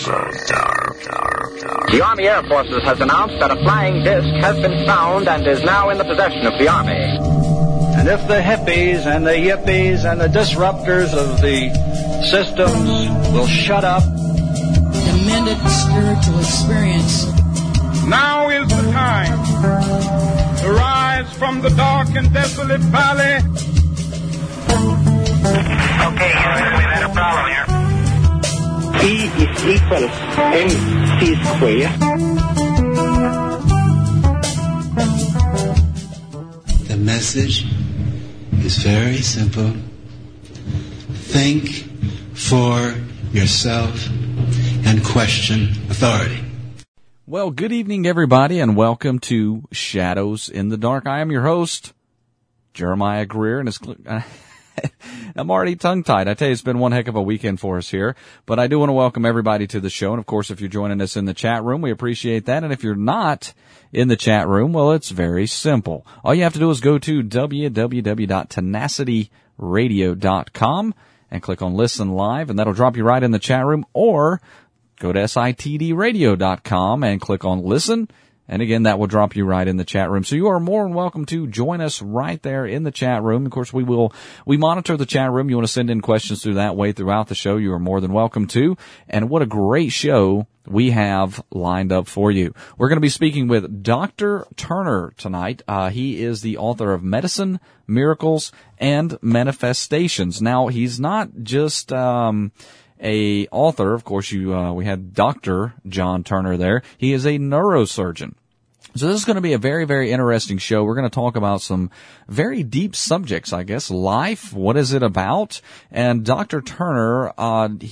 The Army Air Forces has announced that a flying disc has been found and is now in the possession of the Army. And if the hippies and the yippies and the disruptors of the systems will shut up. Demented spiritual experience. Now is the time to rise from the dark and desolate valley. Okay, Houston, we've had a problem here. E is equal mc square. The message is very simple. Think for yourself and question authority. Well, good evening, everybody, and welcome to Shadows in the Dark. I am your host, Jeremiah Greer, and I'm already tongue-tied. I tell you, it's been one heck of a weekend for us here, but I do want to welcome everybody to the show, and of course, if you're joining us in the chat room, we appreciate that, and if you're not in the chat room, well, it's very simple. All you have to do is go to www.tenacityradio.com and click on Listen Live, and that'll drop you right in the chat room, or go to sitdradio.com and click on Listen, and again, that will drop you right in the chat room. So you are more than welcome to join us right there in the chat room. Of course, we monitor the chat room. You want to send in questions through that way throughout the show, you are more than welcome to. And what a great show we have lined up for you. We're going to be speaking with Dr. Turner tonight. He is the author of Medicine, Miracles, and Manifestations. Now, he's not just a author. Of course, we had Dr. John Turner there. He is a neurosurgeon. So this is going to be a very, very interesting show. We're going to talk about some very deep subjects, I guess. Life, what is it about? And Dr. Turner, what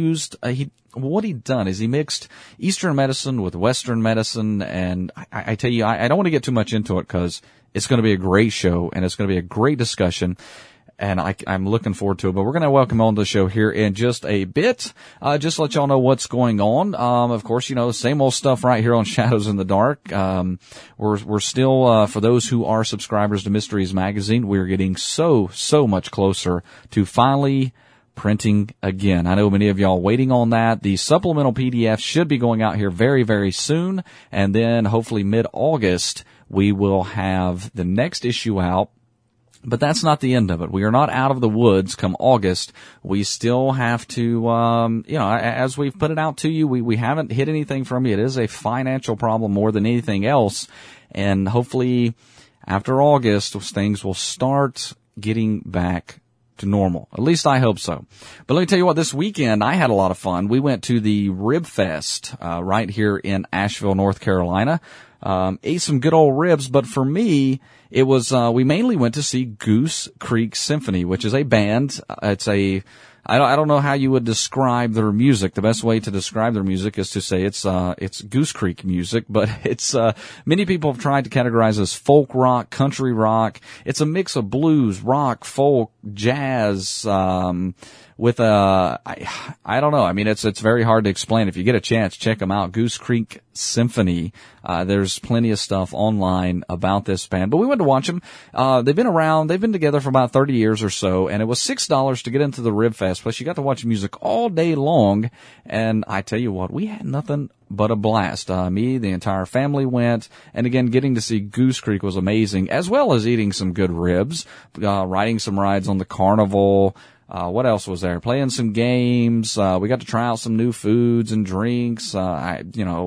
he'd done is he mixed Eastern medicine with Western medicine. And I tell you, I don't want to get too much into it because it's going to be a great show and it's going to be a great discussion. And I'm looking forward to it. But we're going to welcome on the show here in just a bit. Just to let y'all know what's going on. Of course, same old stuff right here on Shadows in the Dark. We're still, for those who are subscribers to Mysteries Magazine, we're getting so much closer to finally printing again. I know many of y'all waiting on that. The supplemental PDF should be going out here very, very soon. And then hopefully mid-August, we will have the next issue out. But that's not the end of it. We are not out of the woods come August. We still have to, as we've put it out to you, we haven't hit anything from you. It is a financial problem more than anything else. And hopefully after August, things will start getting back to normal. At least I hope so. But let me tell you what, this weekend I had a lot of fun. We went to the Rib Fest, right here in Asheville, North Carolina. Ate some good old ribs, but for me, it was, we mainly went to see Goose Creek Symphony, which is a band. I don't know how you would describe their music. The best way to describe their music is to say it's Goose Creek music, but it's, many people have tried to categorize as folk rock, country rock. It's a mix of blues, rock, folk, jazz, with I don't know. I mean, it's very hard to explain. If you get a chance, check them out. Goose Creek Symphony. There's plenty of stuff online about this band, but we went to watch them. They've been together for about 30 years or so, and it was $6 to get into the Rib Fest. Plus, you got to watch music all day long, and I tell you what, we had nothing but a blast. Me, the entire family went, and again, getting to see Goose Creek was amazing, as well as eating some good ribs, riding some rides on the carnival. What else was there? Playing some games. We got to try out some new foods and drinks. There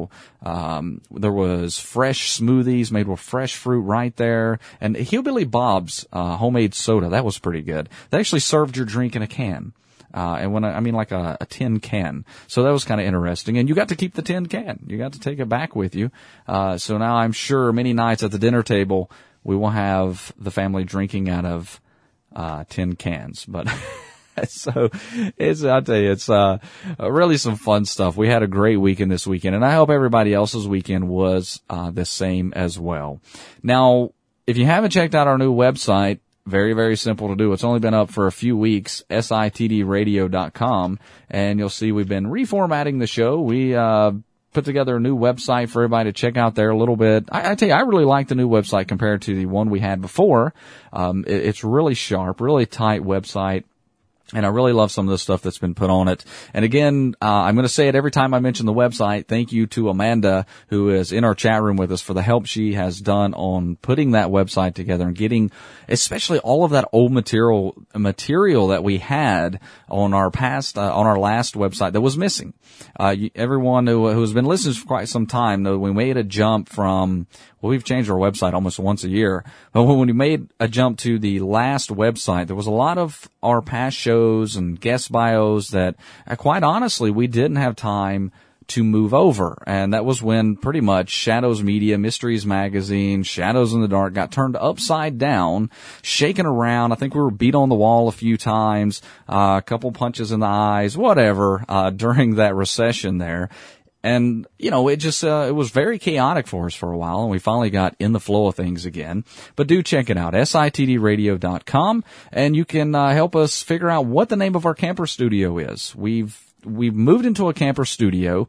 was fresh smoothies made with fresh fruit right there. And Hillbilly Bob's, homemade soda. That was pretty good. They actually served your drink in a can. And when I mean like a tin can. So that was kind of interesting. And you got to keep the tin can. You got to take it back with you. So now I'm sure many nights at the dinner table, we will have the family drinking out of, tin cans. But, so I'll tell you, it's, really some fun stuff. We had a great weekend this weekend, and I hope everybody else's weekend was, the same as well. Now, if you haven't checked out our new website, very, very simple to do. It's only been up for a few weeks, sitdradio.com, and you'll see we've been reformatting the show. We, put together a new website for everybody to check out there a little bit. I tell you, I really like the new website compared to the one we had before. It's really sharp, really tight website. And I really love some of the stuff that's been put on it. And again, I'm going to say it every time I mention the website. Thank you to Amanda, who is in our chat room with us, for the help she has done on putting that website together and getting, especially all of that old material that we had on our last website that was missing. Everyone who's been listening for quite some time know we made a jump from, well, we've changed our website almost once a year. But when we made a jump to the last website, there was a lot of our past shows and guest bios that, quite honestly, we didn't have time to move over. And that was when pretty much Shadows Media, Mysteries Magazine, Shadows in the Dark got turned upside down, shaken around. I think we were beat on the wall a few times, a couple punches in the eyes, whatever, during that recession there. And, it was very chaotic for us for a while, and we finally got in the flow of things again. But do check it out, sitdradio.com, and you can help us figure out what the name of our camper studio is. We've moved into a camper studio,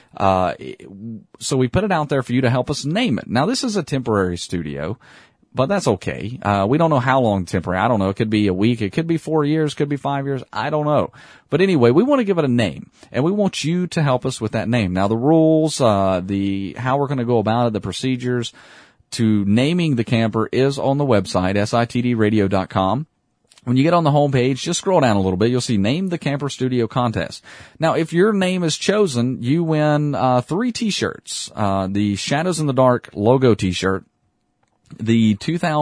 so we put it out there for you to help us name it. Now, this is a temporary studio, but that's okay. We don't know how long temporary. I don't know. It could be a week. It could be 4 years. Could be 5 years. I don't know. But anyway, we want to give it a name, and we want you to help us with that name. Now, the rules, how we're going to go about it, the procedures to naming the camper is on the website, sitdradio.com. When you get on the homepage, just scroll down a little bit. You'll see Name the Camper Studio Contest. Now, if your name is chosen, you win 3 T-shirts. The Shadows in the Dark logo T-shirt, the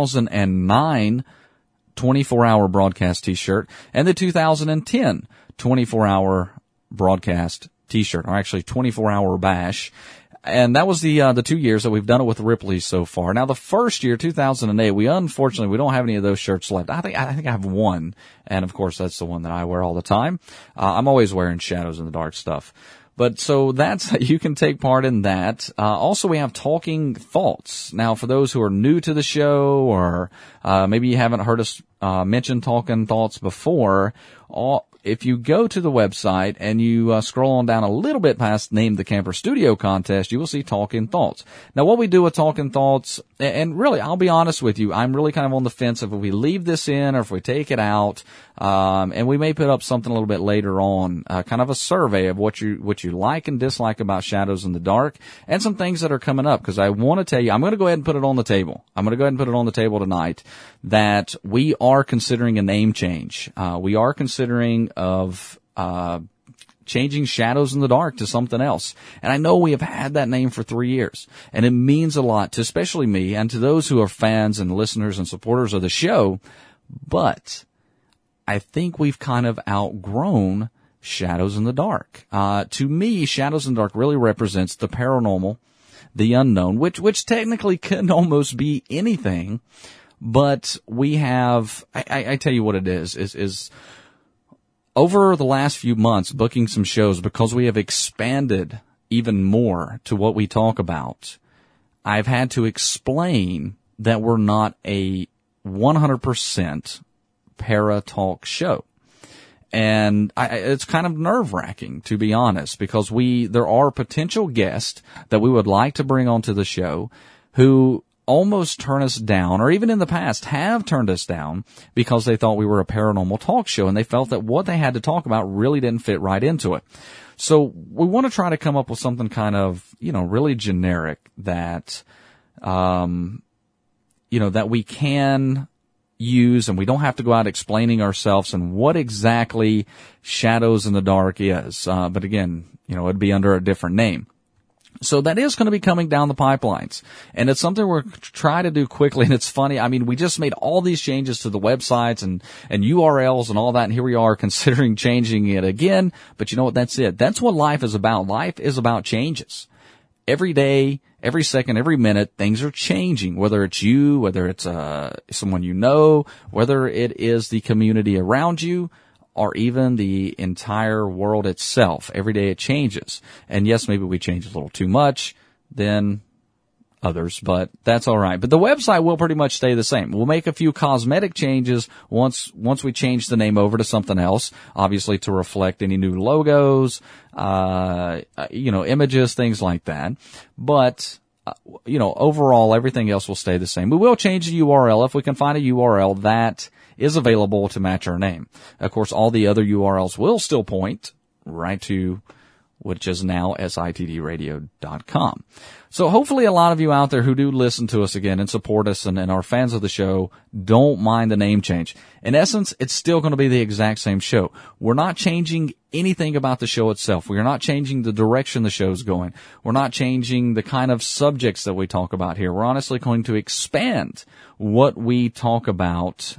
2009 24-hour broadcast T-shirt, and the 2010 24-hour broadcast T-shirt, or actually 24-hour bash. And that was the 2 years that we've done it with Ripley so far. Now, the first year, 2008, we don't have any of those shirts left. I think I have one, and of course, that's the one that I wear all the time. I'm always wearing Shadows in the Dark stuff. But so you can take part in that. Also, we have Talking Thoughts. Now, for those who are new to the show, or maybe you haven't heard us mention Talking Thoughts before, if you go to the website and you scroll on down a little bit past Name the Camper Studio Contest, you will see Talking Thoughts. Now, what we do with Talking Thoughts, and really, I'll be honest with you, I'm really kind of on the fence if we leave this in or if we take it out. And we may put up something a little bit later on, kind of a survey of what you like and dislike about Shadows in the Dark, and some things that are coming up, because I want to tell you, I'm going to go ahead and put it on the table. I'm going to go ahead and put it on the table tonight that we are considering a name change. We are considering of changing Shadows in the Dark to something else. And I know we have had that name for 3 years, and it means a lot to especially me and to those who are fans and listeners and supporters of the show, but I think we've kind of outgrown Shadows in the Dark. To me, Shadows in the Dark really represents the paranormal, the unknown, which technically can almost be anything, but we have, I tell you what it is over the last few months, booking some shows, because we have expanded even more to what we talk about, I've had to explain that we're not a 100% para-talk show. And it's kind of nerve-wracking, to be honest, because there are potential guests that we would like to bring onto the show who almost turn us down, or even in the past have turned us down, because they thought we were a paranormal talk show, and they felt that what they had to talk about really didn't fit right into it. So we want to try to come up with something kind of, really generic that, that we can use, and we don't have to go out explaining ourselves and what exactly Shadows in the Dark is. But again, it'd be under a different name. So that is going to be coming down the pipelines, and it's something we're trying to do quickly. And it's funny. I mean, we just made all these changes to the websites and URLs and all that, and here we are considering changing it again. But you know what? That's it. That's what life is about. Life is about changes. Every day, every second, every minute, things are changing, whether it's you, whether it's someone you know, whether it is the community around you, or even the entire world itself. Every day it changes. And yes, maybe we change a little too much than others, but that's all right. But the website will pretty much stay the same. We'll make a few cosmetic changes once we change the name over to something else, obviously to reflect any new logos, images, things like that. But overall, everything else will stay the same. We will change the URL if we can find a URL that is available to match our name. Of course, all the other URLs will still point right to which is now sitdradio.com. So hopefully a lot of you out there who do listen to us again and support us and are fans of the show don't mind the name change. In essence, it's still going to be the exact same show. We're not changing anything about the show itself. We are not changing the direction the show's going. We're not changing the kind of subjects that we talk about here. We're honestly going to expand what we talk about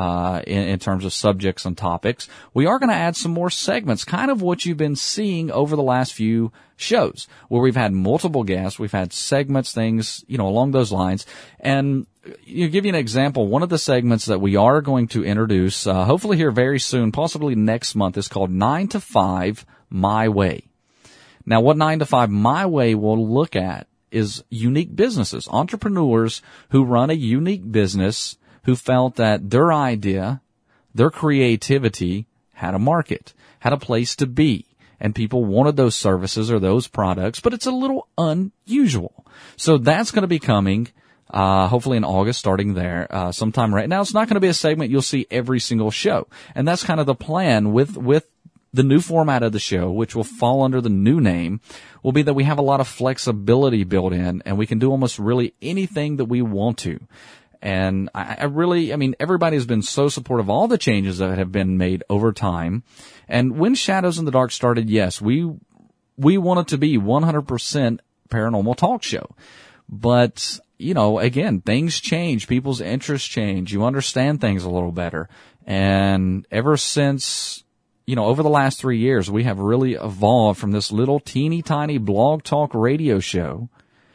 in terms of subjects and topics. We are going to add some more segments, kind of what you've been seeing over the last few shows, where we've had multiple guests, we've had segments, things, along those lines. And give you an example, one of the segments that we are going to introduce, hopefully here very soon, possibly next month, is called 9 to 5 My Way. Now, what 9 to 5 My Way will look at is unique businesses, entrepreneurs who run a unique business, who felt that their idea, their creativity had a market, had a place to be, and people wanted those services or those products, but it's a little unusual. So that's going to be coming, hopefully in August, starting there, sometime right now. It's not going to be a segment you'll see every single show. And that's kind of the plan with the new format of the show, which will fall under the new name, will be that we have a lot of flexibility built in, and we can do almost really anything that we want to. And everybody has been so supportive of all the changes that have been made over time. And when Shadows in the Dark started, yes, we wanted to be 100% paranormal talk show. But, again, things change. People's interests change. You understand things a little better. And ever since, over the last 3 years, we have really evolved from this little teeny tiny blog talk radio show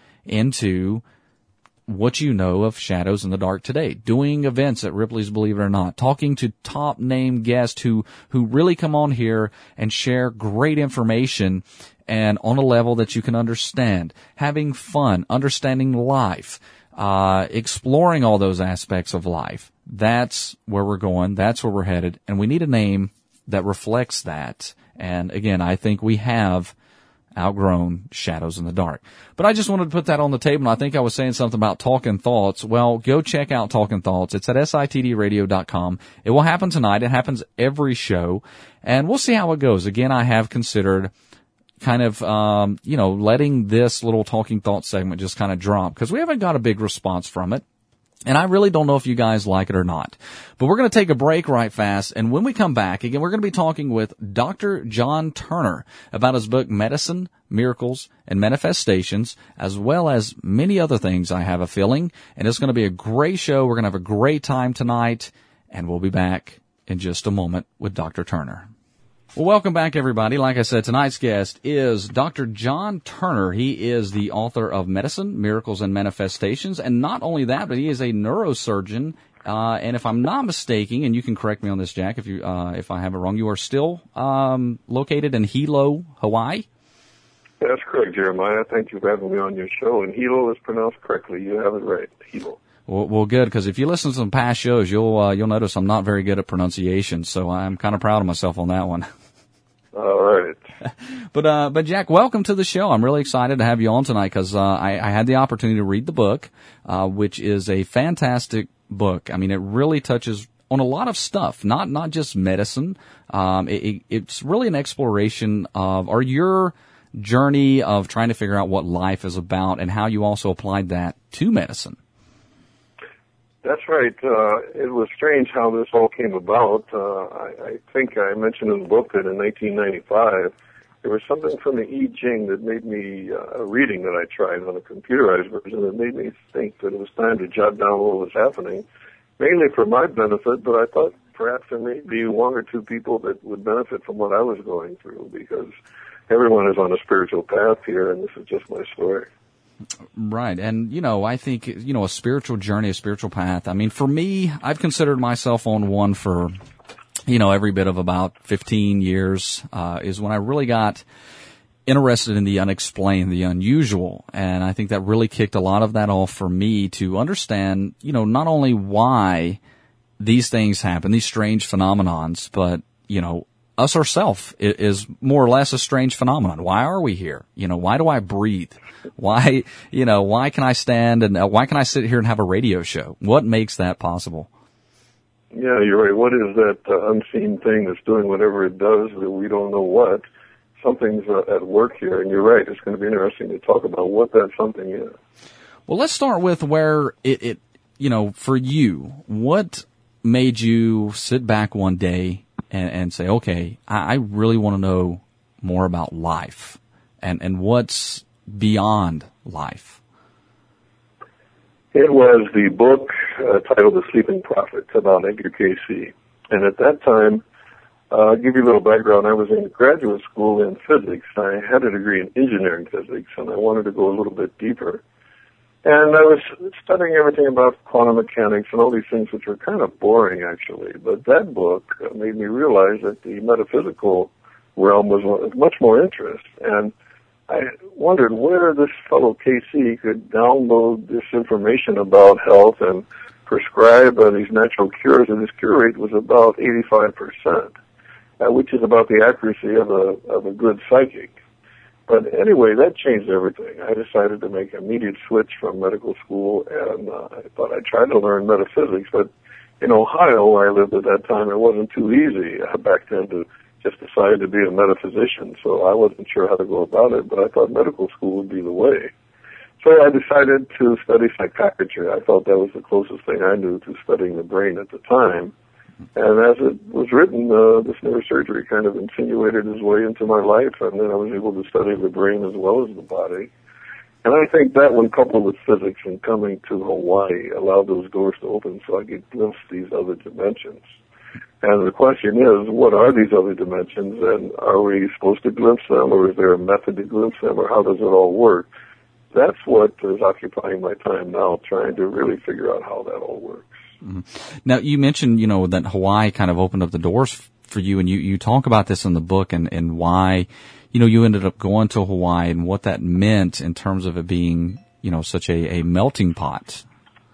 into what you know of Shadows in the Dark today, doing events at Ripley's Believe It or Not, talking to top name guests who really come on here and share great information and on a level that you can understand, having fun, understanding life, exploring all those aspects of life. That's where we're going. That's where we're headed. And we need a name that reflects that. And again, I think we have outgrown Shadows in the Dark. But I just wanted to put that on the table, and I think I was saying something about Talking Thoughts. Well, go check out Talking Thoughts. It's at sitdradio.com. It will happen tonight. It happens every show, and we'll see how it goes. Again, I have considered kind of, letting this little Talking Thoughts segment just kind of drop, because we haven't got a big response from it. And I really don't know if you guys like it or not. But we're going to take a break right fast. And when we come back, again, we're going to be talking with Dr. John Turner about his book, Medicine, Miracles, and Manifestations, as well as many other things, I have a feeling. And it's going to be a great show. We're going to have a great time tonight. And we'll be back in just a moment with Dr. Turner. Well, welcome back, everybody. Like I said, tonight's guest is Dr. John Turner. He is the author of Medicine, Miracles, and Manifestations. And not only that, but he is a neurosurgeon. And if I'm not mistaken, and you can correct me on this, Jack, if I have it wrong, you are still located in Hilo, Hawaii? That's correct, Jeremiah. Thank you for having me on your show. And Hilo is pronounced correctly. You have it right, Hilo. Well, good, because if you listen to some past shows, you'll notice I'm not very good at pronunciation, so I'm kind of proud of myself on that one. All right. But Jack, welcome to the show. I'm really excited to have you on tonight because I had the opportunity to read the book, which is a fantastic book. I mean, it really touches on a lot of stuff, not just medicine. It's really an exploration of your journey of trying to figure out what life is about and how you also applied that to medicine. That's right. It was strange how this all came about. I think I mentioned in the book that in 1995, there was something from the I Ching that made me, a reading that I tried on a computerized version that made me think that it was time to jot down what was happening, mainly for my benefit, but I thought perhaps there may be one or two people that would benefit from what I was going through, because everyone is on a spiritual path here, and this is just my story. Right. And, I think, a spiritual journey, a spiritual path. I mean, for me, I've considered myself on one for, every bit of about 15 years, is when I really got interested in the unexplained, the unusual. And I think that really kicked a lot of that off for me to understand, not only why these things happen, these strange phenomenons, but, us ourselves is more or less a strange phenomenon. Why are we here? Why do I breathe? Why can I stand and why can I sit here and have a radio show? What makes that possible? Yeah, you're right. What is that unseen thing that's doing whatever it does that we don't know what? Something's at work here, and you're right. It's going to be interesting to talk about what that something is. Well, let's start with where it for you, what made you sit back one day and say, okay, I really want to know more about life and what's beyond life? It was the book titled The Sleeping Prophet about Edgar Cayce. And at that time, I'll give you a little background. I was in graduate school in physics. I had a degree in engineering physics, and I wanted to go a little bit deeper. And I was studying everything about quantum mechanics and all these things which were kind of boring, actually. But that book made me realize that the metaphysical realm was of much more interest. And I wondered where this fellow Cayce could download this information about health and prescribe these natural cures, and his cure rate was about 85%, which is about the accuracy of a good psychic. But anyway, that changed everything. I decided to make an immediate switch from medical school, and I thought I'd try to learn metaphysics. But in Ohio, where I lived at that time, it wasn't too easy back then to just decide to be a metaphysician, so I wasn't sure how to go about it, but I thought medical school would be the way. So I decided to study psychiatry. I thought that was the closest thing I knew to studying the brain at the time. And as it was written, this neurosurgery kind of insinuated its way into my life, and then I was able to study the brain as well as the body. And I think that, when coupled with physics and coming to Hawaii, allowed those doors to open so I could glimpse these other dimensions. And the question is, what are these other dimensions, and are we supposed to glimpse them, or is there a method to glimpse them, or how does it all work? That's what is occupying my time now, trying to really figure out how that all works. Mm-hmm. Now, you mentioned, that Hawaii kind of opened up the doors for you, and you talk about this in the book and why, you ended up going to Hawaii and what that meant in terms of it being, such a melting pot.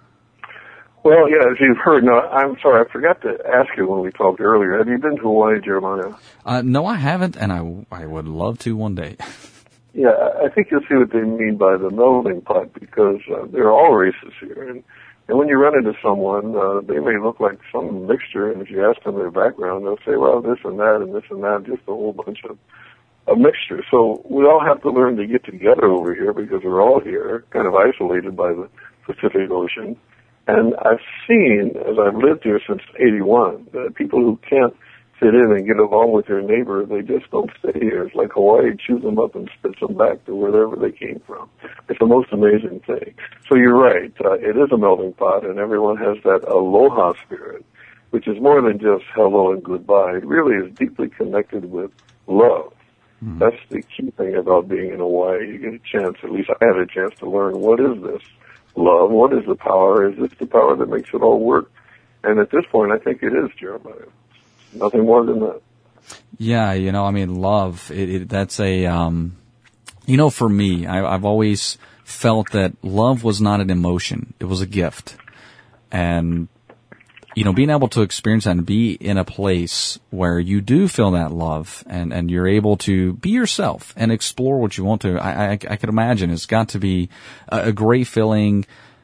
Well, yeah, as you've heard, now, I'm sorry, I forgot to ask you when we talked earlier. Have you been to Hawaii, Jeremiah? No, I haven't, and I would love to one day. Yeah, I think you'll see what they mean by the melting pot, because there are all races here. And when you run into someone, they may look like some mixture, and if you ask them their background, they'll say, well, this and that and this and that, just a whole bunch of mixture. So we all have to learn to get together over here, because we're all here, kind of isolated by the Pacific Ocean. And I've seen, as I've lived here since 81, that people who can't fit in and get along with their neighbor, they just don't stay here. It's like Hawaii chews them up and spits them back to wherever they came from. It's the most amazing thing. So you're right. It is a melting pot, and everyone has that aloha spirit, which is more than just hello and goodbye. It really is deeply connected with love. Mm-hmm. That's the key thing about being in Hawaii. You get a chance, at least I had a chance, to learn what is this love, what is the power, is this the power that makes it all work? And at this point, I think it is, Jeremiah. Nothing more than that. Yeah, love, that's a, for me, I've always felt that love was not an emotion. It was a gift. And, being able to experience that and be in a place where you do feel that love and you're able to be yourself and explore what you want to, I could imagine it's got to be a great feeling,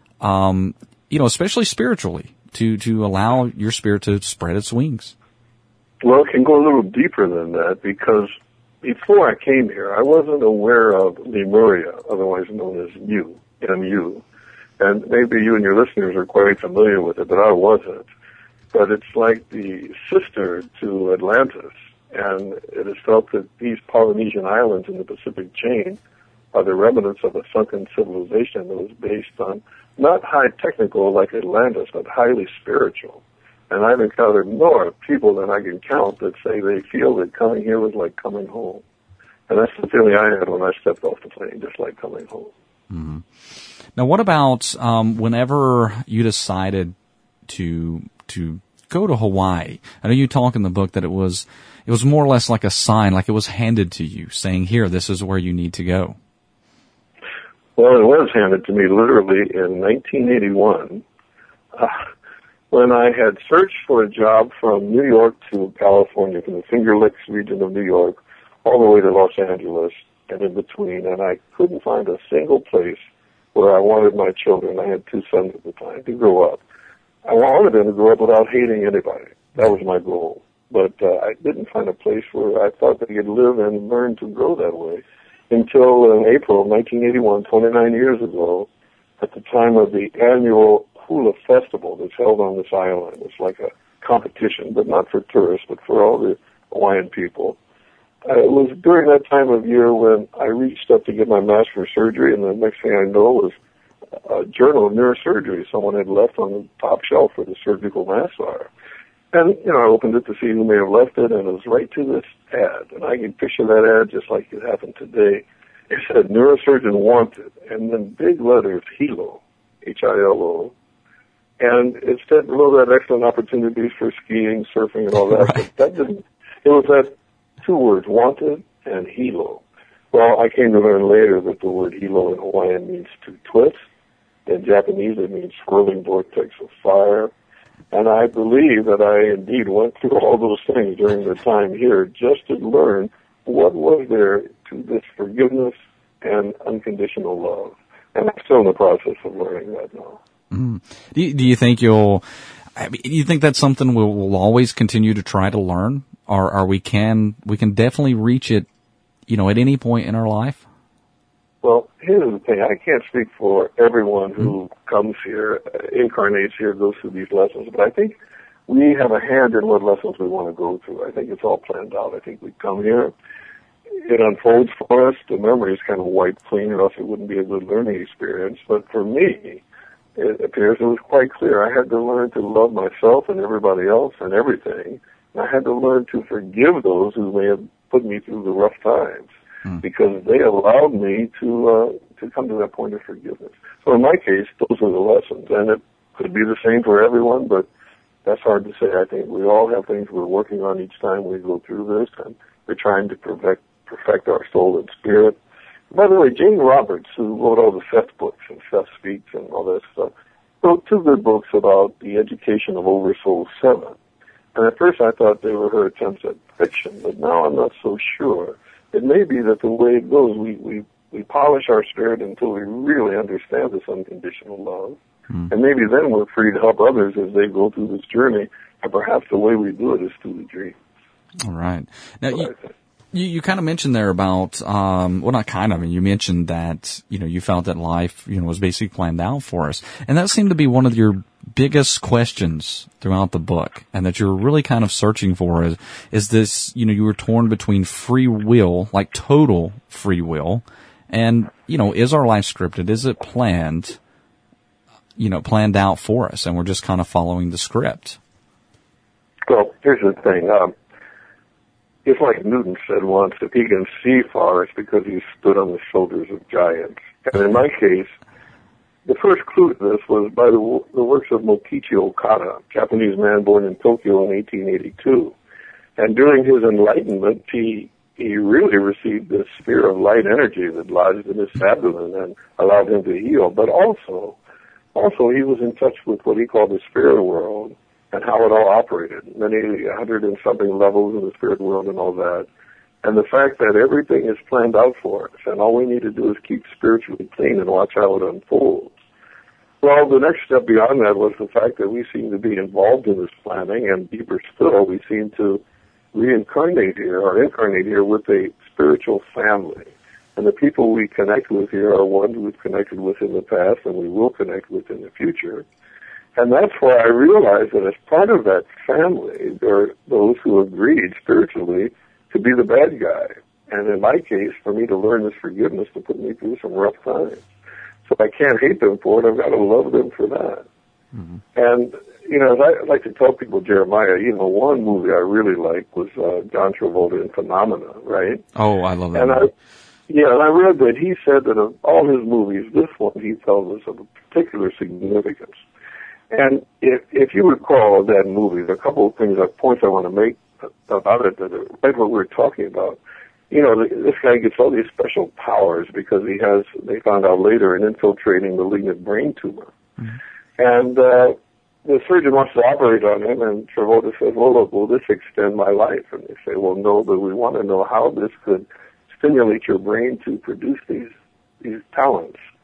especially spiritually, to allow your spirit to spread its wings. Well, it can go a little deeper than that, because before I came here, I wasn't aware of Lemuria, otherwise known as Mu, M-U. And maybe you and your listeners are quite familiar with it, but I wasn't. But it's like the sister to Atlantis, and it is felt that these Polynesian islands in the Pacific chain are the remnants of a sunken civilization that was based on not high technical like Atlantis, but highly spiritual. And I've encountered more people than I can count that say they feel that coming here was like coming home. And that's the feeling I had when I stepped off the plane, just like coming home. Mm-hmm. Now, what about whenever you decided to go to Hawaii? I know you talk in the book that it was more or less like a sign, like it was handed to you, saying, here, this is where you need to go. Well, it was handed to me literally in 1981. When I had searched for a job from New York to California, from the Finger Lakes region of New York, all the way to Los Angeles and in between, and I couldn't find a single place where I wanted my children, I had 2 sons at the time, to grow up. I wanted them to grow up without hating anybody. That was my goal. But I didn't find a place where I thought they could live and learn to grow that way until in April of 1981, 29 years ago, at the time of the annual Hula Festival that's held on this island. It's like a competition, but not for tourists, but for all the Hawaiian people. It was during that time of year when I reached up to get my master of surgery, and the next thing I know was a journal of neurosurgery someone had left on the top shelf for the surgical massage. And, I opened it to see who may have left it, and it was right to this ad. And I can picture that ad just like it happened today. It said, neurosurgeon wanted, and then big letters, HILO, H-I-L-O. And it said below that excellent opportunities for skiing, surfing, and all that. Right. But that didn't, it was that two words, wanted and hilo. Well, I came to learn later that the word hilo in Hawaiian means to twist. In Japanese, it means swirling vortex of fire. And I believe that I indeed went through all those things during the time here just to learn what was there to this forgiveness and unconditional love. And I'm still in the process of learning that now. Mm. Do you think do you think that's something we'll always continue to try to learn? Or we can definitely reach it, at any point in our life? Well, here's the thing. I can't speak for everyone who comes here, incarnates here, goes through these lessons, but I think we have a hand in what lessons we want to go through. I think it's all planned out. I think we come here, it unfolds for us. The memory is kind of wiped clean, or else it wouldn't be a good learning experience. But for me, it appears it was quite clear. I had to learn to love myself and everybody else and everything. And I had to learn to forgive those who may have put me through the rough times, because they allowed me to come to that point of forgiveness. So in my case, those were the lessons. And it could be the same for everyone, but that's hard to say. I think we all have things we're working on each time we go through this, and we're trying to perfect our soul and spirit. By the way, Jane Roberts, who wrote all the Seth books and Seth Speaks and all that stuff, wrote two good books about the education of Oversoul 7. And at first I thought they were her attempts at fiction, but now I'm not so sure. It may be that the way it goes, we polish our spirit until we really understand this unconditional love. And maybe then we're free to help others as they go through this journey. And perhaps the way we do it is through the dream. All right. Now, you kind of mentioned there about, you mentioned that, you felt that life, was basically planned out for us. And that seemed to be one of your biggest questions throughout the book, and that you're really kind of searching for is this, you were torn between free will, like total free will, and, is our life scripted? Is it planned out for us, and we're just kind of following the script? Well, here's the thing. It's like Newton said once, if he can see far, it's because he stood on the shoulders of giants. And in my case, the first clue to this was by the works of Mokichi Okada, a Japanese man born in Tokyo in 1882. And during his enlightenment, he really received this sphere of light energy that lodged in his abdomen and allowed him to heal. But also he was in touch with what he called the spirit world and how it all operated. Many 100 and something levels in the spirit world and all that. And the fact that everything is planned out for us, and all we need to do is keep spiritually clean and watch how it unfolds. Well, the next step beyond that was the fact that we seem to be involved in this planning, and deeper still, we seem to incarnate here with a spiritual family. And the people we connect with here are ones we've connected with in the past and we will connect with in the future. And that's why I realized that as part of that family, there are those who agreed spiritually to be the bad guy. And in my case, for me to learn this forgiveness to put me through some rough times. So I can't hate them for it. I've got to love them for that. Mm-hmm. And, as I like to tell people, Jeremiah, one movie I really liked was John Travolta in Phenomena, right? Oh, I love that and movie. And I read that he said that of all his movies, this one he felt was of particular significance. And if you recall that movie, there are a couple of points I want to make about it that are right what we're talking about. This guy gets all these special powers because they found out later, an infiltrating malignant brain tumor. Mm-hmm. And the surgeon wants to operate on him, and Travolta says, well, look, will this extend my life? And they say, well, no, but we want to know how this could stimulate your brain to produce these talents.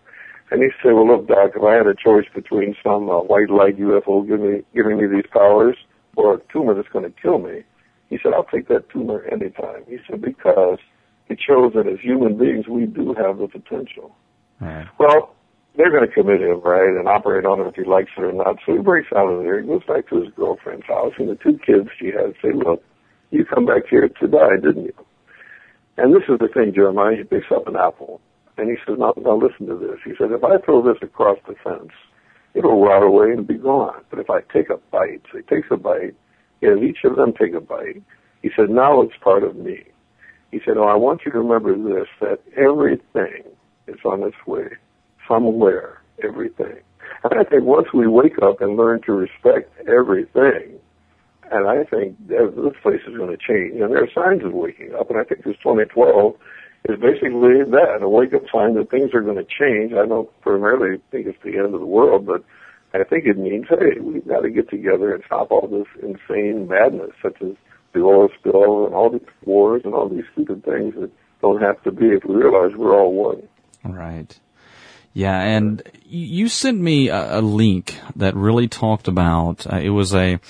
And he said, well, look, Doc, if I had a choice between some white light UFO giving me these powers or a tumor that's going to kill me, he said, I'll take that tumor anytime. He said, because it shows that as human beings, we do have the potential. Right. Well, they're going to commit him, right, and operate on him if he likes it or not. So he breaks out of there. He goes back to his girlfriend's house, and the two kids she had say, look, you come back here to die, didn't you? And this is the thing, Jeremiah. He picks up an apple, and he says, now listen to this. He said, if I throw this across the fence, it'll rot away and be gone. But if I take a bite, so he takes a bite, and each of them take a bite, he said, now it's part of me. He said, I want you to remember this, that everything is on its way, somewhere, everything. And I think once we wake up and learn to respect everything, and I think this place is going to change. And there are signs of waking up, and I think this 2012 is basically that, a wake-up sign that things are going to change. I don't primarily think it's the end of the world, but I think it means, hey, we've got to get together and stop all this insane madness, such as the oil spill and all these wars and all these stupid things that don't have to be if we realize we're all one. Right. Yeah, and you sent me a link that really talked about, it was I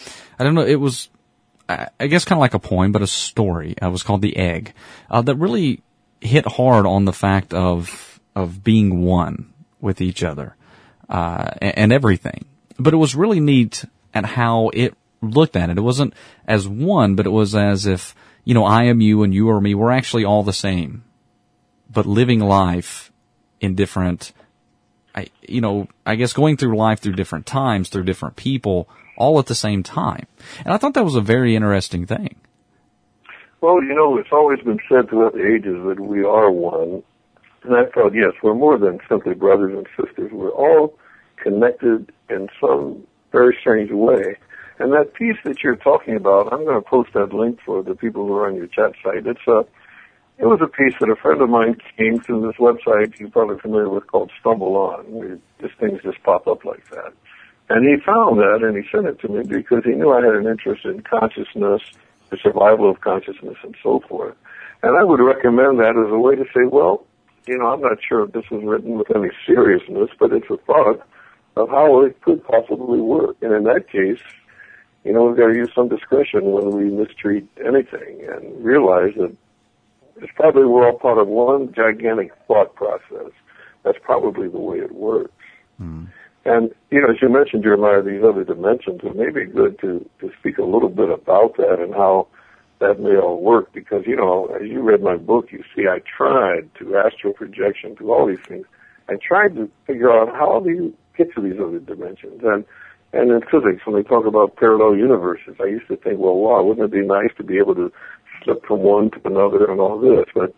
guess kind of like a poem, but a story. It was called The Egg, that really hit hard on the fact of being one with each other, and everything. But it was really neat at how it looked at it. It wasn't as one, but it was as if, I am you and you are me. We're actually all the same, but living life in different, I guess going through life through different times, through different people, all at the same time. And I thought that was a very interesting thing. Well, it's always been said throughout the ages that we are one. And I thought, yes, we're more than simply brothers and sisters. We're all connected in some very strange way. And that piece that you're talking about, I'm going to post that link for the people who are on your chat site. It was a piece that a friend of mine came to this website you're probably familiar with called Stumble On, where these things just pop up like that. And he found that, and he sent it to me because he knew I had an interest in consciousness, the survival of consciousness, and so forth. And I would recommend that as a way to say, well, I'm not sure if this was written with any seriousness, but it's a thought of how it could possibly work. And in that case, we've got to use some discretion when we mistreat anything and realize that it's probably we're all part of one gigantic thought process. That's probably the way it works. Mm. And, as you mentioned, Jeremiah, these other dimensions, it may be good to speak a little bit about that and how that may all work because, as you read my book, you see I tried to astral projection, to all these things. I tried to figure out how do you get to these other dimensions. And in physics, when they talk about parallel universes, I used to think, well, wow, wouldn't it be nice to be able to slip from one to another and all this? But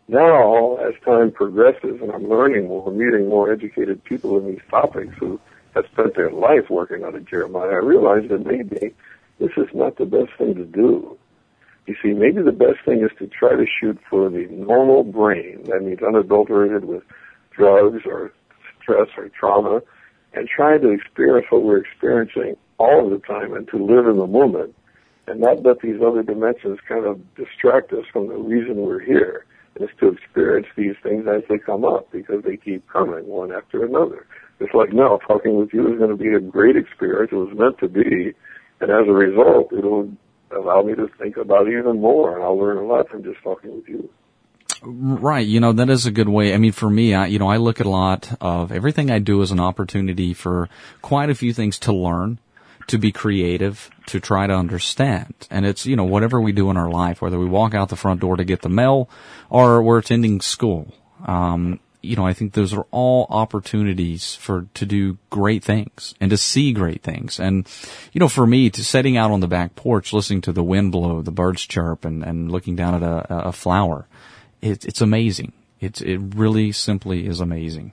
now, as time progresses and I'm learning more, meeting more educated people in these topics who have spent their life working on it, Jeremiah, I realize that maybe this is not the best thing to do. You see, maybe the best thing is to try to shoot for the normal brain, that means unadulterated with drugs or stress or trauma, and try to experience what we're experiencing all of the time and to live in the moment and not let these other dimensions kind of distract us from the reason we're here. And it's to experience these things as they come up because they keep coming one after another. It's like now, talking with you is going to be a great experience. It was meant to be. And as a result, it'll allow me to think about it even more, and I'll learn a lot from just talking with you. Right. That is a good way. I mean, for me, I look at a lot of everything I do as an opportunity for quite a few things to learn, to be creative, to try to understand. And it's, whatever we do in our life, whether we walk out the front door to get the mail or we're attending school, I think those are all opportunities to do great things and to see great things. And, for me, to sitting out on the back porch, listening to the wind blow, the birds chirp and looking down at a flower, it's amazing. It really simply is amazing.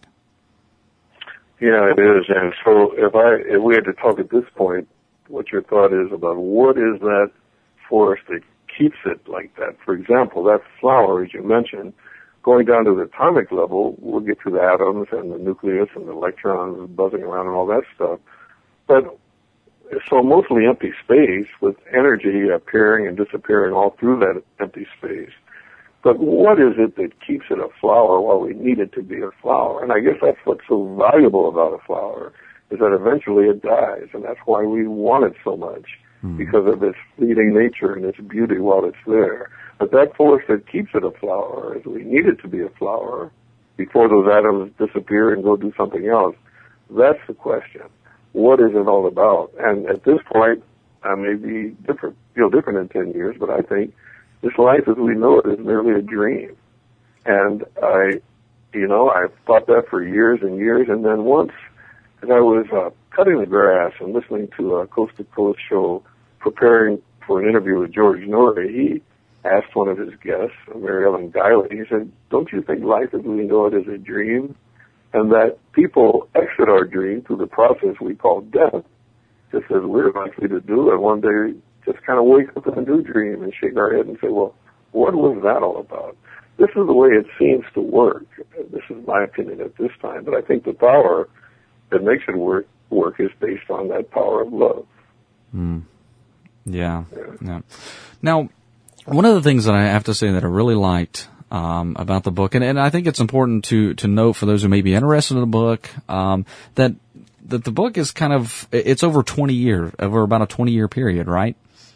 Yeah, it is. And so if we had to talk at this point, what your thought is about what is that force that keeps it like that? For example, that flower, as you mentioned, going down to the atomic level, we'll get to the atoms and the nucleus and the electrons buzzing around and all that stuff. But so mostly empty space with energy appearing and disappearing all through that empty space. But what is it that keeps it a flower while we need it to be a flower? And I guess that's what's so valuable about a flower, is that eventually it dies, and that's why we want it so much, because of its fleeting nature and its beauty while it's there. But that force that keeps it a flower is we need it to be a flower before those atoms disappear and go do something else. That's the question. What is it all about? And at this point, I may be different in 10 years, but I think this life as we know it is merely a dream. And I thought that for years and years, and then once, as I was cutting the grass and listening to a Coast to Coast show, preparing for an interview with George Norrie, he asked one of his guests, Mary Ellen Guiley, he said, don't you think life as we know it is a dream? And that people exit our dream through the process we call death, just as we're likely to do, and one day just kind of wake up in a new dream and shake our head and say, well, what was that all about? This is the way it seems to work. This is my opinion at this time, but I think the power that makes it work is based on that power of love. Yeah. Now, one of the things that I have to say that I really liked about the book, and I think it's important to note for those who may be interested in the book, that the book is it's over about a 20-year period, right?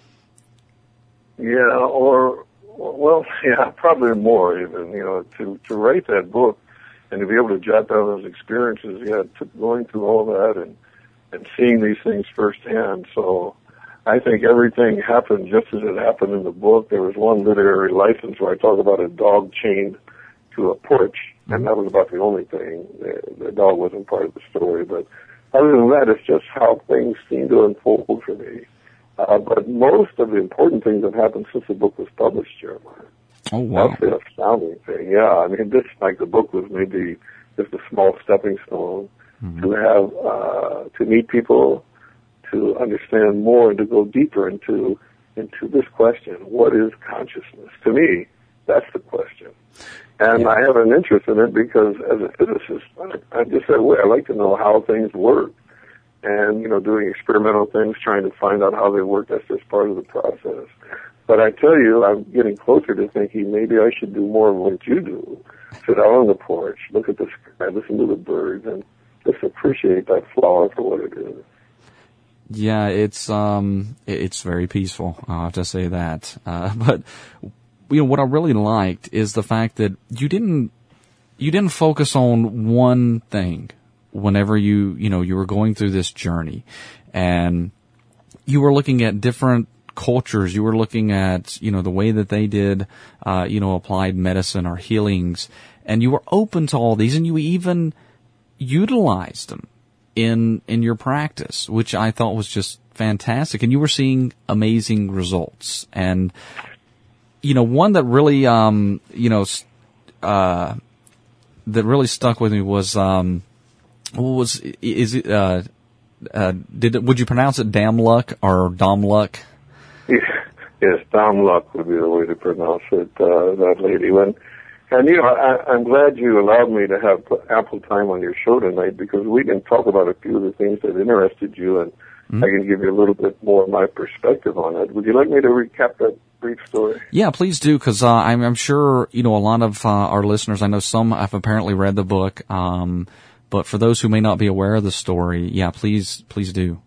Yeah, probably more even, to write that book and to be able to jot down those experiences, it took going through all that and seeing these things firsthand. So I think everything happened just as it happened in the book. There was one literary license where I talk about a dog chained to a porch, and that was about the only thing. The dog wasn't part of the story, but other than that, it's just how things seem to unfold for me. But most of the important things have happened since the book was published, Jeremiah. Oh, wow. That's the astounding thing. Yeah, I mean, the book was maybe just a small stepping stone to have, to meet people, to understand more, and to go deeper into this question: what is consciousness? To me, that's the question. And I have an interest in it because, as a physicist, I just said, I like to know how things work. And, doing experimental things, trying to find out how they work, that's just part of the process. But I tell you, I'm getting closer to thinking maybe I should do more of what you do. Sit out on the porch, look at the sky, listen to the birds, and just appreciate that flower for what it is. Yeah, it's very peaceful. I'll have to say that. But what I really liked is the fact that you didn't focus on one thing whenever you were going through this journey, and you were looking at different cultures. You were looking at, the way that they did, applied medicine or healings, and you were open to all these, and you even utilized them in your practice, which I thought was just fantastic. And you were seeing amazing results. And, one that really, that really stuck with me was, would you pronounce it Damluck or Domluck? Yes, Domluck would be the way to pronounce it, that lady. I'm glad you allowed me to have ample time on your show tonight, because we can talk about a few of the things that interested you, and I can give you a little bit more of my perspective on it. Would you like me to recap that brief story? Yeah, please do, because I'm sure, a lot of our listeners, I know some have apparently read the book, but for those who may not be aware of the story, please do.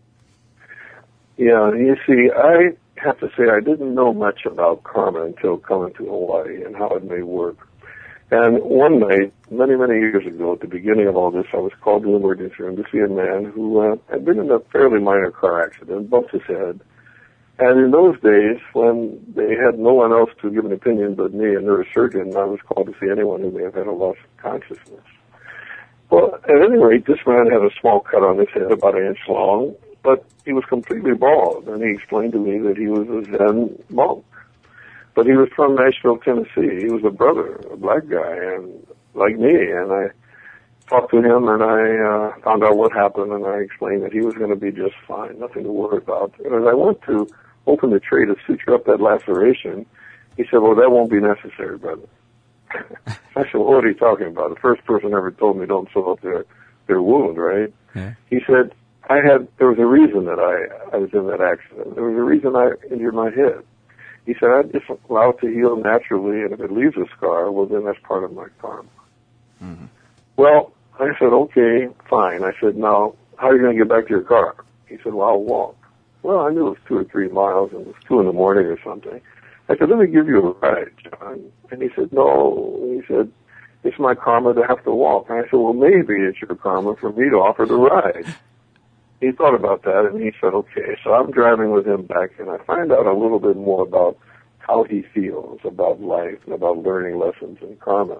Yeah, you see, I have to say I didn't know much about karma until coming to Hawaii and how it may work. And one night, many, many years ago, at the beginning of all this, I was called to the emergency room to see a man who had been in a fairly minor car accident, bumped his head. And in those days, when they had no one else to give an opinion but me, a neurosurgeon, I was called to see anyone who may have had a loss of consciousness. Well, at any rate, this man had a small cut on his head, about an inch long, but he was completely bald, and he explained to me that he was a Zen monk. But he was from Nashville, Tennessee. He was a brother, a black guy, and like me, and I talked to him, and I found out what happened, and I explained that he was going to be just fine, nothing to worry about. And as I went to open the tray to suture up that laceration, he said, well, that won't be necessary, brother. I said, well, what are you talking about? The first person ever told me don't sew up their wound, right? Yeah. He said, there was a reason that I was in that accident. There was a reason I injured my head. He said, I just allow it to heal naturally, and if it leaves a scar, well, then that's part of my karma. Mm-hmm. Well, I said, okay, fine. I said, now, how are you going to get back to your car? He said, well, I'll walk. Well, I knew it was 2 or 3 miles, and it was 2 in the morning or something. I said, let me give you a ride, John. And he said, no. He said, it's my karma to have to walk. And I said, well, maybe it's your karma for me to offer the ride. He thought about that, and he said, okay. So I'm driving with him back, and I find out a little bit more about how he feels about life and about learning lessons in karma.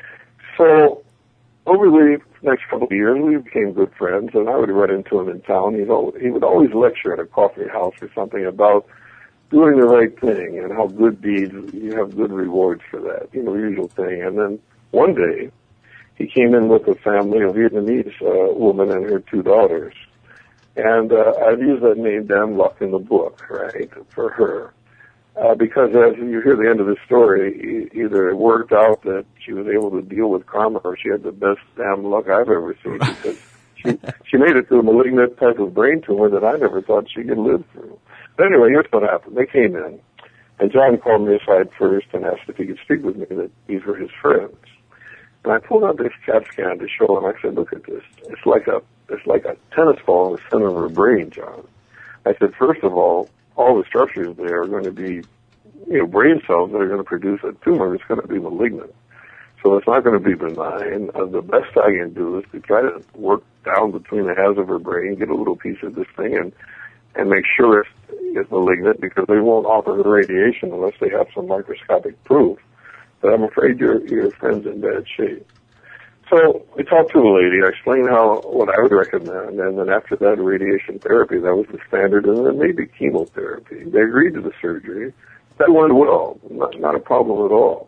So over the next couple of years, we became good friends, and I would run into him in town. He would always lecture at a coffee house or something about doing the right thing and how good deeds, you have good rewards for that, the usual thing. And then one day, he came in with a family, a Vietnamese woman and her 2 daughters. And I've used that name, Damn Luck, in the book, right, for her. Because as you hear the end of the story, either it worked out that she was able to deal with karma or she had the best damn luck I've ever seen, because she made it to a malignant type of brain tumor that I never thought she could live through. But anyway, here's what happened. They came in, and John called me aside first and asked if he could speak with me, that these were his friends. And I pulled out this CAT scan to show him. I said, look at this. It's like a tennis ball in the center of her brain, John. I said, first of all the structures there are going to be, brain cells that are going to produce a tumor. It's going to be malignant. So it's not going to be benign. The best I can do is to try to work down between the halves of her brain, get a little piece of this thing, and make sure it's malignant, because they won't offer the radiation unless they have some microscopic proof. But I'm afraid your friend's in bad shape. So we talked to the lady. I explained what I would recommend, and then after that, radiation therapy. That was the standard, and then maybe chemotherapy. They agreed to the surgery. That went well, not a problem at all.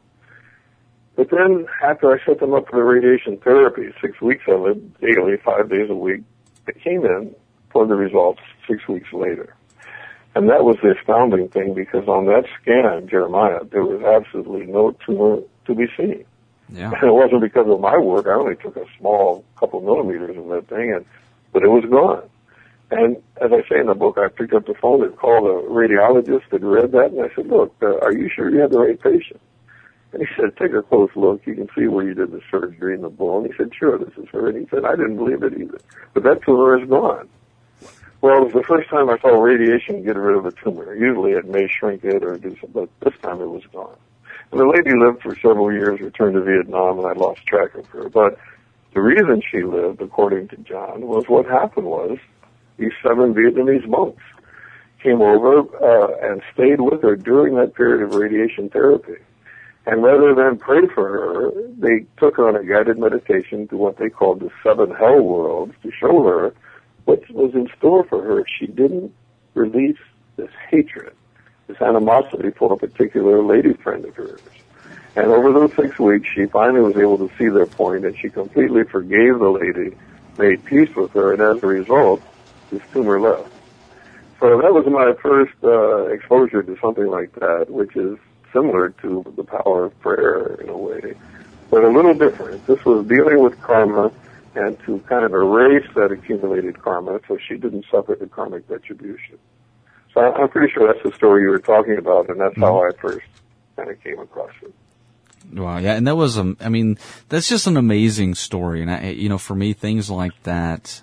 But then after I set them up for the radiation therapy, 6 weeks of it, daily, 5 days a week, they came in for the results 6 weeks later. And that was the astounding thing, because on that scan, Jeremiah, there was absolutely no tumor to be seen. Yeah. And it wasn't because of my work. I only took a small couple millimeters of that thing, but it was gone. And as I say in the book, I picked up the phone and called a radiologist that read that, and I said, look, are you sure you have the right patient? And he said, take a close look. You can see where you did the surgery in the bone. He said, sure, this is her. And he said, I didn't believe it either. But that tumor is gone. Well, it was the first time I saw radiation get rid of a tumor. Usually it may shrink it or do something, but this time it was gone. And the lady lived for several years, returned to Vietnam, and I lost track of her. But the reason she lived, according to John, was what happened was these 7 Vietnamese monks came over and stayed with her during that period of radiation therapy. And rather than pray for her, they took her on a guided meditation to what they called the 7 hell worlds to show her what was in store for her if she didn't release this hatred, this animosity for a particular lady friend of hers. And over those 6 weeks, she finally was able to see their point, and she completely forgave the lady, made peace with her, and as a result, this tumor left. So that was my first exposure to something like that, which is similar to the power of prayer in a way, but a little different. This was dealing with karma and to kind of erase that accumulated karma so she didn't suffer the karmic retribution. So I'm pretty sure that's the story you were talking about, and that's how I first kind of came across it. Wow, yeah, and that was, that's just an amazing story. And for me, things like that,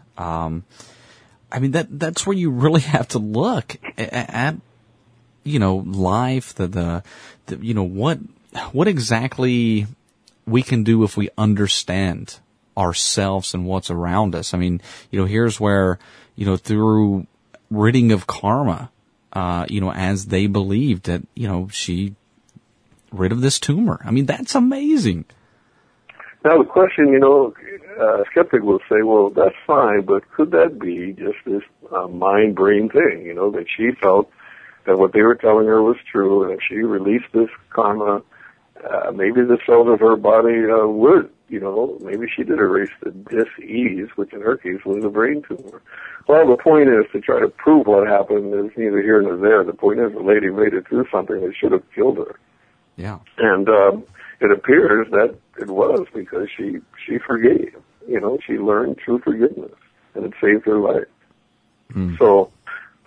that's where you really have to look at life, what exactly we can do if we understand ourselves and what's around us. Here's where, through ridding of karma, as they believed that, she rid of this tumor. That's amazing. Now the question, a skeptic will say, well, that's fine, but could that be just this mind-brain thing, that she felt that what they were telling her was true, and if she released this karma, maybe the cells of her body would, maybe she did erase the dis-ease, which in her case was a brain tumor. Well, the point is to try to prove what happened is neither here nor there. The point is the lady made it through something that should have killed her. Yeah. And it appears that it was because she forgave. She learned true forgiveness, and it saved her life. So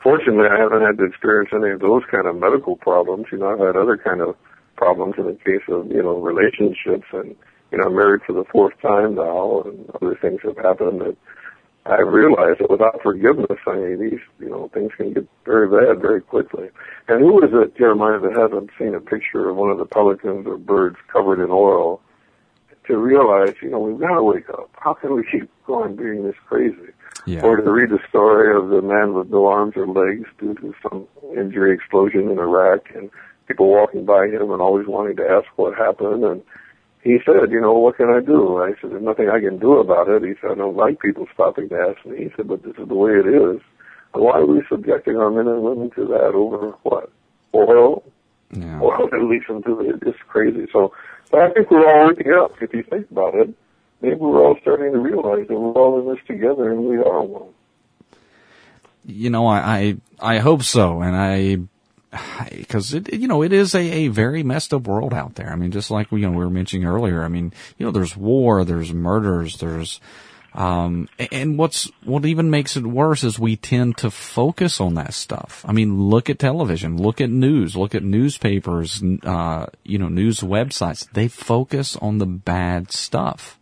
Fortunately, I haven't had to experience any of those kind of medical problems. You know, I've had other kind of problems in the case of, you know, relationships, and, you know, I'm married for the fourth time now, and other things have happened that I realized that without forgiveness, I mean, these, you know, things can get very bad very quickly. And who is it, Jeremiah, that hasn't seen a picture of one of the pelicans or birds covered in oil to realize, you know, we've got to wake up. How can we keep going being this crazy? Yeah. Or to read the story of the man with no arms or legs due to some injury explosion in Iraq, and people walking by him and always wanting to ask what happened. And he said, you know, what can I do? I said, there's nothing I can do about it. He said, I don't like people stopping to ask me. He said, but this is the way it is. And why are we subjecting our men and women to that over what? Oil? Yeah. Oil that leads them to it. It's crazy. So I think we're all waking up. If you think about it, maybe we're all starting to realize that we're all in this together and we are one. You know, I hope so, and because it, you know, it is a very messed up world out there. I mean, just like, you know, we were mentioning earlier. I mean, you know, there's war, there's murders, there's, and what even makes it worse is we tend to focus on that stuff. I mean, look at television, look at news, look at newspapers, you know, news websites. They focus on the bad stuff.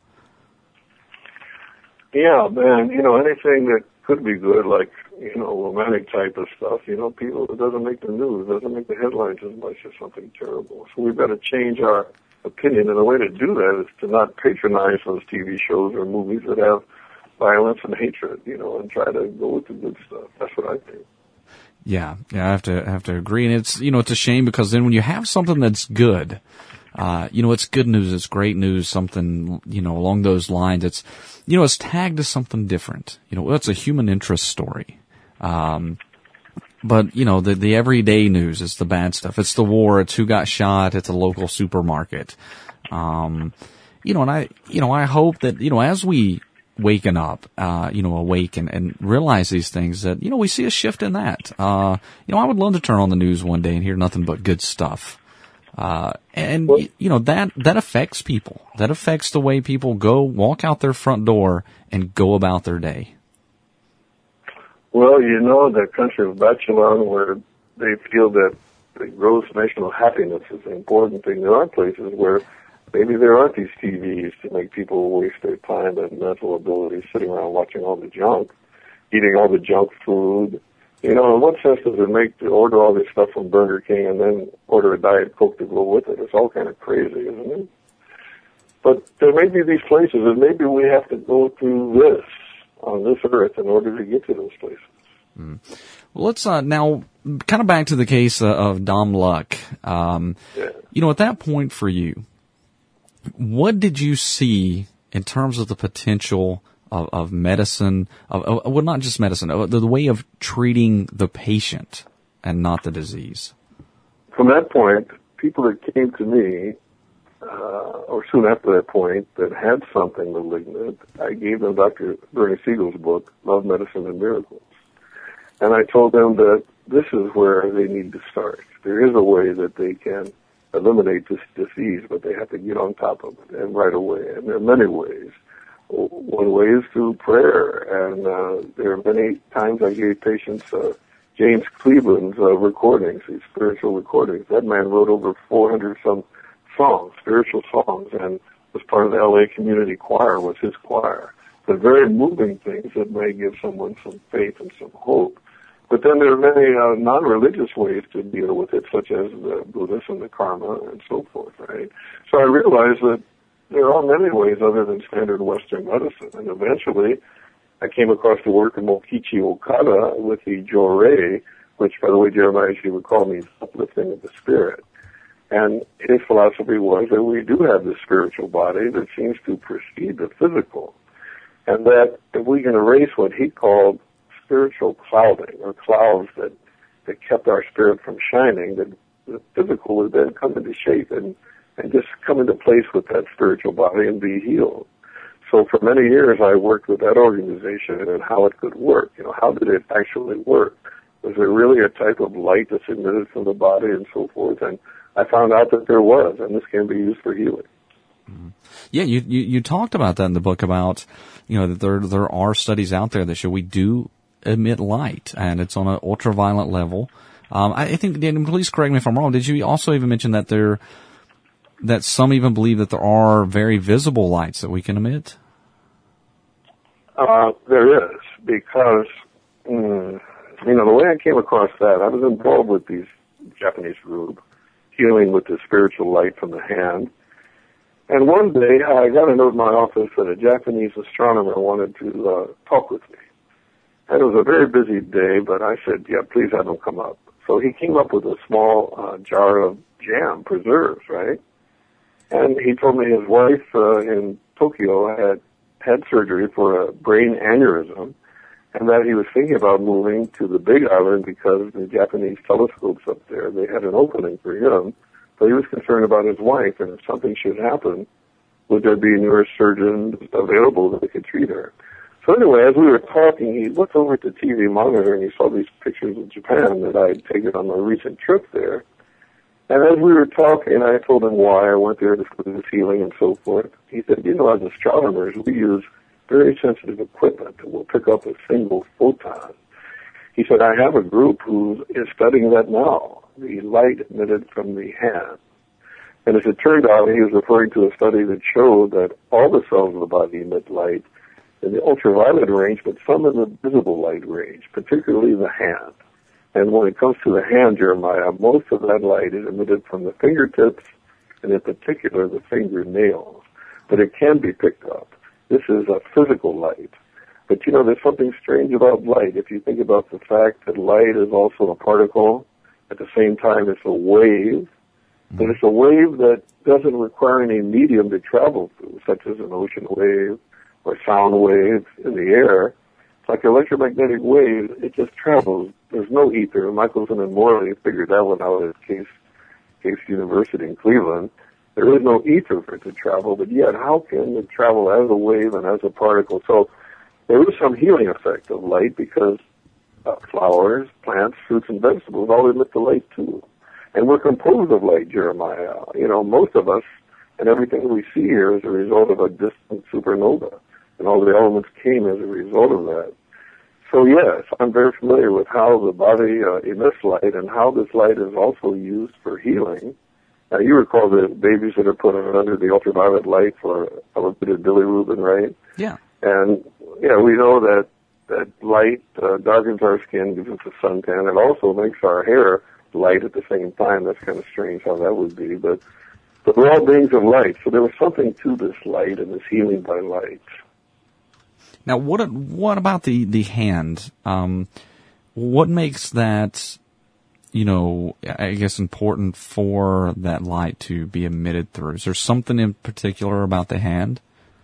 Yeah, man, you know, anything that could be good, like, you know, romantic type of stuff, you know, people, it doesn't make the news, it doesn't make the headlines as much as something terrible. So we've got to change our opinion, and the way to do that is to not patronize those TV shows or movies that have violence and hatred, you know, and try to go with the good stuff. That's what I think. Yeah, I have to agree, and it's, you know, it's a shame because then when you have something that's good, you know, it's good news, it's great news, something, you know, along those lines, it's, you know, it's tagged as something different. You know, it's a human interest story. But, you know, the everyday news is the bad stuff. It's the war, it's who got shot, it's a local supermarket. You know, and I hope that, you know, as we waken up, you know, awake and realize these things that, you know, we see a shift in that. You know, I would love to turn on the news one day and hear nothing but good stuff. And, you know, that affects people. That affects the way people walk out their front door and go about their day. Well, you know, the country of Babylon, where they feel that the gross national happiness is an important thing, there are places where maybe there aren't these TVs to make people waste their time and mental ability sitting around watching all the junk, eating all the junk food. You know, in what sense does it make to order all this stuff from Burger King and then order a Diet Coke to go with it? It's all kind of crazy, isn't it? But there may be these places, and maybe we have to go through this on this earth in order to get to those places. Well, let's now kind of back to the case of Dom Luck. You know, at that point for you, what did you see in terms of the potential of medicine, well, not just medicine, the way of treating the patient and not the disease? From that point, people that came to me, or soon after that point, that had something malignant, I gave them Dr. Bernie Siegel's book, Love, Medicine, and Miracles. And I told them that this is where they need to start. There is a way that they can eliminate this disease, but they have to get on top of it, and right away. And there are many ways. One way is through prayer, and there are many times I gave patients James Cleveland's recordings, these spiritual recordings. That man wrote over 400-some songs, spiritual songs, and was part of the LA Community Choir, was his choir. The very moving things that may give someone some faith and some hope. But then there are many non-religious ways to deal with it, such as the Buddhism, the karma, and so forth, right? So I realized that there are many ways other than standard Western medicine. And eventually, I came across the work of Mokichi Okada with the Jorei, which, by the way, Jeremiah, she would call me uplifting of the spirit. And his philosophy was that we do have this spiritual body that seems to precede the physical. And that if we can erase what he called spiritual clouding, or clouds that kept our spirit from shining, that the physical would then come into shape and just come into place with that spiritual body and be healed. So for many years I worked with that organization and how it could work. You know, how did it actually work? Was there really a type of light that's emitted from the body and so forth? And I found out that there was, and this can be used for healing. Yeah, you talked about that in the book about, you know, that there are studies out there that show we do emit light, and it's on an ultraviolet level. I think, Dan, please correct me if I'm wrong. Did you also even mention that that some even believe that there are very visible lights that we can emit? There is, because, the way I came across that, I was involved with these Japanese group, healing with the spiritual light from the hand. And one day, I got a note in my office that a Japanese astronomer wanted to talk with me. And it was a very busy day, but I said, yeah, please have him come up. So he came up with a small jar of jam, preserves, right? And he told me his wife in Tokyo had surgery for a brain aneurysm, and that he was thinking about moving to the Big Island because the Japanese telescopes up there, they had an opening for him, but he was concerned about his wife, and if something should happen, would there be neurosurgeons available that could treat her? So anyway, as we were talking, he looked over at the TV monitor and he saw these pictures of Japan that I had taken on my recent trip there. And as we were talking, I told him why I went there to do this healing and so forth. He said, as astronomers, we use very sensitive equipment that will pick up a single photon. He said, I have a group who is studying that now, the light emitted from the hand. And as it turned out, he was referring to a study that showed that all the cells of the body emit light in the ultraviolet range, but some in the visible light range, particularly the hand. And when it comes to the hand, Jeremiah, most of that light is emitted from the fingertips, and in particular the fingernails. But it can be picked up. This is a physical light. But there's something strange about light. If you think about the fact that light is also a particle, at the same time it's a wave, but it's a wave that doesn't require any medium to travel through, such as an ocean wave or sound wave in the air. It's like electromagnetic wave, it just travels. There's no ether. Michelson and Morley figured that one out at Case University in Cleveland. There is no ether for it to travel, but yet how can it travel as a wave and as a particle? So there is some healing effect of light because flowers, plants, fruits, and vegetables all emit the light too. And we're composed of light, Jeremiah. Most of us and everything we see here is a result of a distant supernova. And all the elements came as a result of that. So yes, I'm very familiar with how the body emits light and how this light is also used for healing. Now, you recall the babies that are put under the ultraviolet light for elevated bilirubin, right? Yeah. And, we know that light darkens our skin, gives us a suntan. It also makes our hair light at the same time. That's kind of strange how that would be. But we're all beings of light. So there was something to this light and this healing by light. Now, what about the hand? What makes that, I guess important for that light to be emitted through? Is there something in particular about the hand?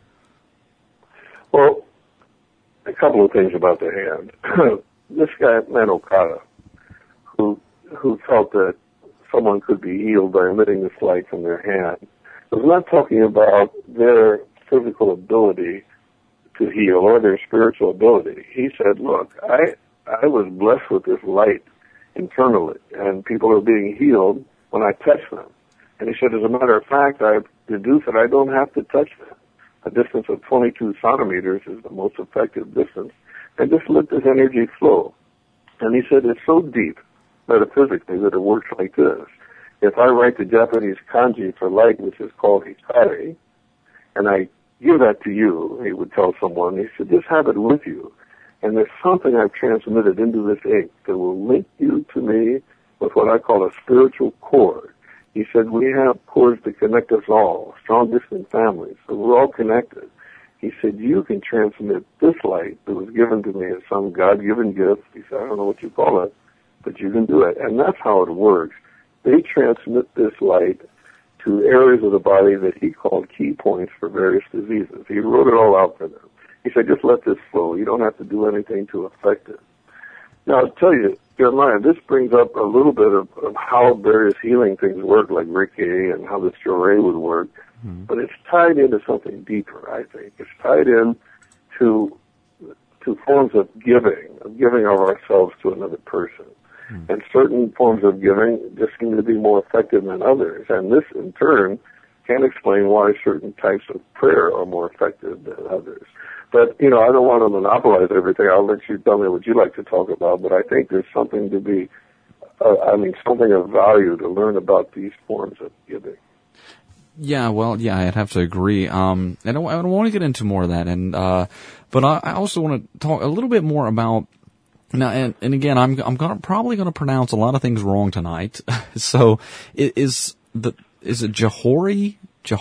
Well, a couple of things about the hand. This guy, Man Okada, who felt that someone could be healed by emitting this light from their hand, was not talking about their physical ability to heal or their spiritual ability. He said, look, I was blessed with this light internally, and people are being healed when I touch them. And he said, as a matter of fact, I've deduced that I don't have to touch them. A distance of 22 centimeters is the most effective distance, and just let this energy flow. And he said, it's so deep, metaphysically, that it works like this. If I write the Japanese kanji for light, which is called hikari, and I give that to you, he would tell someone, he said, just have it with you. And there's something I've transmitted into this ink that will link you to me with what I call a spiritual cord. He said, we have cords that connect us all, strong distant families, so we're all connected. He said, you can transmit this light that was given to me as some God-given gift. He said, I don't know what you call it, but you can do it. And that's how it works. They transmit this light to areas of the body that he called key points for various diseases. He wrote it all out for them. He said, just let this flow. You don't have to do anything to affect it. Now, I'll tell you, Jeremiah, this brings up a little bit of how various healing things work, like Reiki and how the Shorei would work. Mm-hmm. But it's tied into something deeper, I think. It's tied in to forms of giving of ourselves to another person. Mm-hmm. And certain forms of giving just seem to be more effective than others. And this, in turn, can explain why certain types of prayer are more effective than others. But, you know, I don't want to monopolize everything. I'll let you tell me what you like to talk about, but I think there's something to be, something of value to learn about these forms of giving. Yeah, well, yeah, I'd have to agree. And I want to get into more of that, and but I also want to talk a little bit more about now. And again, I'm probably going to pronounce a lot of things wrong tonight. So, is it Johari?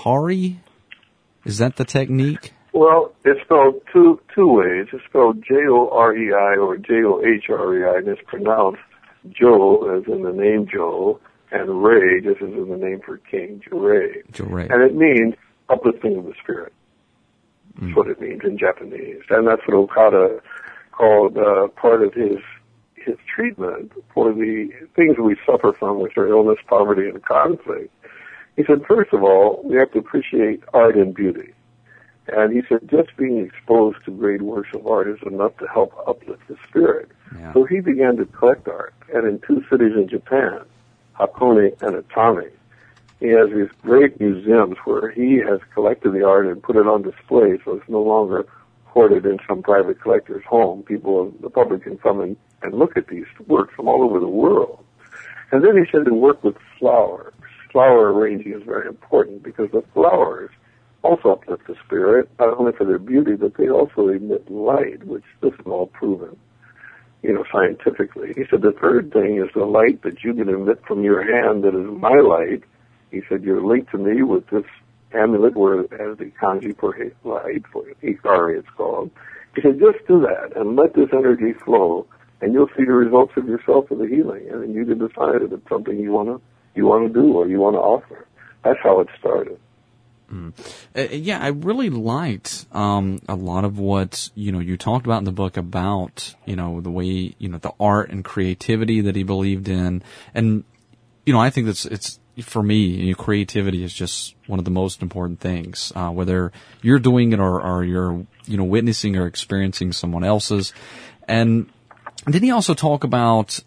Is that the technique? Well, it's spelled two ways. It's spelled Jorei or Johri, and it's pronounced Jo, as in the name Joe, and Ray, just as in the name for king, Jorei. And it means uplifting of the spirit. That's what it means in Japanese. And that's what Okada called part of his treatment for the things we suffer from, which are illness, poverty, and conflict. He said, first of all, we have to appreciate art and beauty. And he said, just being exposed to great works of art is enough to help uplift the spirit. Yeah. So he began to collect art. And in 2 cities in Japan, Hakone and Atami, he has these great museums where he has collected the art and put it on display, so it's no longer hoarded in some private collector's home. The public can come and look at these works from all over the world. And then he said to work with flowers. Flower arranging is very important because the flowers also uplift the spirit, not only for their beauty, but they also emit light, which this is all proven, scientifically. He said the third thing is the light that you can emit from your hand that is my light. He said you're linked to me with this amulet where it has the kanji for light, for Hikari it's called. He said just do that and let this energy flow, and you'll see the results of yourself for the healing, and then you can decide if it's something you want to do or you want to offer. That's how it started. Yeah, I really liked a lot of what you talked about in the book about the way the art and creativity that he believed in, and I think it's for me, creativity is just one of the most important things, whether you're doing it or you're witnessing or experiencing someone else's. And did he also talk about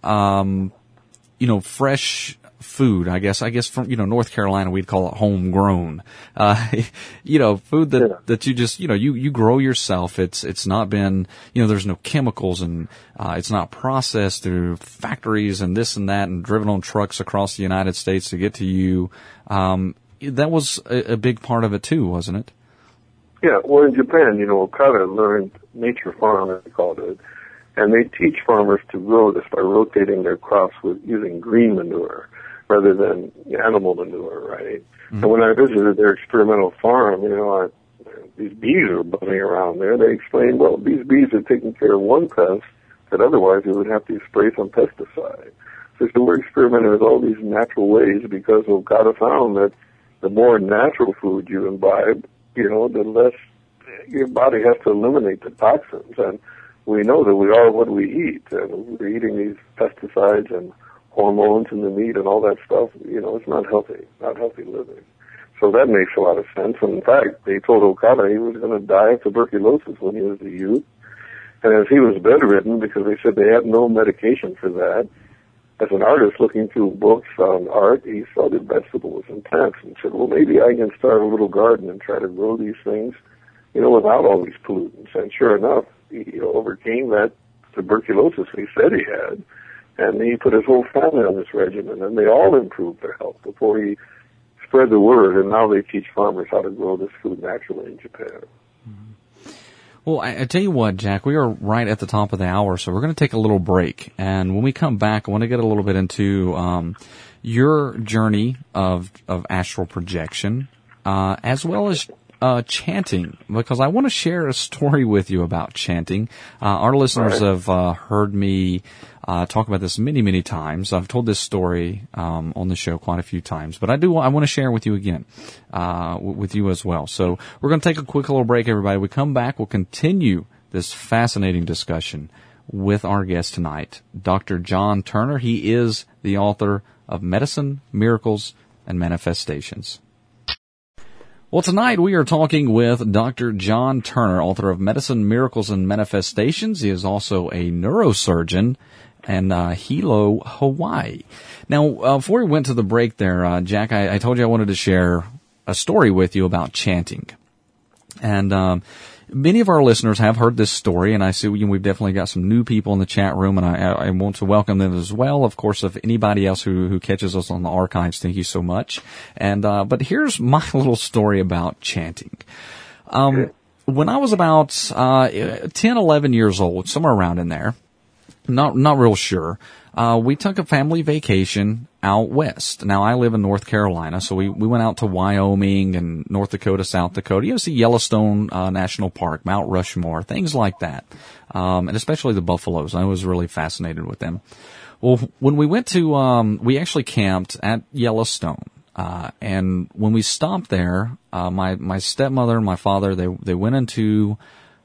fresh food? I guess from North Carolina we'd call it homegrown. Food that you just you grow yourself. It's not been there's no chemicals, and it's not processed through factories and this and that and driven on trucks across the United States to get to you. That was a big part of it too, wasn't it? Yeah. Well, in Japan, Okada learned nature farm, as they called it, and they teach farmers to grow this by rotating their crops with using green manure rather than animal manure, right? Mm-hmm. And when I visited their experimental farm, these bees are buzzing around there. They explained, well, these bees are taking care of one pest that otherwise we would have to spray some pesticide. So we're experimenting with all these natural ways because Okada found that the more natural food you imbibe, the less your body has to eliminate the toxins. And we know that we are what we eat, and we're eating these pesticides and hormones in the meat and all that stuff. It's not healthy living. So that makes a lot of sense. And in fact, they told Okada he was going to die of tuberculosis when he was a youth. And as he was bedridden, because they said they had no medication for that, as an artist looking through books on art, he saw the vegetables and plants and said, well, maybe I can start a little garden and try to grow these things, without all these pollutants. And sure enough, he overcame that tuberculosis he said he had. And he put his whole family on this regimen, and they all improved their health before he spread the word. And now they teach farmers how to grow this food naturally in Japan. Mm-hmm. Well, I tell you what, Jack, we are right at the top of the hour, so we're going to take a little break. And when we come back, I want to get a little bit into your journey of astral projection, as well as chanting, because I want to share a story with you about chanting. Our listeners have heard me talk about this many, many times. I've told this story on the show quite a few times, but I want to share it with you again, with you as well. So we're going to take a quick little break, everybody. When we come back, we'll continue this fascinating discussion with our guest tonight, Dr. John Turner. He is the author of Medicine, Miracles, and Manifestations. Well, tonight we are talking with Dr. John Turner, author of Medicine, Miracles, and Manifestations. He is also a neurosurgeon and Hilo, Hawaii. Now, before we went to the break there, Jack, I told you I wanted to share a story with you about chanting. And many of our listeners have heard this story, and I see we've definitely got some new people in the chat room, and I want to welcome them as well. Of course, if anybody else who catches us on the archives, thank you so much. And but here's my little story about chanting. When I was about 10, 11 years old, somewhere around in there, not real sure, we took a family vacation out west. Now, I live in North Carolina, so we went out to Wyoming and North Dakota, South Dakota, see Yellowstone National Park, Mount Rushmore, things like that, and especially the buffaloes. I was really fascinated with them. Well, when we went to, we actually camped at Yellowstone. And when we stopped there, my stepmother and my father, they went into,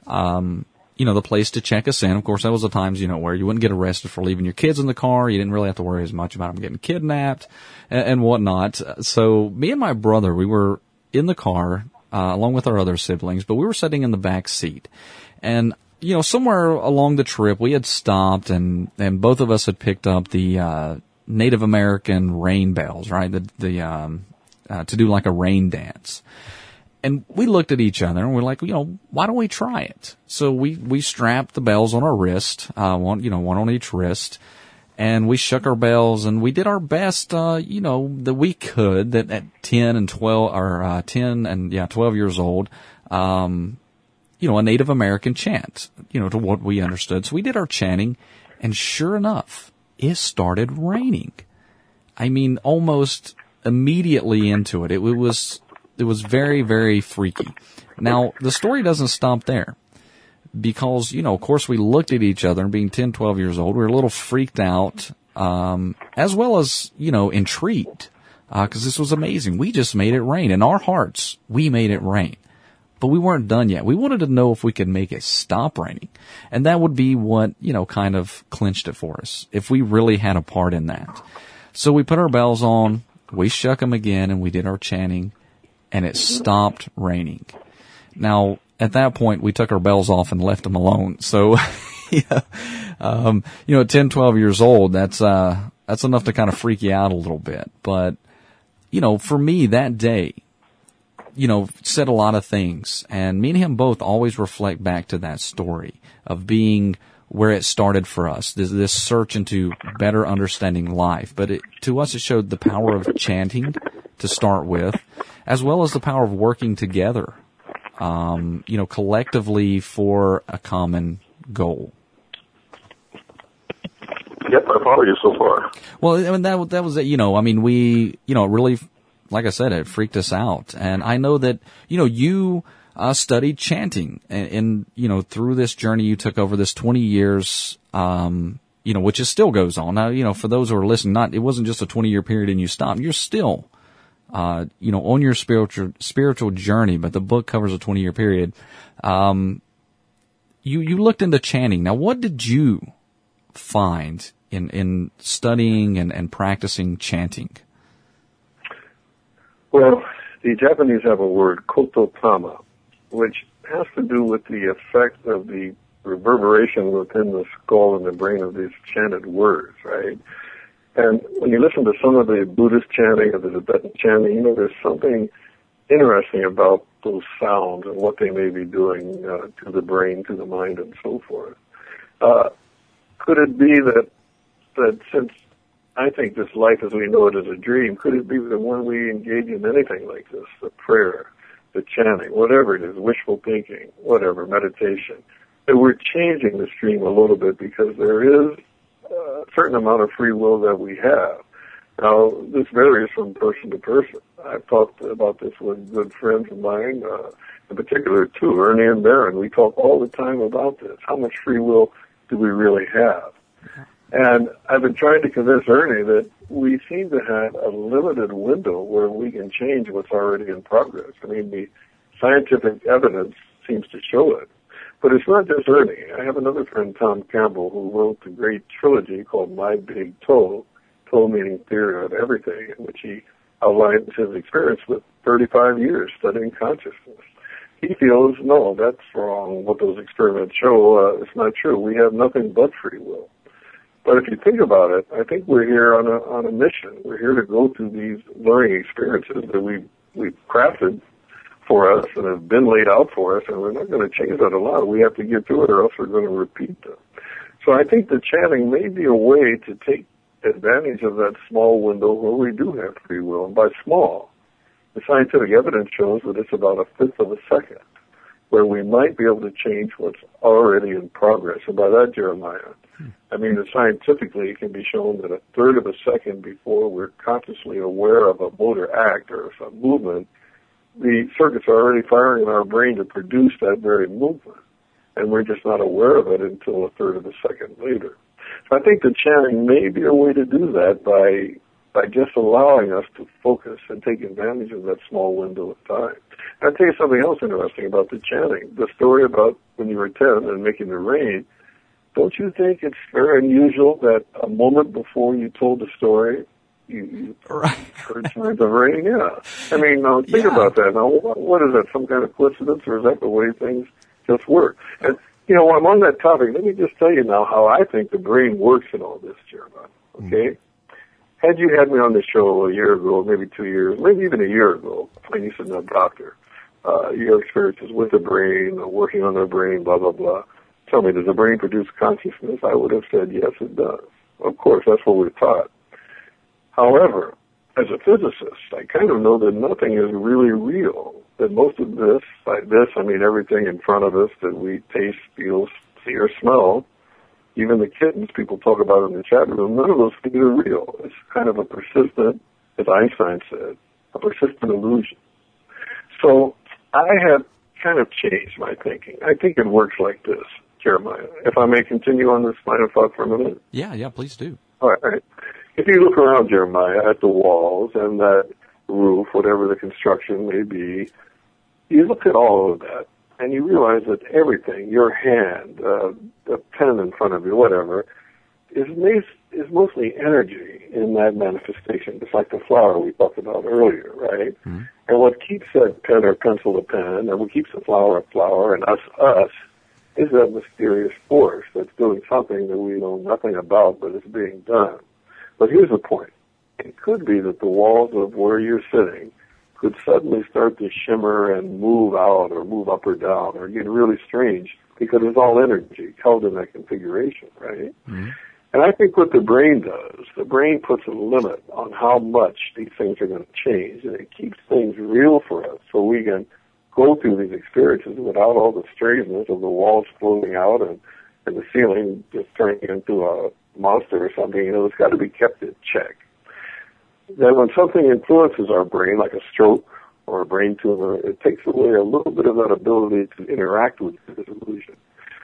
the place to check us in. Of course, that was the times, where you wouldn't get arrested for leaving your kids in the car. You didn't really have to worry as much about them getting kidnapped and whatnot. So me and my brother, we were in the car, along with our other siblings, but we were sitting in the back seat. And, somewhere along the trip, we had stopped and both of us had picked up the, Native American rain bells, right? To do like a rain dance. And we looked at each other and we're like, why don't we try it? So we strapped the bells on our wrist, one on each wrist, and we shook our bells and we did our best, that we could, that at 10 and 12, or 10 and 12 years old, a Native American chant, to what we understood. So we did our chanting, and sure enough, it started raining. I mean, almost immediately into it. It was very, very freaky. Now, the story doesn't stop there because, of course, we looked at each other and being 10, 12 years old, we were a little freaked out, as well as, intrigued, because this was amazing. We just made it rain. In our hearts, we made it rain. But we weren't done yet. We wanted to know if we could make it stop raining. And that would be what, kind of clinched it for us, if we really had a part in that. So we put our bells on, we shook them again, and we did our chanting, and it stopped raining. Now, at that point, we took our bells off and left them alone. So, at 10, 12 years old, that's enough to kind of freak you out a little bit. But, for me, that day, said a lot of things. And me and him both always reflect back to that story of being where it started for us, this search into better understanding life. But to us, it showed the power of chanting to start with, as well as the power of working together, collectively for a common goal. Yep, I follow you so far. Well, I mean, that was it. We, really, like I said, it freaked us out. And I know that, you studied chanting and, through this journey you took over this 20 years, which is still goes on. Now, for those who are listening, it wasn't just a 20-year period and you stopped. You're still, on your spiritual journey, but the book covers a 20-year period. You looked into chanting. Now, what did you find in studying and practicing chanting? Well, the Japanese have a word, kototama, which has to do with the effect of the reverberation within the skull and the brain of these chanted words, right? And when you listen to some of the Buddhist chanting or the Tibetan chanting, there's something interesting about those sounds and what they may be doing to the brain, to the mind, and so forth. Could it be that since I think this life as we know it is a dream, could it be that when we engage in anything like this, the prayer, the chanting, whatever it is, wishful thinking, whatever, meditation, that we're changing the stream a little bit because there is a certain amount of free will that we have. Now, this varies from person to person. I've talked about this with good friends of mine, in particular, too, Ernie and Barron. We talk all the time about this. How much free will do we really have? And I've been trying to convince Ernie that we seem to have a limited window where we can change what's already in progress. I mean, the scientific evidence seems to show it. But it's not just Ernie. I have another friend, Tom Campbell, who wrote the great trilogy called My Big Toe, toe meaning theory of everything, in which he outlines his experience with 35 years studying consciousness. He feels, no, that's wrong. What those experiments show, it's not true. We have nothing but free will. But if you think about it, I think we're here on a mission. We're here to go through these learning experiences that we've crafted for us and have been laid out for us, and we're not going to change that a lot. We have to get through it, or else we're going to repeat them. So I think the chanting may be a way to take advantage of that small window where we do have free will. And by small, the scientific evidence shows that it's about a fifth of a second, where we might be able to change what's already in progress. And by that, Jeremiah, I mean that scientifically it can be shown that a third of a second before we're consciously aware of a motor act or some movement, the circuits are already firing in our brain to produce that very movement. And we're just not aware of it until a third of a second later. So I think the chanting may be a way to do that by just allowing us to focus and take advantage of that small window of time. And I'll tell you something else interesting about the chanting. The story about when you were 10 and making the rain, don't you think it's very unusual that a moment before you told the story, you heard signs of rain? Yeah. I mean, now think about that. Now, what is that, some kind of coincidence, or is that the way things just work? And, you know, while I'm on that topic, let me just tell you now how I think the brain works in all this, Jeremiah. Okay? Had you had me on the show a year ago, maybe 2 years, maybe even a year ago, and you said, "No, doctor, your experiences with the brain, working on the brain, blah, blah, blah. Tell me, does the brain produce consciousness?" I would have said, yes, it does. Of course, that's what we're taught. However, as a physicist, I kind of know that nothing is really real. That most of this, by this I mean everything in front of us that we taste, feel, see, or smell, even the kittens people talk about in the chat room, none of those things are real. It's kind of a persistent, as Einstein said, a persistent illusion. So I have kind of changed my thinking. I think it works like this, Jeremiah. If I may continue on this line of thought for a minute. Yeah, please do. All right. If you look around, Jeremiah, at the walls and that roof, whatever the construction may be, you look at all of that, and you realize that everything, your hand, the pen in front of you, whatever, is mostly energy in that manifestation, just like the flower we talked about earlier, right? Mm-hmm. And what keeps that pen or pencil a pen, and what keeps the flower a flower, and us, is that mysterious force that's doing something that we know nothing about, but it's being done. But here's the point. It could be that the walls of where you're sitting could suddenly start to shimmer and move out or move up or down or get really strange because it's all energy held in that configuration, right? Mm-hmm. And I think what the brain does, the brain puts a limit on how much these things are going to change, and it keeps things real for us so we can go through these experiences without all the strangeness of the walls floating out and the ceiling just turning into a monster or something. You know, it's got to be kept in check. Then when something influences our brain, like a stroke or a brain tumor, it takes away a little bit of that ability to interact with this illusion.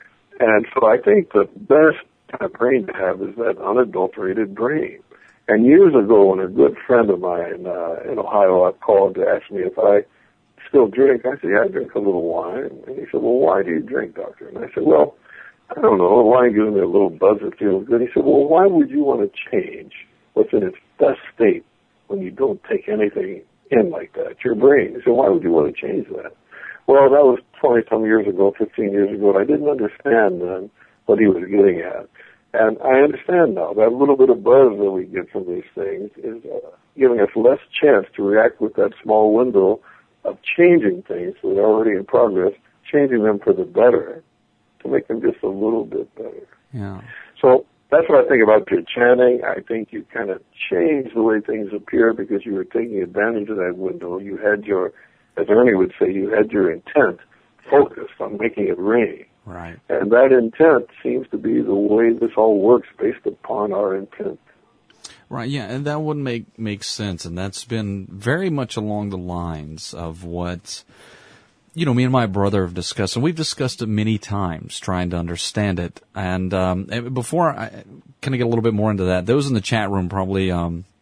And so I think the best kind of brain to have is that unadulterated brain. And years ago, when a good friend of mine in Ohio called to ask me if I still drink, I said, yeah, I drink a little wine. And he said, well, why do you drink, doctor? And I said, well, I don't know. Wine gives me a little buzz that feels good. He said, well, why would you want to change what's in its best state when you don't take anything in like that? Your brain. He said, why would you want to change that? Well, that was 20-some years ago, 15 years ago, and I didn't understand then what he was getting at. And I understand now. That little bit of buzz that we get from these things is giving us less chance to react with that small window of changing things that are already in progress, changing them for the better, to make them just a little bit better. Yeah. So that's what I think about your chanting. I think you kind of changed the way things appear because you were taking advantage of that window. You had your, as Ernie would say, you had your intent focused on making it rain. Right. And that intent seems to be the way this all works based upon our intent. Right, yeah, and that would make sense, and that's been very much along the lines of what, you know, me and my brother have discussed, and we've discussed it many times, trying to understand it. And before I kind of get a little bit more into that, those in the chat room probably,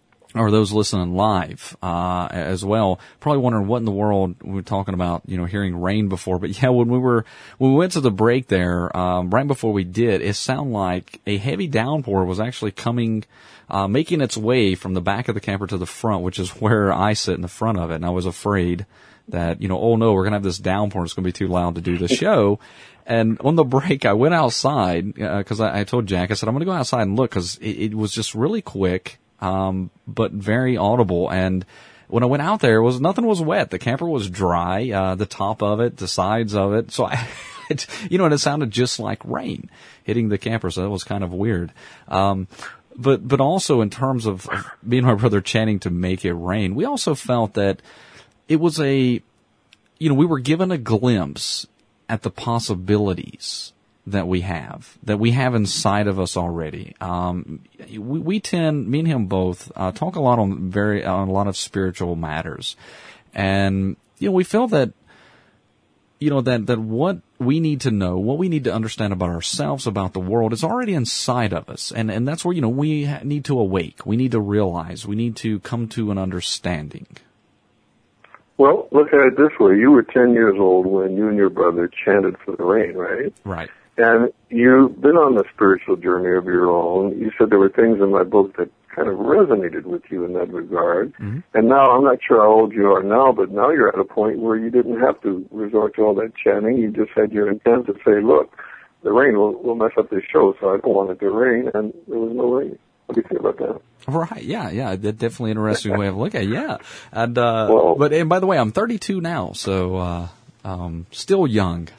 or those listening live as well, probably wondering what in the world we were talking about, you know, hearing rain before. But yeah, when we went to the break there, right before we did, it sounded like a heavy downpour was actually coming, making its way from the back of the camper to the front, which is where I sit in the front of it. And I was afraid that, you know, oh no, we're going to have this downpour. It's going to be too loud to do the show. And on the break, I went outside, cause I told Jack, I said, I'm going to go outside and look, cause it was just really quick, but very audible. And when I went out there, nothing was wet. The camper was dry, the top of it, the sides of it. So and it sounded just like rain hitting the camper. So that was kind of weird. But also in terms of me and my brother chanting to make it rain, we also felt that it was we were given a glimpse at the possibilities that we have inside of us already. We tend, me and him both, talk a lot on a lot of spiritual matters. And, we feel that, that what we need to know, what we need to understand about ourselves, about the world, is already inside of us. And that's where, we need to awake. We need to realize. We need to come to an understanding. Well, look at it this way. You were 10 years old when you and your brother chanted for the rain, right? Right. And you've been on a spiritual journey of your own. You said there were things in my book that kind of resonated with you in that regard. Mm-hmm. And now, I'm not sure how old you are now, but now you're at a point where you didn't have to resort to all that chanting. You just had your intent to say, look, the rain will mess up this show, so I don't want it to rain, and there was no rain. What do you think about that? Right, yeah, that's definitely an interesting way of looking at it, yeah. And, and by the way, I'm 32 now, so, still young.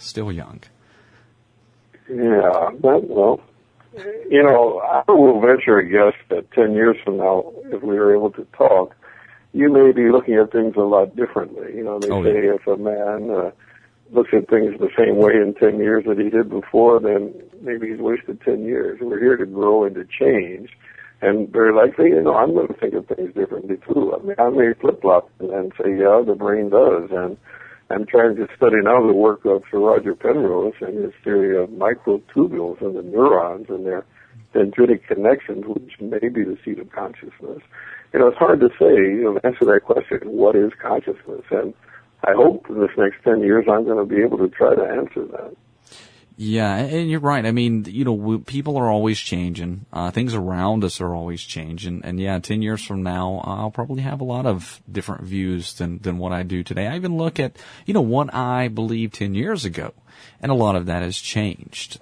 Yeah, well, I will venture a guess that 10 years from now, if we were able to talk, you may be looking at things a lot differently. They say if a man looks at things the same way in 10 years that he did before, then maybe he's wasted 10 years. We're here to grow and to change. And very likely, I'm going to think of things differently too. I mean, I may flip-flop and say, yeah, the brain does. And I'm trying to study now the work of Sir Roger Penrose and his theory of microtubules and the neurons and their dendritic connections, which may be the seat of consciousness. It's hard to say, answer that question, what is consciousness? And I hope in this next 10 years I'm going to be able to try to answer that. Yeah, and you're right. I mean, people are always changing. Things around us are always changing. And yeah, 10 years from now, I'll probably have a lot of different views than what I do today. I even look at, what I believed 10 years ago, and a lot of that has changed.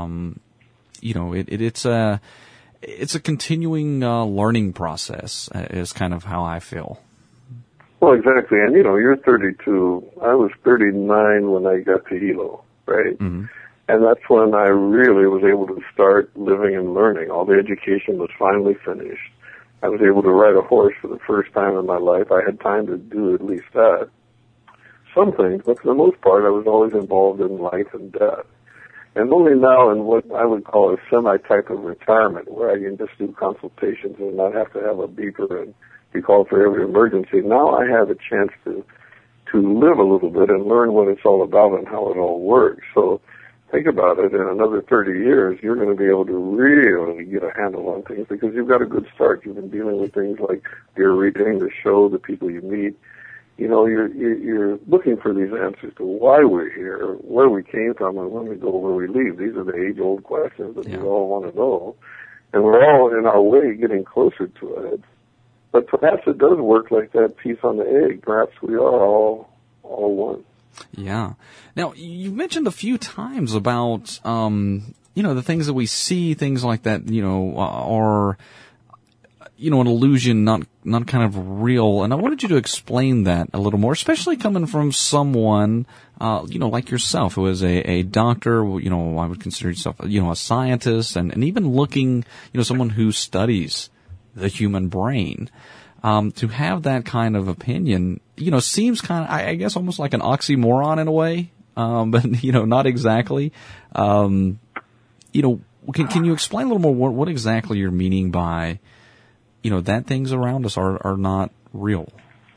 It's a continuing learning process, is kind of how I feel. Well, exactly. And, you're 32. I was 39 when I got to Hilo, right? Mm-hmm. And that's when I really was able to start living and learning. All the education was finally finished. I was able to ride a horse for the first time in my life. I had time to do at least that. Some things, but for the most part, I was always involved in life and death. And only now in what I would call a semi-type of retirement, where I can just do consultations and not have to have a beeper and be called for every emergency, now I have a chance to live a little bit and learn what it's all about and how it all works. So think about it, in another 30 years, you're going to be able to really get a handle on things because you've got a good start. You've been dealing with things like your reading, the show, the people you meet. You're looking for these answers to why we're here, where we came from, and when we go, where we leave. These are the age-old questions that we all want to know. And we're all, in our way, getting closer to it. But perhaps it does work like that piece on the egg. Perhaps we are all one. Yeah. Now, you've mentioned a few times about, the things that we see, things like that, are, an illusion, not kind of real. And I wanted you to explain that a little more, especially coming from someone, like yourself, who is a doctor, I would consider yourself, a scientist, and even looking, someone who studies the human brain. To have that kind of opinion, seems kind of, I guess, almost like an oxymoron in a way, but, not exactly. Can you explain a little more what exactly you're meaning by, that things around us are not real?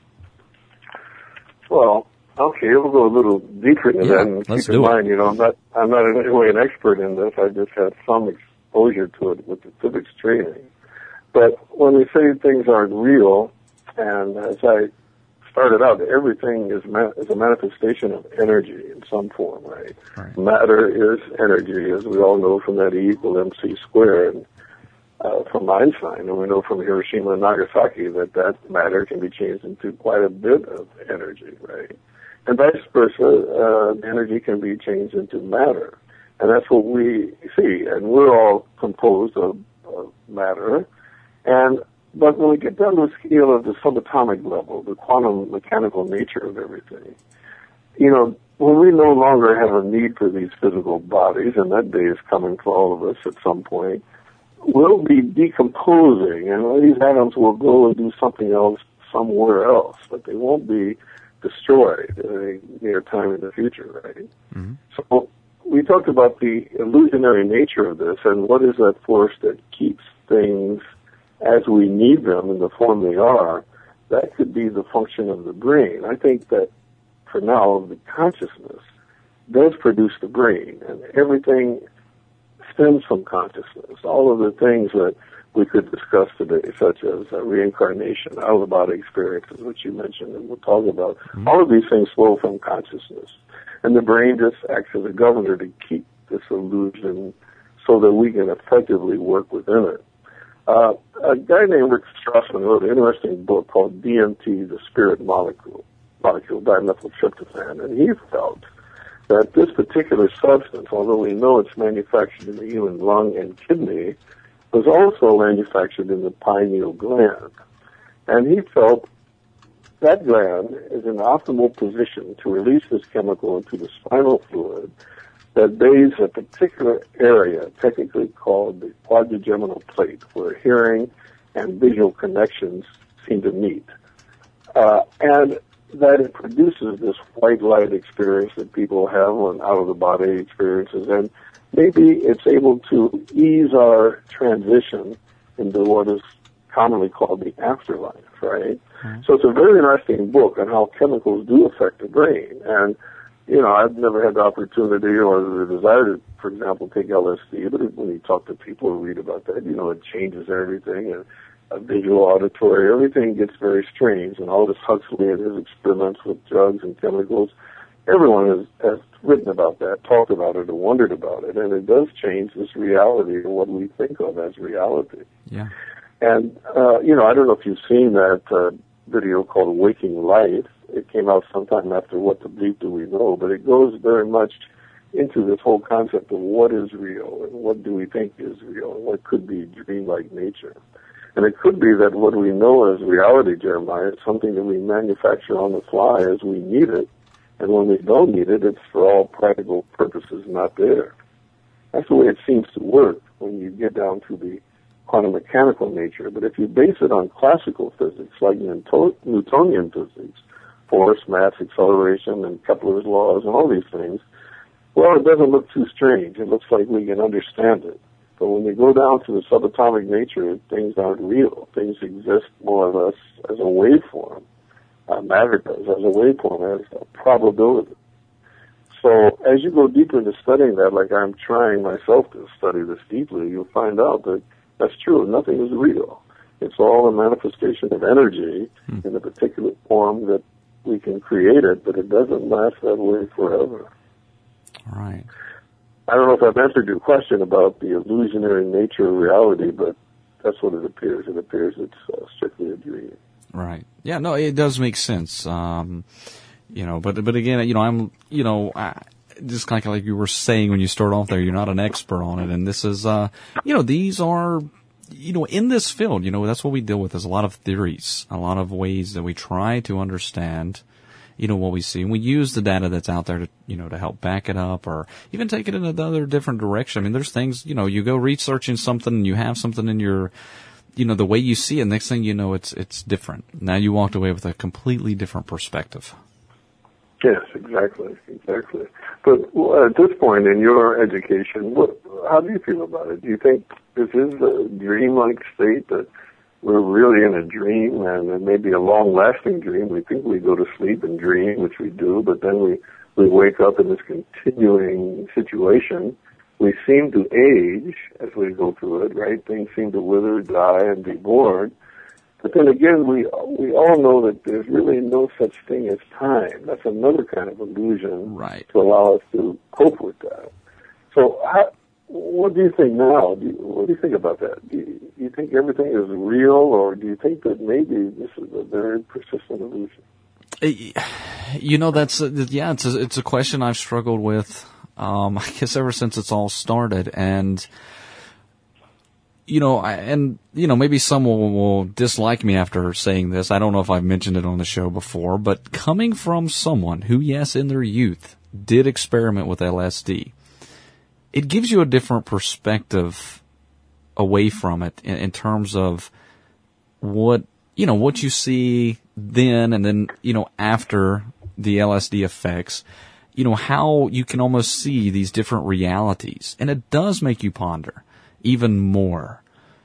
Well, okay, we'll go a little deeper into that. And keep in mind, I'm not in any way an expert in this. I just had some exposure to it with the physics training. But when we say things aren't real, and as I started out, everything is a manifestation of energy in some form, right? Matter is energy, as we all know from that E equal MC squared, from Einstein, and we know from Hiroshima and Nagasaki that matter can be changed into quite a bit of energy, right? And vice versa, energy can be changed into matter. And that's what we see, and we're all composed of matter. And But when we get down to the scale of the subatomic level, the quantum mechanical nature of everything, when we no longer have a need for these physical bodies, and that day is coming for all of us at some point, we'll be decomposing, and these atoms will go and do something else somewhere else, but they won't be destroyed at any near time in the future, right? Mm-hmm. So we talked about the illusionary nature of this, and what is that force that keeps things as we need them in the form they are. That could be the function of the brain. I think that for now, the consciousness does produce the brain, and everything stems from consciousness. All of the things that we could discuss today, such as reincarnation, out-of-body experiences, which you mentioned, and we'll talk about, all of these things flow from consciousness. And the brain just acts as a governor to keep this illusion so that we can effectively work within it. A guy named Rick Strassman wrote an interesting book called DMT, the Spirit Molecule, dimethyltryptophan, and he felt that this particular substance, although we know it's manufactured in the human lung and kidney, was also manufactured in the pineal gland. And he felt that gland is in an optimal position to release this chemical into the spinal fluid that bathes a particular area, technically called the quadrigeminal plate, where hearing and visual connections seem to meet. And that it produces this white light experience that people have on out-of-the-body experiences, and maybe it's able to ease our transition into what is commonly called the afterlife, right? Mm-hmm. So it's a very interesting book on how chemicals do affect the brain. And, I've never had the opportunity or the desire to, for example, take LSD, but when you talk to people who read about that, it changes everything, and visual, auditory, everything gets very strange. And Aldous Huxley and his experiments with drugs and chemicals, everyone has written about that, talked about it, and wondered about it, and it does change this reality or what we think of as reality. Yeah. And, I don't know if you've seen that video called Waking Life. It came out sometime after What the Bleep Do We Know, but it goes very much into this whole concept of what is real and what do we think is real and what could be dreamlike nature. And it could be that what we know as reality, Jeremiah, is something that we manufacture on the fly as we need it, and when we don't need it, it's for all practical purposes not there. That's the way it seems to work when you get down to the quantum mechanical nature. But if you base it on classical physics, like Newtonian physics, force, mass, acceleration, and Kepler's laws, and all these things, well, it doesn't look too strange. It looks like we can understand it. But when we go down to the subatomic nature, things aren't real. Things exist more or less as a waveform. Matter does, as a waveform, as a probability. So as you go deeper into studying that, like I'm trying myself to study this deeply, you'll find out that that's true. Nothing is real. It's all a manifestation of energy in a particular form that we can create it, but it doesn't last that way forever. All right. I don't know if I've answered your question about the illusionary nature of reality, but that's what it appears. It appears it's strictly a dream. Right. Yeah, no, it does make sense. But again, I'm, just kind of like you were saying when you start off there, you're not an expert on it. And this is, these are, in this field, that's what we deal with is a lot of theories, a lot of ways that we try to understand, what we see. And we use the data that's out there to, to help back it up or even take it in another different direction. I mean, there's things, you go researching something and you have something in your, the way you see it, next thing you know, it's different. Now you walked away with a completely different perspective. Yes, exactly. But at this point in your education, how do you feel about it? Do you think this is a dreamlike state, that we're really in a dream, and it may be a long-lasting dream? We think we go to sleep and dream, which we do, but then we wake up in this continuing situation. We seem to age as we go through it, right? Things seem to wither, die, and be born. But then again, we all know that there's really no such thing as time. That's another kind of illusion, right, to allow us to cope with that. So what do you think now? What do you think about that? Do you think everything is real, or do you think that maybe this is a very persistent illusion? It's a question I've struggled with, I guess ever since it's all started. And, maybe someone will dislike me after saying this. I don't know if I've mentioned it on the show before, but coming from someone who, yes, in their youth did experiment with LSD, it gives you a different perspective away from it in terms of what you see then and then, after the LSD effects, how you can almost see these different realities. And it does make you ponder even more,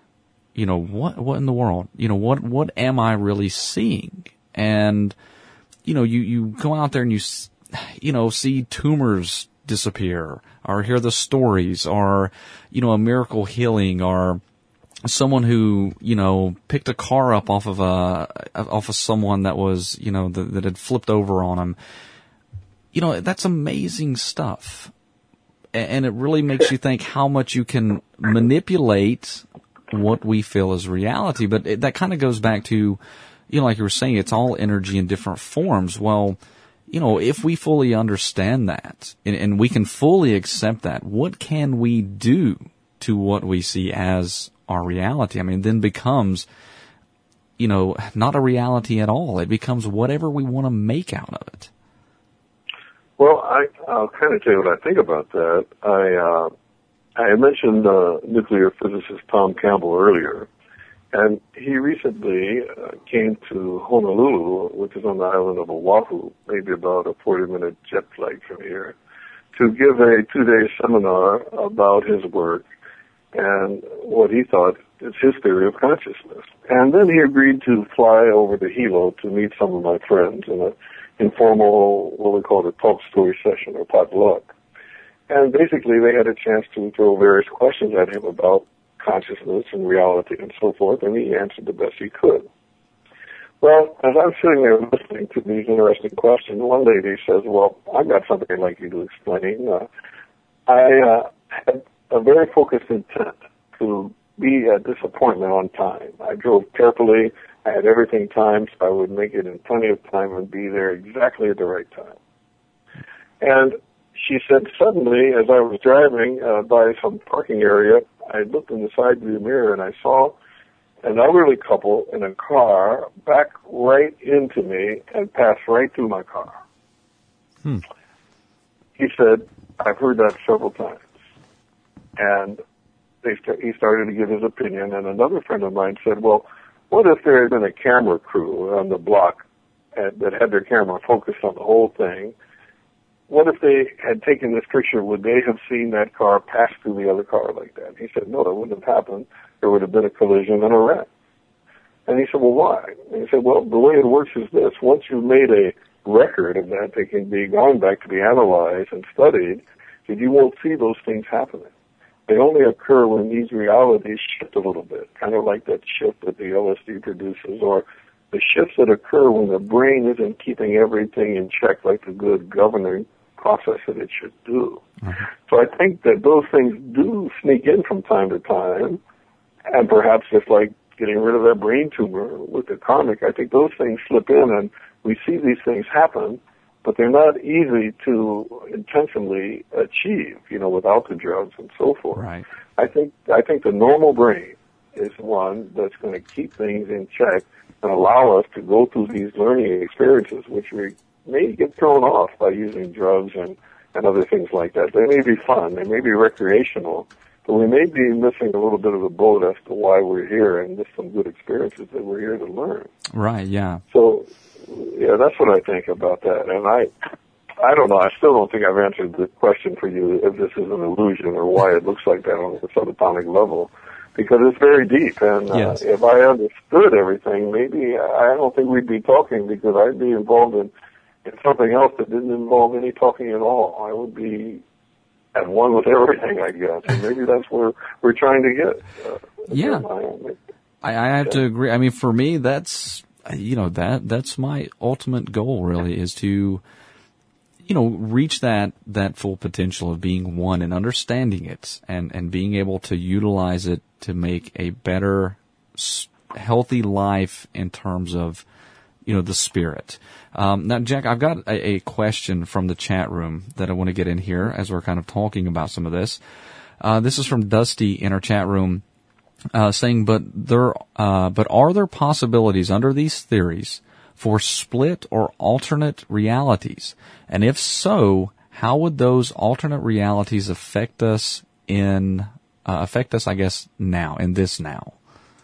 what in the world, what am I really seeing? And, you go out there and you see tumors disappear, or hear the stories, or, a miracle healing, or someone who, picked a car up off of someone that was, that had flipped over on him. That's amazing stuff. And it really makes you think how much you can manipulate what we feel is reality. But that kind of goes back to, like you were saying, it's all energy in different forms. Well, if we fully understand that and we can fully accept that, what can we do to what we see as our reality? I mean, then becomes, not a reality at all. It becomes whatever we want to make out of it. Well, I'll kind of tell you what I think about that. I mentioned nuclear physicist Tom Campbell earlier, and he recently came to Honolulu, which is on the island of Oahu, maybe about a 40-minute jet flight from here, to give a 2-day seminar about his work and what he thought is his theory of consciousness. And then he agreed to fly over to Hilo to meet some of my friends in an informal, what we call a talk story session or potluck. And basically they had a chance to throw various questions at him about consciousness and reality and so forth, and he answered the best he could. Well, as I'm sitting there listening to these interesting questions, one lady says, well, I've got something I'd like you to explain. I had a very focused intent to be at this appointment on time. I drove carefully. I had everything timed so I would make it in plenty of time and be there exactly at the right time. And she said, suddenly, as I was driving by some parking area, I looked in the side view mirror and I saw an elderly couple in a car back right into me and pass right through my car. He said, I've heard that several times. And he started to give his opinion, and another friend of mine said, well, what if there had been a camera crew on the block that had their camera focused on the whole thing? What if they had taken this picture? Would they have seen that car pass through the other car like that? He said, no, that wouldn't have happened. There would have been a collision and a wreck. And he said, well, why? And he said, well, the way it works is this. Once you've made a record of that, they can be gone back to be analyzed and studied, and you won't see those things happening. They only occur when these realities shift a little bit, kind of like that shift that the LSD produces, or the shifts that occur when the brain isn't keeping everything in check like the good governing process that it should do. Mm-hmm. So I think that those things do sneak in from time to time, and perhaps just like getting rid of that brain tumor with the comic, I think those things slip in and we see these things happen, but they're not easy to intentionally achieve, without the drugs and so forth. Right. I think the normal brain is one that's going to keep things in check and allow us to go through these learning experiences, which we may get thrown off by using drugs and other things like that. They may be fun, they may be recreational, but we may be missing a little bit of the boat as to why we're here and just some good experiences that we're here to learn. Right, yeah. So, yeah, that's what I think about that. And I don't know, I still don't think I've answered the question for you if this is an illusion or why it looks like that on the subatomic level, because it's very deep. And yes. If I understood everything, maybe I don't think we'd be talking, because I'd be involved in something else that didn't involve any talking at all. I would be at one with everything, I guess. And maybe that's where we're trying to get. Yeah. I have to agree. I mean, for me, that's my ultimate goal, really, is to, reach that full potential of being one and understanding it and being able to utilize it to make a better, healthy life in terms of, the spirit. Now, Jack, I've got a question from the chat room that I want to get in here as we're kind of talking about some of this. This is from Dusty in our chat room. saying, but are there possibilities under these theories for split or alternate realities? And if so, how would those alternate realities affect us I guess, now, in this now?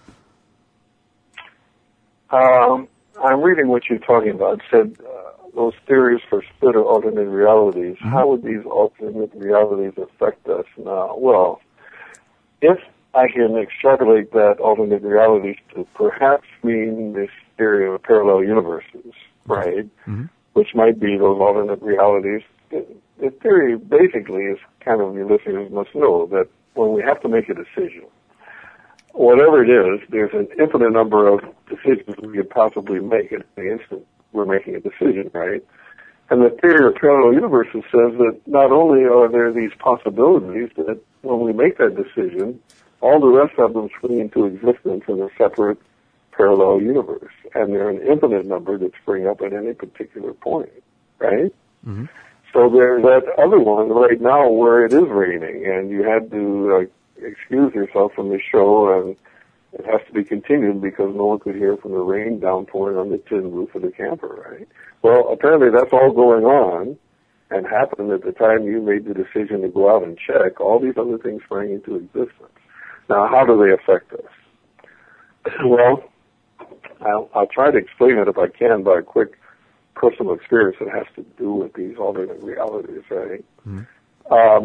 I'm reading what you're talking about. It said those theories for split or alternate realities. Mm-hmm. How would these alternate realities affect us now? Well, if I can extrapolate that alternate realities to perhaps mean this theory of parallel universes, right? Mm-hmm. Which might be those alternate realities. The theory basically is kind of, your listeners must know, that when we have to make a decision, whatever it is, there's an infinite number of decisions we could possibly make at the instant we're making a decision, right? And the theory of parallel universes says that not only are there these possibilities, that when we make that decision, all the rest of them spring into existence in a separate parallel universe. And there are an infinite number that spring up at any particular point, right? Mm-hmm. So there's that other one right now where it is raining, and you had to excuse yourself from the show, and it has to be continued because no one could hear from the rain downpouring on the tin roof of the camper, right? Well, apparently that's all going on and happened at the time you made the decision to go out and check. All these other things sprang into existence. Now, how do they affect us? Well, I'll try to explain it if I can by a quick personal experience that has to do with these alternate realities, right? Mm-hmm.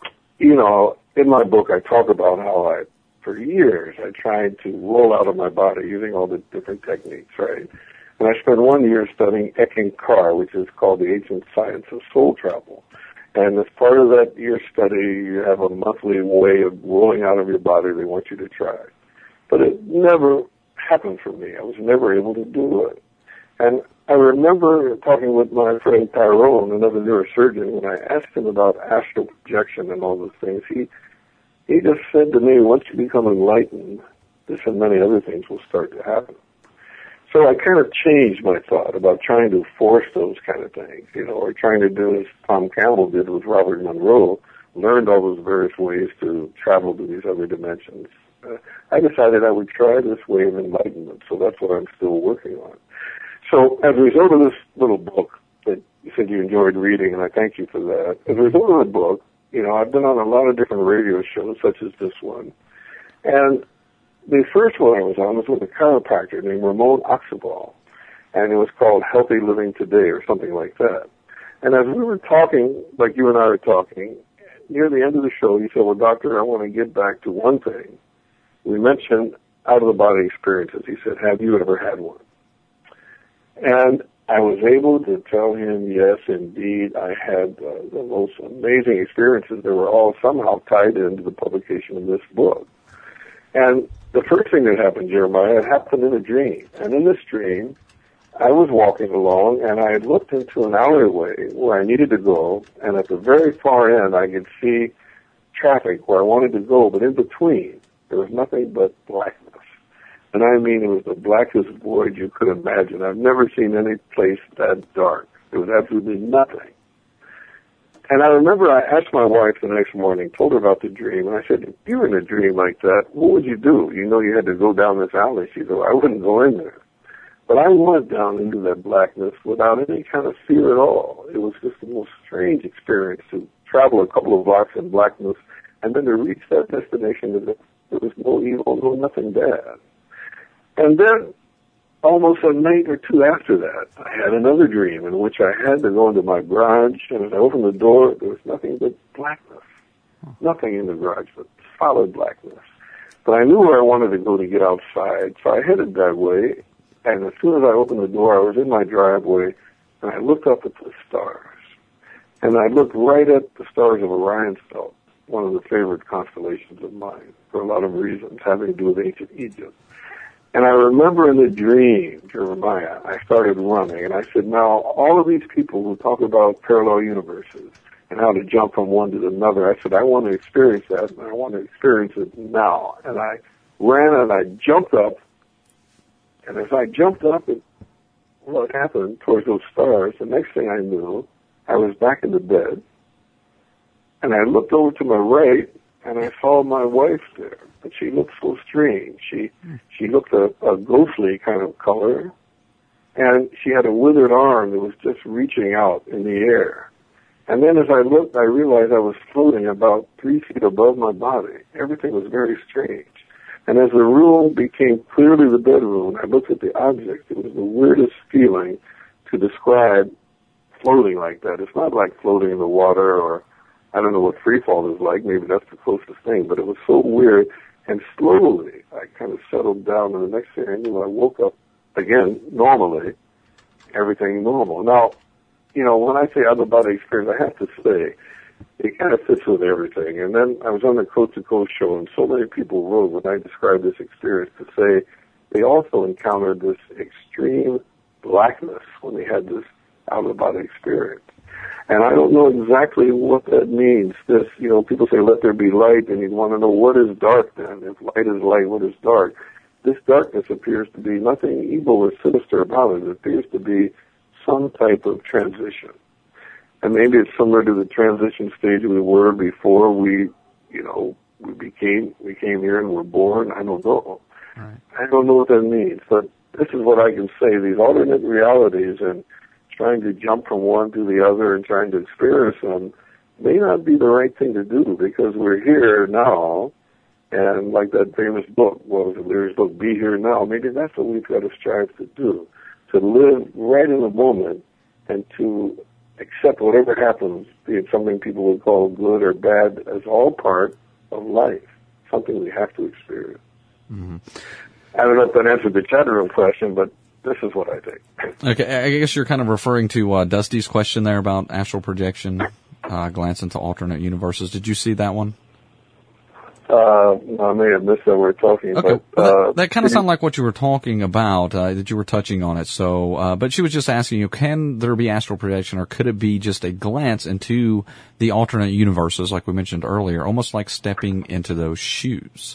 In my book, I talk about how for years, I tried to roll out of my body using all the different techniques, right? And I spent 1 year studying Eckankar, which is called the Ancient Science of Soul Travel. And as part of that year study, you have a monthly way of rolling out of your body they want you to try. But it never happened for me. I was never able to do it. And I remember talking with my friend Tyrone, another neurosurgeon, when I asked him about astral projection and all those things. He just said to me, once you become enlightened, this and many other things will start to happen. So I kind of changed my thought about trying to force those kind of things, or trying to do as Tom Campbell did with Robert Monroe, learned all those various ways to travel to these other dimensions. I decided I would try this way of enlightenment, so that's what I'm still working on. So as a result of this little book that you said you enjoyed reading, and I thank you for that, as a result of the book, I've been on a lot of different radio shows, such as this one. And the first one I was on was with a chiropractor named Ramon Oxabal, and it was called Healthy Living Today or something like that. And as we were talking, like you and I are talking, near the end of the show, he said, well, doctor, I want to get back to one thing. We mentioned out-of-the-body experiences. He said, have you ever had one? And I was able to tell him, yes, indeed, I had the most amazing experiences that were all somehow tied into the publication of this book. And the first thing that happened, Jeremiah, it happened in a dream. And in this dream, I was walking along, and I had looked into an alleyway where I needed to go, and at the very far end, I could see traffic where I wanted to go, but in between, there was nothing but blackness. And I mean, it was the blackest void you could imagine. I've never seen any place that dark. There was absolutely nothing. And I remember I asked my wife the next morning, told her about the dream, and I said, if you were in a dream like that, what would you do? You had to go down this alley. She said, I wouldn't go in there. But I went down into that blackness without any kind of fear at all. It was just the most strange experience to travel a couple of blocks in blackness and then to reach that destination that there was no evil, no nothing bad. And then, almost a night or two after that, I had another dream in which I had to go into my garage, and as I opened the door, there was nothing but blackness. Nothing in the garage but solid blackness. But I knew where I wanted to go to get outside, so I headed that way, and as soon as I opened the door, I was in my driveway, and I looked up at the stars. And I looked right at the stars of Orion's Belt, one of the favorite constellations of mine, for a lot of reasons having to do with ancient Egypt. And I remember in the dream, Jeremiah, I started running, and I said, now, all of these people who talk about parallel universes and how to jump from one to another, I said, I want to experience that, and I want to experience it now. And I ran and I jumped up, and as I jumped up, what happened towards those stars, the next thing I knew, I was back in the bed, and I looked over to my right, and I saw my wife there, but she looked so strange. She looked a ghostly kind of color, and she had a withered arm that was just reaching out in the air. And then as I looked, I realized I was floating about 3 feet above my body. Everything was very strange. And as the room became clearly the bedroom, I looked at the object. It was the weirdest feeling to describe floating like that. It's not like floating in the water, or I don't know what free fall is like. Maybe that's the closest thing, but it was so weird. And slowly, I kind of settled down, and the next thing I knew, I woke up again, normally, everything normal. Now, you know, when I say out-of-body experience, I have to say, it kind of fits with everything. And then I was on the Coast to Coast show, and so many people wrote when I described this experience to say they also encountered this extreme blackness when they had this out-of-body experience. And I don't know exactly what that means. This, you know, people say, let there be light, and you want to know what is dark then. If light is light, what is dark? This darkness appears to be nothing evil or sinister about it. It appears to be some type of transition. And maybe it's similar to the transition stage we were before we came here and were born. I don't know. Right. I don't know what that means, but this is what I can say. These alternate realities and trying to jump from one to the other and trying to experience them may not be the right thing to do, because we're here now, and like that famous book, Larry's book, Be Here Now, maybe that's what we've got to strive to do, to live right in the moment and to accept whatever happens, be it something people would call good or bad, as all part of life, something we have to experience. Mm-hmm. I don't know if that answered the chat room question, but this is what I think. Okay, I guess you're kind of referring to Dusty's question there about astral projection, glance into alternate universes. Did you see that one? I may have missed that we're talking about. Well, that kind of sounded like what you were talking about, that you were touching on it. So, but she was just asking you, can there be astral projection, or could it be just a glance into the alternate universes, like we mentioned earlier, almost like stepping into those shoes?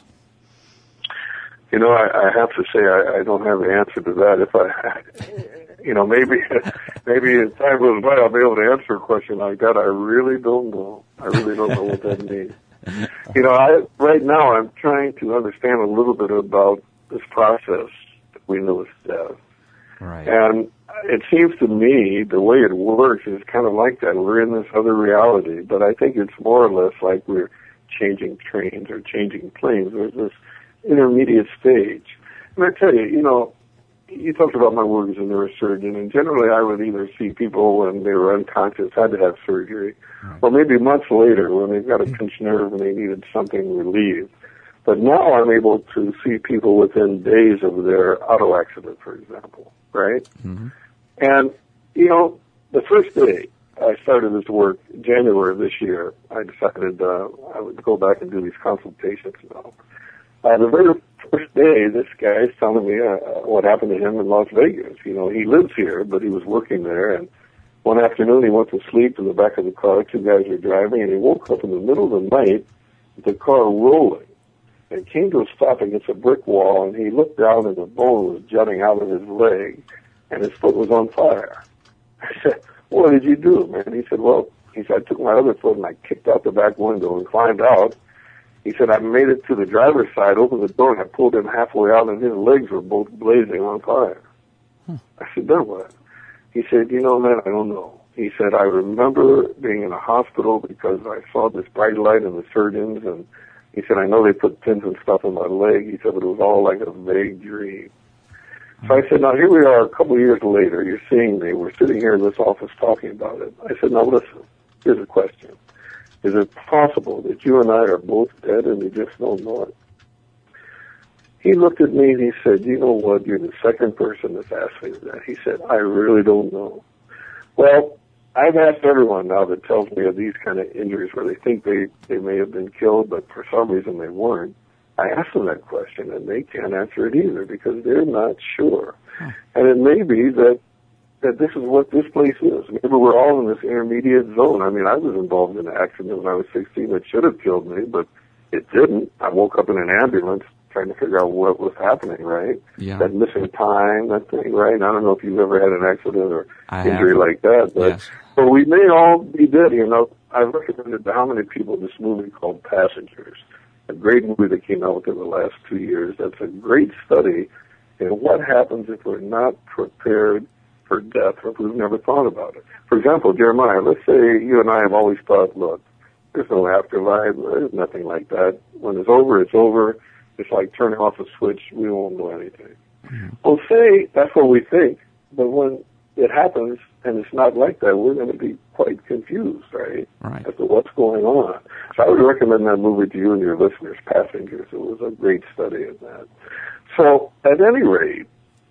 You know, I have to say I don't have the answer to that. Maybe as time goes by I'll be able to answer a question like that. I really don't know. I really don't know what that means. You know, right now I'm trying to understand a little bit about this process that we know as death. Right. And it seems to me the way it works is kind of like that. We're in this other reality, but I think it's more or less like we're changing trains or changing planes. There's this intermediate stage. And I tell you, you know, you talked about my work as a neurosurgeon, and generally I would either see people when they were unconscious, had to have surgery, or maybe months later when they've got a pinched nerve and they needed something relieved. But now I'm able to see people within days of their auto accident, for example, right? Mm-hmm. And, you know, the first day I started this work, January of this year, I decided I would go back and do these consultations now. The very first day, this guy is telling me what happened to him in Las Vegas. You know, he lives here, but he was working there, and one afternoon he went to sleep in the back of the car. Two guys were driving, and he woke up in the middle of the night with the car rolling. And came to a stop against a brick wall, and he looked down, and the bone was jutting out of his leg, and his foot was on fire. I said, what did you do, man? He said, I took my other foot, and I kicked out the back window and climbed out. He said, I made it to the driver's side, opened the door, and I pulled him halfway out, and his legs were both blazing on fire. I said, then what? He said, you know, man, I don't know. He said, I remember being in a hospital because I saw this bright light in the surgeons, and he said, I know they put pins and stuff in my leg. He said, but it was all like a vague dream. So I said, now here we are a couple of years later. You're seeing me. We're sitting here in this office talking about it. I said, now listen, here's a question. Is it possible that you and I are both dead and we just don't know it? He looked at me and he said, you know what, you're the second person that's asked me that. He said, I really don't know. Well, I've asked everyone now that tells me of these kind of injuries where they think they may have been killed, but for some reason they weren't. I asked them that question, and they can't answer it either because they're not sure. And it may be that this is what this place is. Maybe we're all in this intermediate zone. I mean, I was involved in an accident when I was 16 that should have killed me, but it didn't. I woke up in an ambulance trying to figure out what was happening, right? Yeah. That missing time, that thing, right? And I don't know if you've ever had an accident or injury like that, but we may all be dead here. Now, I've recommended to how many people this movie called Passengers, a great movie that came out within the last 2 years. That's a great study in what happens if we're not prepared for death or if we've never thought about it. For example, Jeremiah, let's say you and I have always thought, look, there's no afterlife, there's nothing like that. When it's over, it's over. It's like turning off a switch, we won't know anything. Mm-hmm. Well, say that's what we think, but when it happens and it's not like that, we're going to be quite confused, right? As to what's going on. So I would recommend that movie to you and your listeners, Passengers. It was a great study in that. So, at any rate,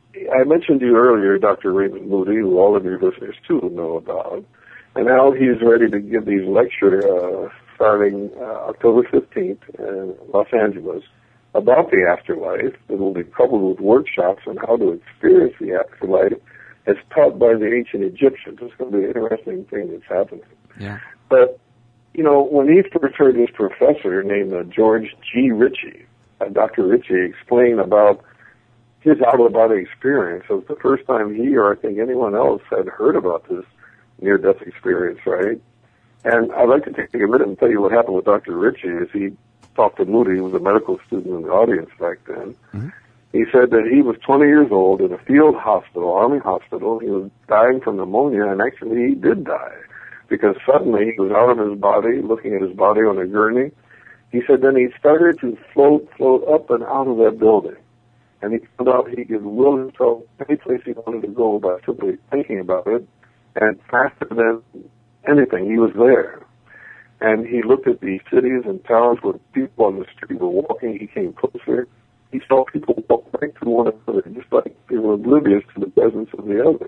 I mentioned to you earlier Dr. Raymond Moody, who all of your listeners, too, know about. And now he's ready to give these lectures starting October 15th in Los Angeles about the afterlife. It will be coupled with workshops on how to experience the afterlife as taught by the ancient Egyptians. It's going to be an interesting thing that's happening. Yeah. But, you know, when he first heard this professor named George G. Ritchie, Dr. Ritchie, explain about his out-of-the-body experience, it was the first time he or I think anyone else had heard about this near-death experience, right? And I'd like to take a minute and tell you what happened with Dr. Ritchie as he talked to Moody, who was a medical student in the audience back then. Mm-hmm. He said that he was 20 years old in a field hospital, Army hospital. He was dying from pneumonia, and actually he did die because suddenly he was out of his body, looking at his body on a gurney. He said then he started to float up and out of that building. And he found out he could will himself any place he wanted to go by simply thinking about it. And faster than anything, he was there. And he looked at the cities and towns where people on the street were walking. He came closer. He saw people walk right through one another, just like they were oblivious to the presence of the others.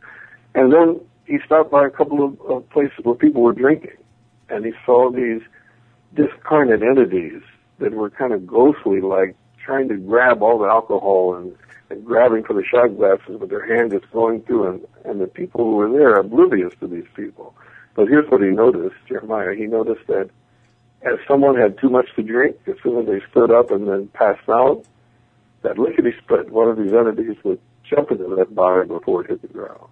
And then he stopped by a couple of places where people were drinking. And he saw these discarnate entities that were kind of ghostly, like trying to grab all the alcohol and grabbing for the shot glasses with their hand just going through, and the people who were there oblivious to these people. But here's what he noticed, Jeremiah. He noticed that as someone had too much to drink, as soon as they stood up and then passed out, that lickety-split, one of these entities would jump into that body before it hit the ground.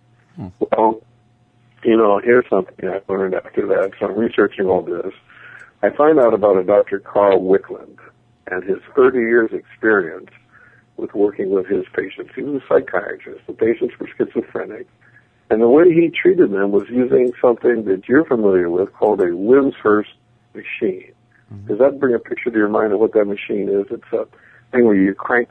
Well, you know, here's something I learned after that. So I'm researching all this. I find out about a Dr. Carl Wickland and his 30 years experience with working with his patients. He was a psychiatrist. The patients were schizophrenic. And the way he treated them was using something that you're familiar with called a Wimshurst machine. Mm-hmm. Does that bring a picture to your mind of what that machine is? It's a thing where you crank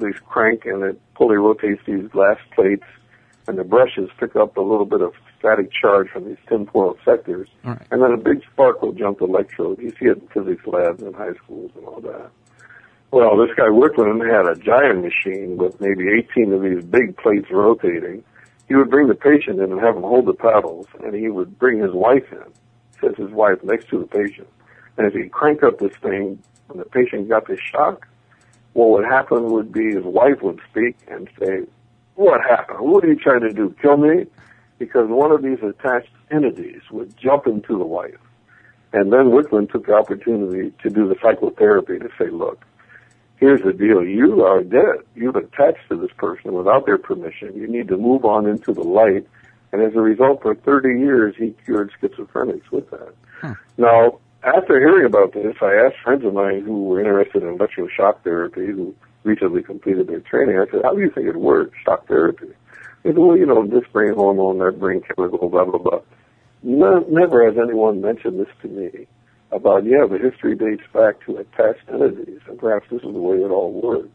and it fully rotates these glass plates, and the brushes pick up a little bit of static charge from these tinfoil sectors, right. And then a big spark will jump the electrode. You see it in physics labs in high schools and all that. Well, this guy Wickland had a giant machine with maybe 18 of these big plates rotating. He would bring the patient in and have him hold the paddles, and he would bring his wife in, sits his wife next to the patient. And if he cranked up this thing, when the patient got the shock, what would happen would be his wife would speak and say, "What happened? What are you trying to do, kill me?" Because one of these attached entities would jump into the wife. And then Wickland took the opportunity to do the psychotherapy to say, look, here's the deal. You are dead. You've attached to this person without their permission. You need to move on into the light. And as a result, for 30 years, he cured schizophrenics with that. Now, after hearing about this, I asked friends of mine who were interested in electroshock therapy, who recently completed their training. I said, how do you think it works, shock therapy? They said, well, you know, this brain hormone, that brain chemical, blah, blah, blah. Never has anyone mentioned this to me about, the history dates back to attached entities, and perhaps this is the way it all works.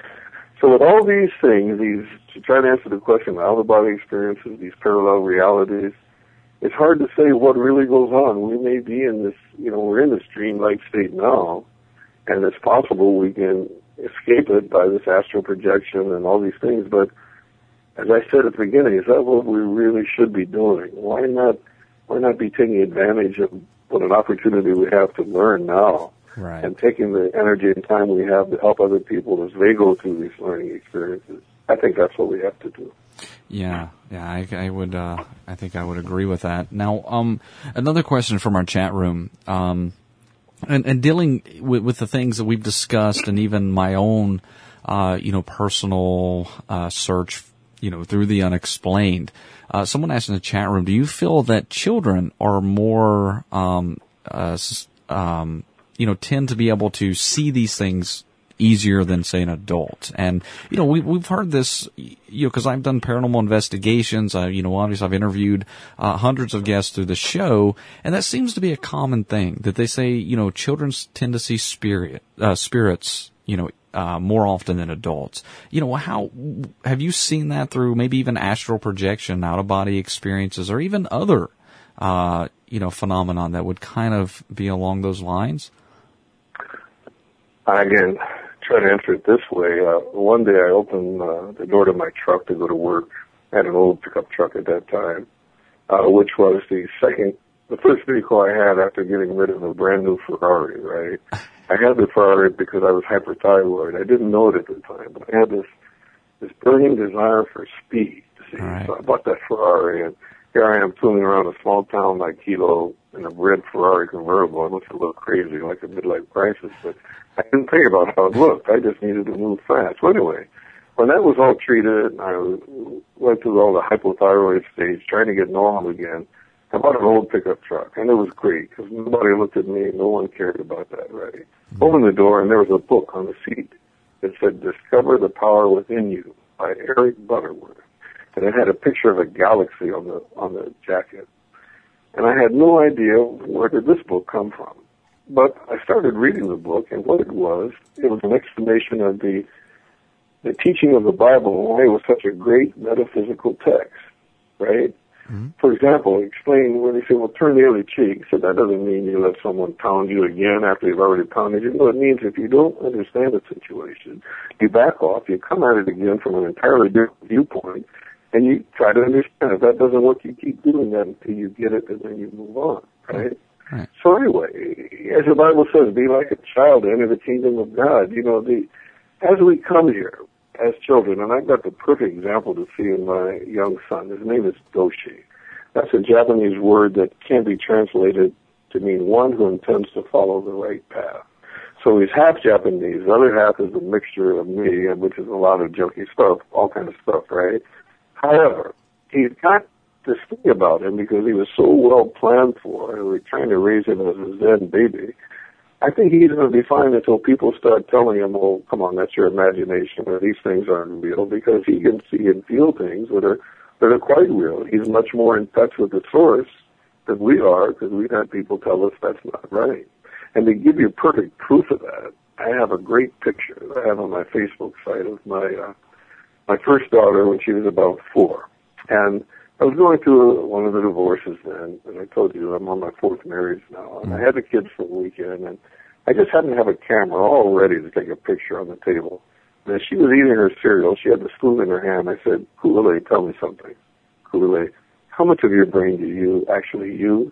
So with all these things, to try to answer the question of out-of-body experiences, these parallel realities, it's hard to say what really goes on. We may be in this, we're in this dreamlike state now, and it's possible we can escape it by this astral projection and all these things, but as I said at the beginning, is that what we really should be doing? Why not be taking advantage of what an opportunity we have to learn now, right, and taking the energy and time we have to help other people as they go through these learning experiences? I think that's what we have to do. Yeah, I would. I think I would agree with that. Now, another question from our chat room, and dealing with the things that we've discussed, and even my own, personal search through the unexplained. Someone asked in the chat room, do you feel that children are more, tend to be able to see these things easier than, say, an adult? And, we've heard this, because I've done paranormal investigations. Obviously I've interviewed hundreds of guests through the show, and that seems to be a common thing, that they say, children tend to see spirits, more often than adults. How have you seen that through maybe even astral projection, out-of-body experiences, or even other, phenomenon that would kind of be along those lines? Again, try to answer it this way. One day I opened the door to my truck to go to work. I had an old pickup truck at that time, which was the first vehicle I had after getting rid of a brand new Ferrari, right? I had the Ferrari because I was hyperthyroid. I didn't know it at the time, but I had this burning desire for speed. See? Right. So I bought that Ferrari, and here I am tooling around a small town like Kilo in a red Ferrari convertible. It looked a little crazy, like a midlife crisis, but I didn't think about how it looked. I just needed to move fast. So anyway, when that was all treated, and I went through all the hypothyroid stage, trying to get normal again, I bought an old pickup truck, and it was great, because nobody looked at me, no one cared about that, right? Opened the door, and there was a book on the seat that said, Discover the Power Within You, by Eric Butterworth. And it had a picture of a galaxy on the jacket. And I had no idea where did this book come from. But I started reading the book, and what it was an explanation of the teaching of the Bible, and why it was such a great metaphysical text, right? Mm-hmm. For example, explain when they say, well, turn the other cheek. So that doesn't mean you let someone pound you again after they've already pounded you. No, it means if you don't understand the situation, you back off, you come at it again from an entirely different viewpoint, and you try to understand. If that doesn't work, you keep doing that until you get it, and then you move on, right? Right. So anyway, as the Bible says, be like a child, enter the kingdom of God. As we come here as children, and I've got the perfect example to see in my young son. His name is Doshi. That's a Japanese word that can be translated to mean one who intends to follow the right path. So he's half Japanese. The other half is a mixture of me, which is a lot of junky stuff, all kind of stuff, right? However, he's got this thing about him because he was so well planned for, and we're trying to raise him as a Zen baby. I think he's going to be fine until people start telling him, oh, come on, that's your imagination, or these things aren't real, because he can see and feel things that are quite real. He's much more in touch with the source than we are, because we've had people tell us that's not right. And to give you perfect proof of that, I have a great picture that I have on my Facebook site of my first daughter when she was about 4. And I was going through one of the divorces then, and I told you I'm on my 4th marriage now, and I had the kids for the weekend, and I just happened to have a camera all ready to take a picture on the table. And as she was eating her cereal, she had the spoon in her hand. I said, Kulile, tell me something. Kulile, how much of your brain do you actually use?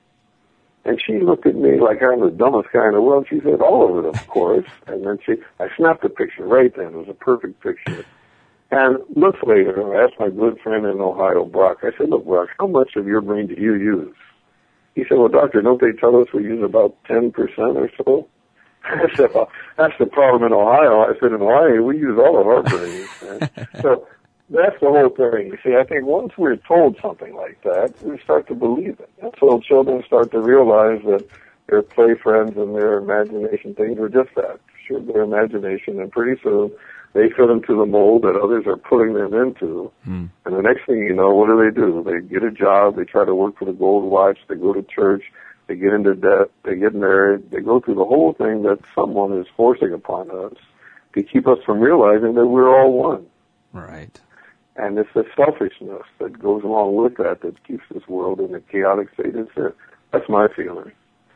And she looked at me like I'm the dumbest guy in the world. She said, all of it, of course. And then I snapped the picture right then. It was a perfect picture. And months later, I asked my good friend in Ohio, Brock, I said, look, Brock, how much of your brain do you use? He said, well, doctor, don't they tell us we use about 10% or so? I said, well, that's the problem in Ohio. I said, in Hawaii, we use all of our brains. So that's the whole thing. You see, I think once we're told something like that, we start to believe it. And so children start to realize that their play friends and their imagination things are just that, sure, their imagination, and pretty soon they fit into the mold that others are putting them into. And the next thing you know, what do? They get a job, they try to work for the gold watch, they go to church, they get into debt, they get married, they go through the whole thing that someone is forcing upon us to keep us from realizing that we're all one. Right. And it's the selfishness that goes along with that keeps this world in a chaotic state. That's my feeling.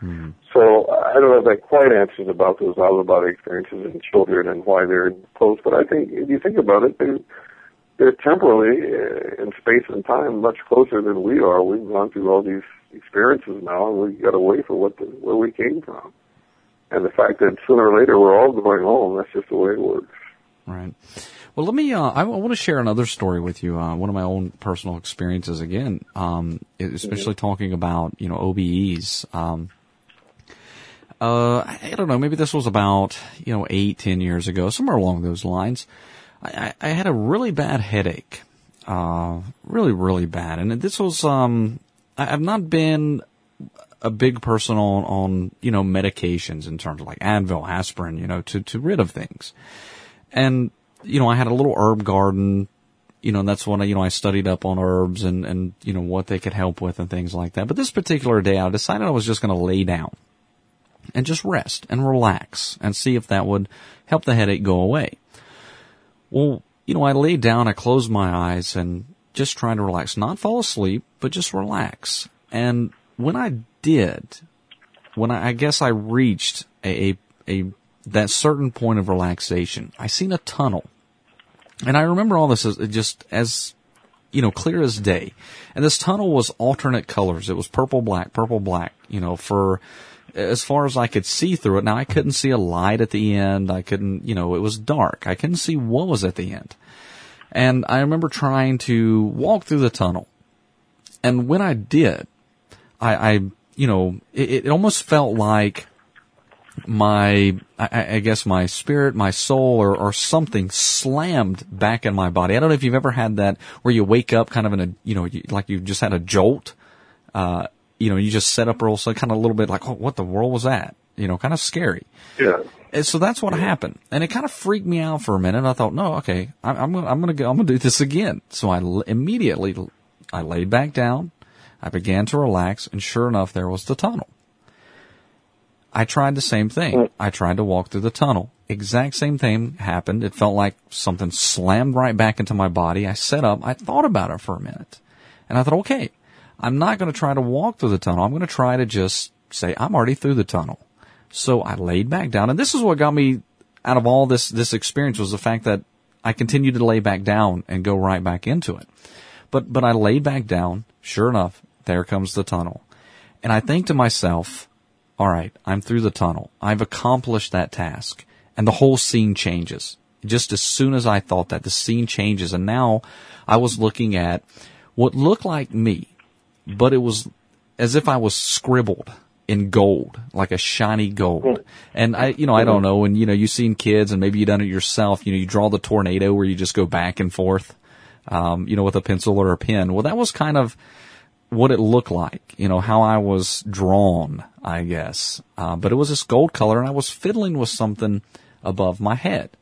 So I don't know if that quite answers about those out-of-body experiences in children and why they're close, but I think if you think about it, they're temporally in space and time much closer than we are. We've gone through all these experiences now, and we've got away from where we came from. And the fact that sooner or later we're all going home, that's just the way it works. Right. Well, let me, I want to share another story with you, one of my own personal experiences again, especially talking about, OBEs. I don't know, maybe this was about, 8-10 years ago, somewhere along those lines. I had a really bad headache, really, really bad. And this was, I've not been a big person on, medications in terms of like Advil, aspirin, to rid of things. And, I had a little herb garden, and that's when I studied up on herbs and, what they could help with and things like that. But this particular day, I decided I was just going to lay down and just rest and relax and see if that would help the headache go away. Well, I laid down, I closed my eyes and just tried to relax, not fall asleep, but just relax. And when I did, I guess I reached that certain point of relaxation, I seen a tunnel. And I remember all this as clear as day. And this tunnel was alternate colors. It was purple, black, for as far as I could see through it. Now, I couldn't see a light at the end. I couldn't, it was dark. I couldn't see what was at the end. And I remember trying to walk through the tunnel. And when I did, it almost felt like I guess my spirit, my soul, or something slammed back in my body. I don't know if you've ever had that where you wake up kind of in a, like you just had a jolt. You just set up real, so kind of a little bit like, oh, what the world was that? Kind of scary. Yeah. And so that's what happened. And it kind of freaked me out for a minute. I thought, no, okay, I'm going to do this again. So I immediately laid back down. I began to relax, and sure enough, there was the tunnel. I tried the same thing. I tried to walk through the tunnel. Exact same thing happened. It felt like something slammed right back into my body. I sat up. I thought about it for a minute. And I thought, okay, I'm not going to try to walk through the tunnel. I'm going to try to just say, I'm already through the tunnel. So I laid back down. And this is what got me out of all this experience, was the fact that I continued to lay back down and go right back into it. But I laid back down. Sure enough, there comes the tunnel. And I think to myself, all right, I'm through the tunnel. I've accomplished that task. And the whole scene changes. Just as soon as I thought that, the scene changes. And now I was looking at what looked like me, but it was as if I was scribbled in gold, like a shiny gold. And I don't know. And, you've seen kids, and maybe you've done it yourself. You draw the tornado where you just go back and forth, with a pencil or a pen. Well, that was kind of what it looked like, how I was drawn, I guess. But it was this gold color, and I was fiddling with something above my head.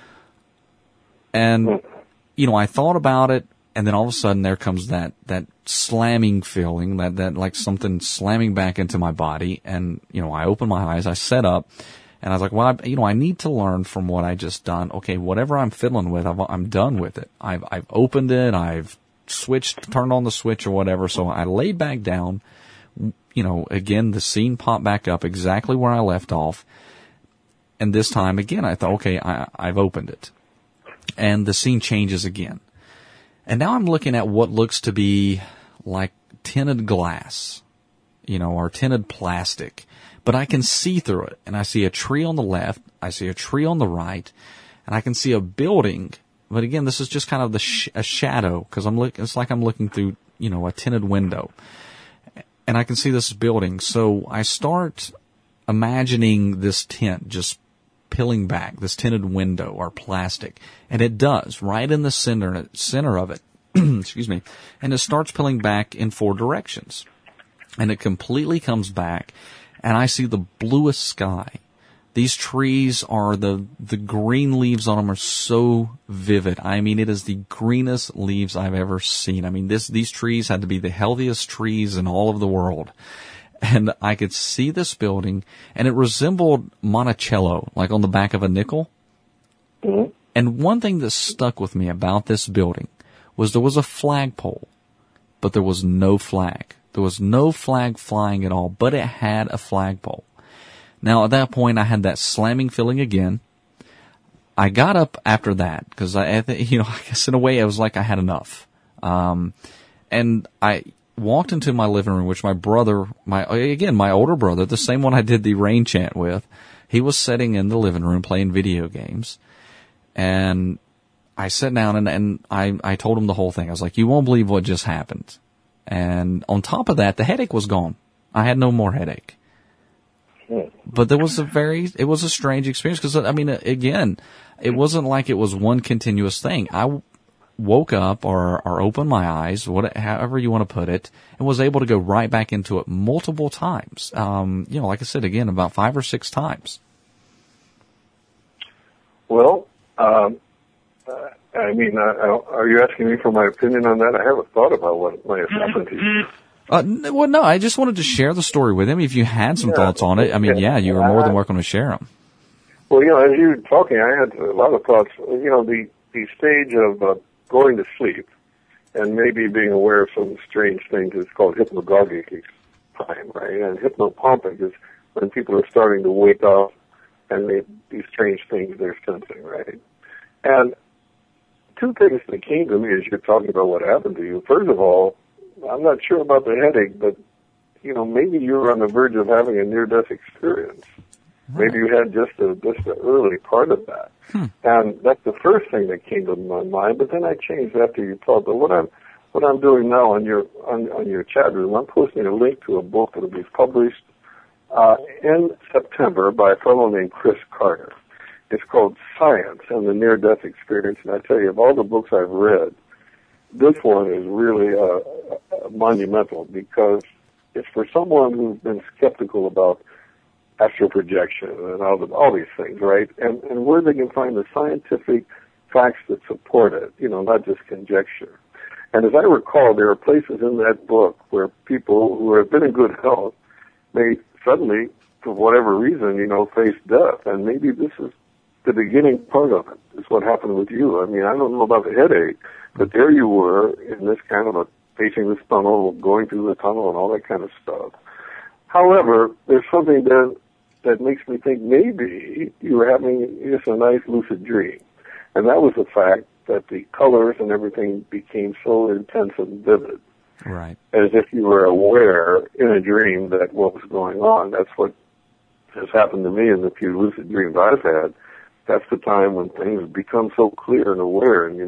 And, I thought about it, and then all of a sudden there comes that slamming feeling, that like something slamming back into my body. And, I opened my eyes, I sat up, and I was like, well, I need to learn from what I just done. Okay, whatever I'm fiddling with, I'm done with it. I've opened it, I've turned on the switch or whatever. So I laid back down, again, the scene popped back up exactly where I left off. And this time again, I thought, okay, I've opened it. And the scene changes again. And now I'm looking at what looks to be like tinted glass, or tinted plastic, but I can see through it. And I see a tree on the left. I see a tree on the right, and I can see a building. But again, this is just kind of a shadow, because it's like I'm looking through, a tinted window. And I can see this building. So I start imagining this tint just peeling back, this tinted window or plastic. And it does, right in the center of it. Excuse me. And it starts peeling back in 4 directions. And it completely comes back, and I see the bluest sky. These trees are the green leaves on them are so vivid. I mean, it is the greenest leaves I've ever seen. I mean, these trees had to be the healthiest trees in all of the world. And I could see this building, and it resembled Monticello, like on the back of a nickel. Mm-hmm. And one thing that stuck with me about this building was there was a flagpole, but there was no flag. There was no flag flying at all, but it had a flagpole. Now, at that point, I had that slamming feeling again. I got up after that because I guess in a way it was like I had enough. And I walked into my living room, which my older brother, the same one I did the rain chant with, he was sitting in the living room playing video games. And I sat down and I told him the whole thing. I was like, you won't believe what just happened. And on top of that, the headache was gone. I had no more headache. But it was a strange experience because, I mean, again, it wasn't like it was one continuous thing. woke up or opened my eyes, however you want to put it, and was able to go right back into it multiple times. Like I said, again, about 5 or 6 times. Well, are you asking me for my opinion on that? I haven't thought about what might have happened to you. No, I just wanted to share the story with him. If you had some thoughts on it, you were more than welcome to share them. Well, as you were talking, I had a lot of thoughts. The stage of going to sleep and maybe being aware of some strange things is called hypnagogic time, right? And hypnopompic is when people are starting to wake up and these strange things they're sensing, right? And 2 things that came to me as you're talking about what happened to you. First of all, I'm not sure about the headache, but, maybe you were on the verge of having a near-death experience. Maybe you had just the early part of that. And that's the first thing that came to my mind, but then I changed after you talked. But what I'm doing now on your chat room, I'm posting a link to a book that will be published in September by a fellow named Chris Carter. It's called Science and the Near-Death Experience, and I tell you, of all the books I've read, this one is really monumental because it's for someone who's been skeptical about astral projection and all these things, right? And where they can find the scientific facts that support it, not just conjecture. And as I recall, there are places in that book where people who have been in good health may suddenly, for whatever reason, face death. And maybe this is the beginning part of it. It's what happened with you. I don't know about the headache, but there you were in this kind of facing this tunnel, going through the tunnel and all that kind of stuff. However, there's something that makes me think maybe you were having just a nice lucid dream. And that was the fact that the colors and everything became so intense and vivid. Right. As if you were aware in a dream that what was going on. That's what has happened to me in the few lucid dreams I've had. That's the time when things become so clear and aware, and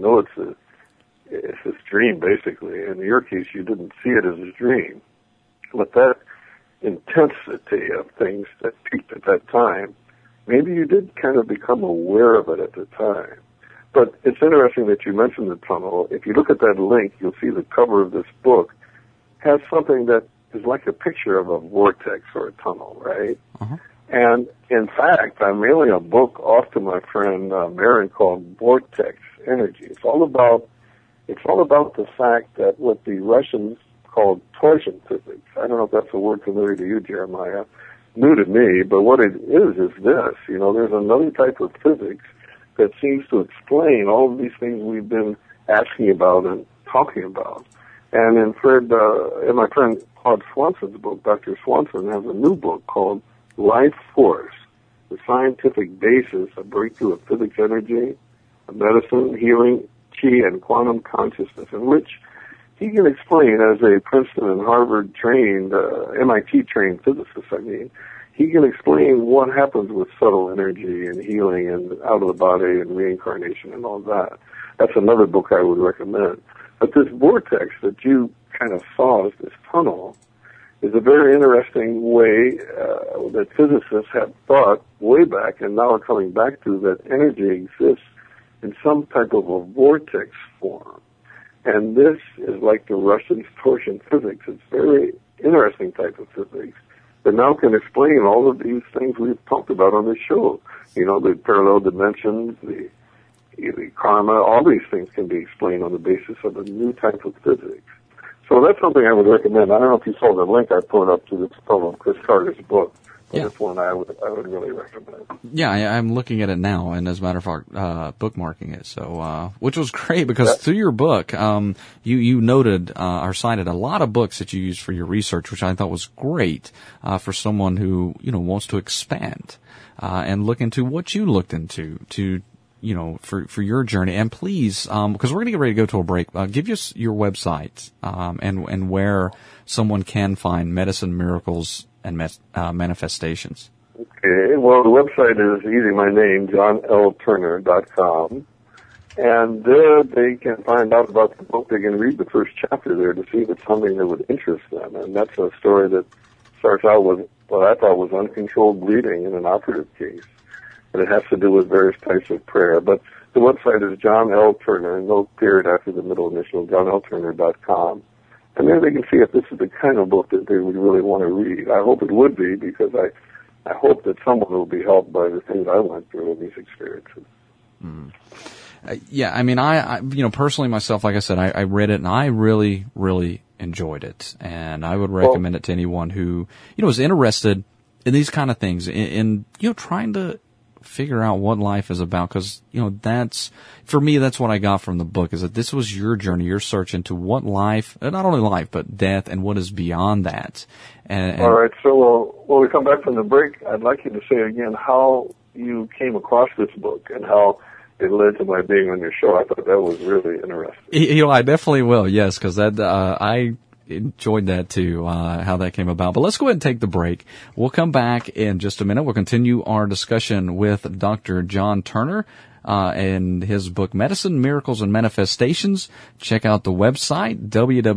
it's this dream, basically. In your case, you didn't see it as a dream. But that intensity of things that peaked at that time, maybe you did kind of become aware of it at the time. But it's interesting that you mentioned the tunnel. If you look at that link, you'll see the cover of this book has something that is like a picture of a vortex or a tunnel, right? Uh-huh. And in fact, I'm mailing a book off to my friend Marin called Vortex Energy. It's all about the fact that what the Russians called torsion physics. I don't know if that's a word familiar to you, Jeremiah. New to me, but what it is this. There's another type of physics that seems to explain all of these things we've been asking about and talking about. And in my friend Claude Swanson's book, Dr. Swanson has a new book called Life Force, the scientific basis of breakthrough of physics energy, of medicine, healing, chi, and quantum consciousness, in which he can explain, as a Princeton and Harvard-trained, MIT-trained physicist, he can explain what happens with subtle energy and healing and out of the body and reincarnation and all that. That's another book I would recommend. But this vortex that you kind of saw as this tunnel is a very interesting way that physicists have thought way back and now are coming back to, that energy exists in some type of a vortex form. And this is like the Russian torsion physics. It's a very interesting type of physics that now can explain all of these things we've talked about on this show. The parallel dimensions, the karma, all these things can be explained on the basis of a new type of physics. So that's something I would recommend. I don't know if you saw the link I put up to this fellow Chris Carter's book. But this one I would really recommend. Yeah, I'm looking at it now, and as a matter of fact, bookmarking it. So, which was great because through your book, you noted or cited a lot of books that you used for your research, which I thought was great for someone who wants to expand and look into what you looked into for your journey. And please, because we're going to get ready to go to a break, give us your website and where someone can find Medicine, Miracles, and Manifestations. Okay, well, the website is easy. My name, JohnLTurner.com. And there they can find out about the book. They can read the first chapter there to see if it's something that would interest them. And that's a story that starts out with what I thought was uncontrolled bleeding in an operative case. And it has to do with various types of prayer. But The website is John L. Turner, no period after the middle initial, johnlturner.com. And there they can see if this is the kind of book that they would really want to read. I hope it would be, because I hope that someone will be helped by the things I went through in these experiences. Mm. Yeah, I mean, I personally myself, like I said, I read it and I really, really enjoyed it. And I would recommend it to anyone who, is interested in these kind of things, in trying to figure out what life is about. Because, that's, for me, that's what I got from the book, is that this was your journey, your search into what life, not only life, but death and what is beyond that. And all right, so when we come back from the break, I'd like you to say again how you came across this book and how it led to my being on your show. I thought that was really interesting. I definitely will, yes, because that I enjoyed that too, how that came about. But let's go ahead and take the break. We'll come back in just a minute. We'll continue our discussion with Dr. John Turner and his book, Medicine, Miracles, and Manifestations. Check out the website,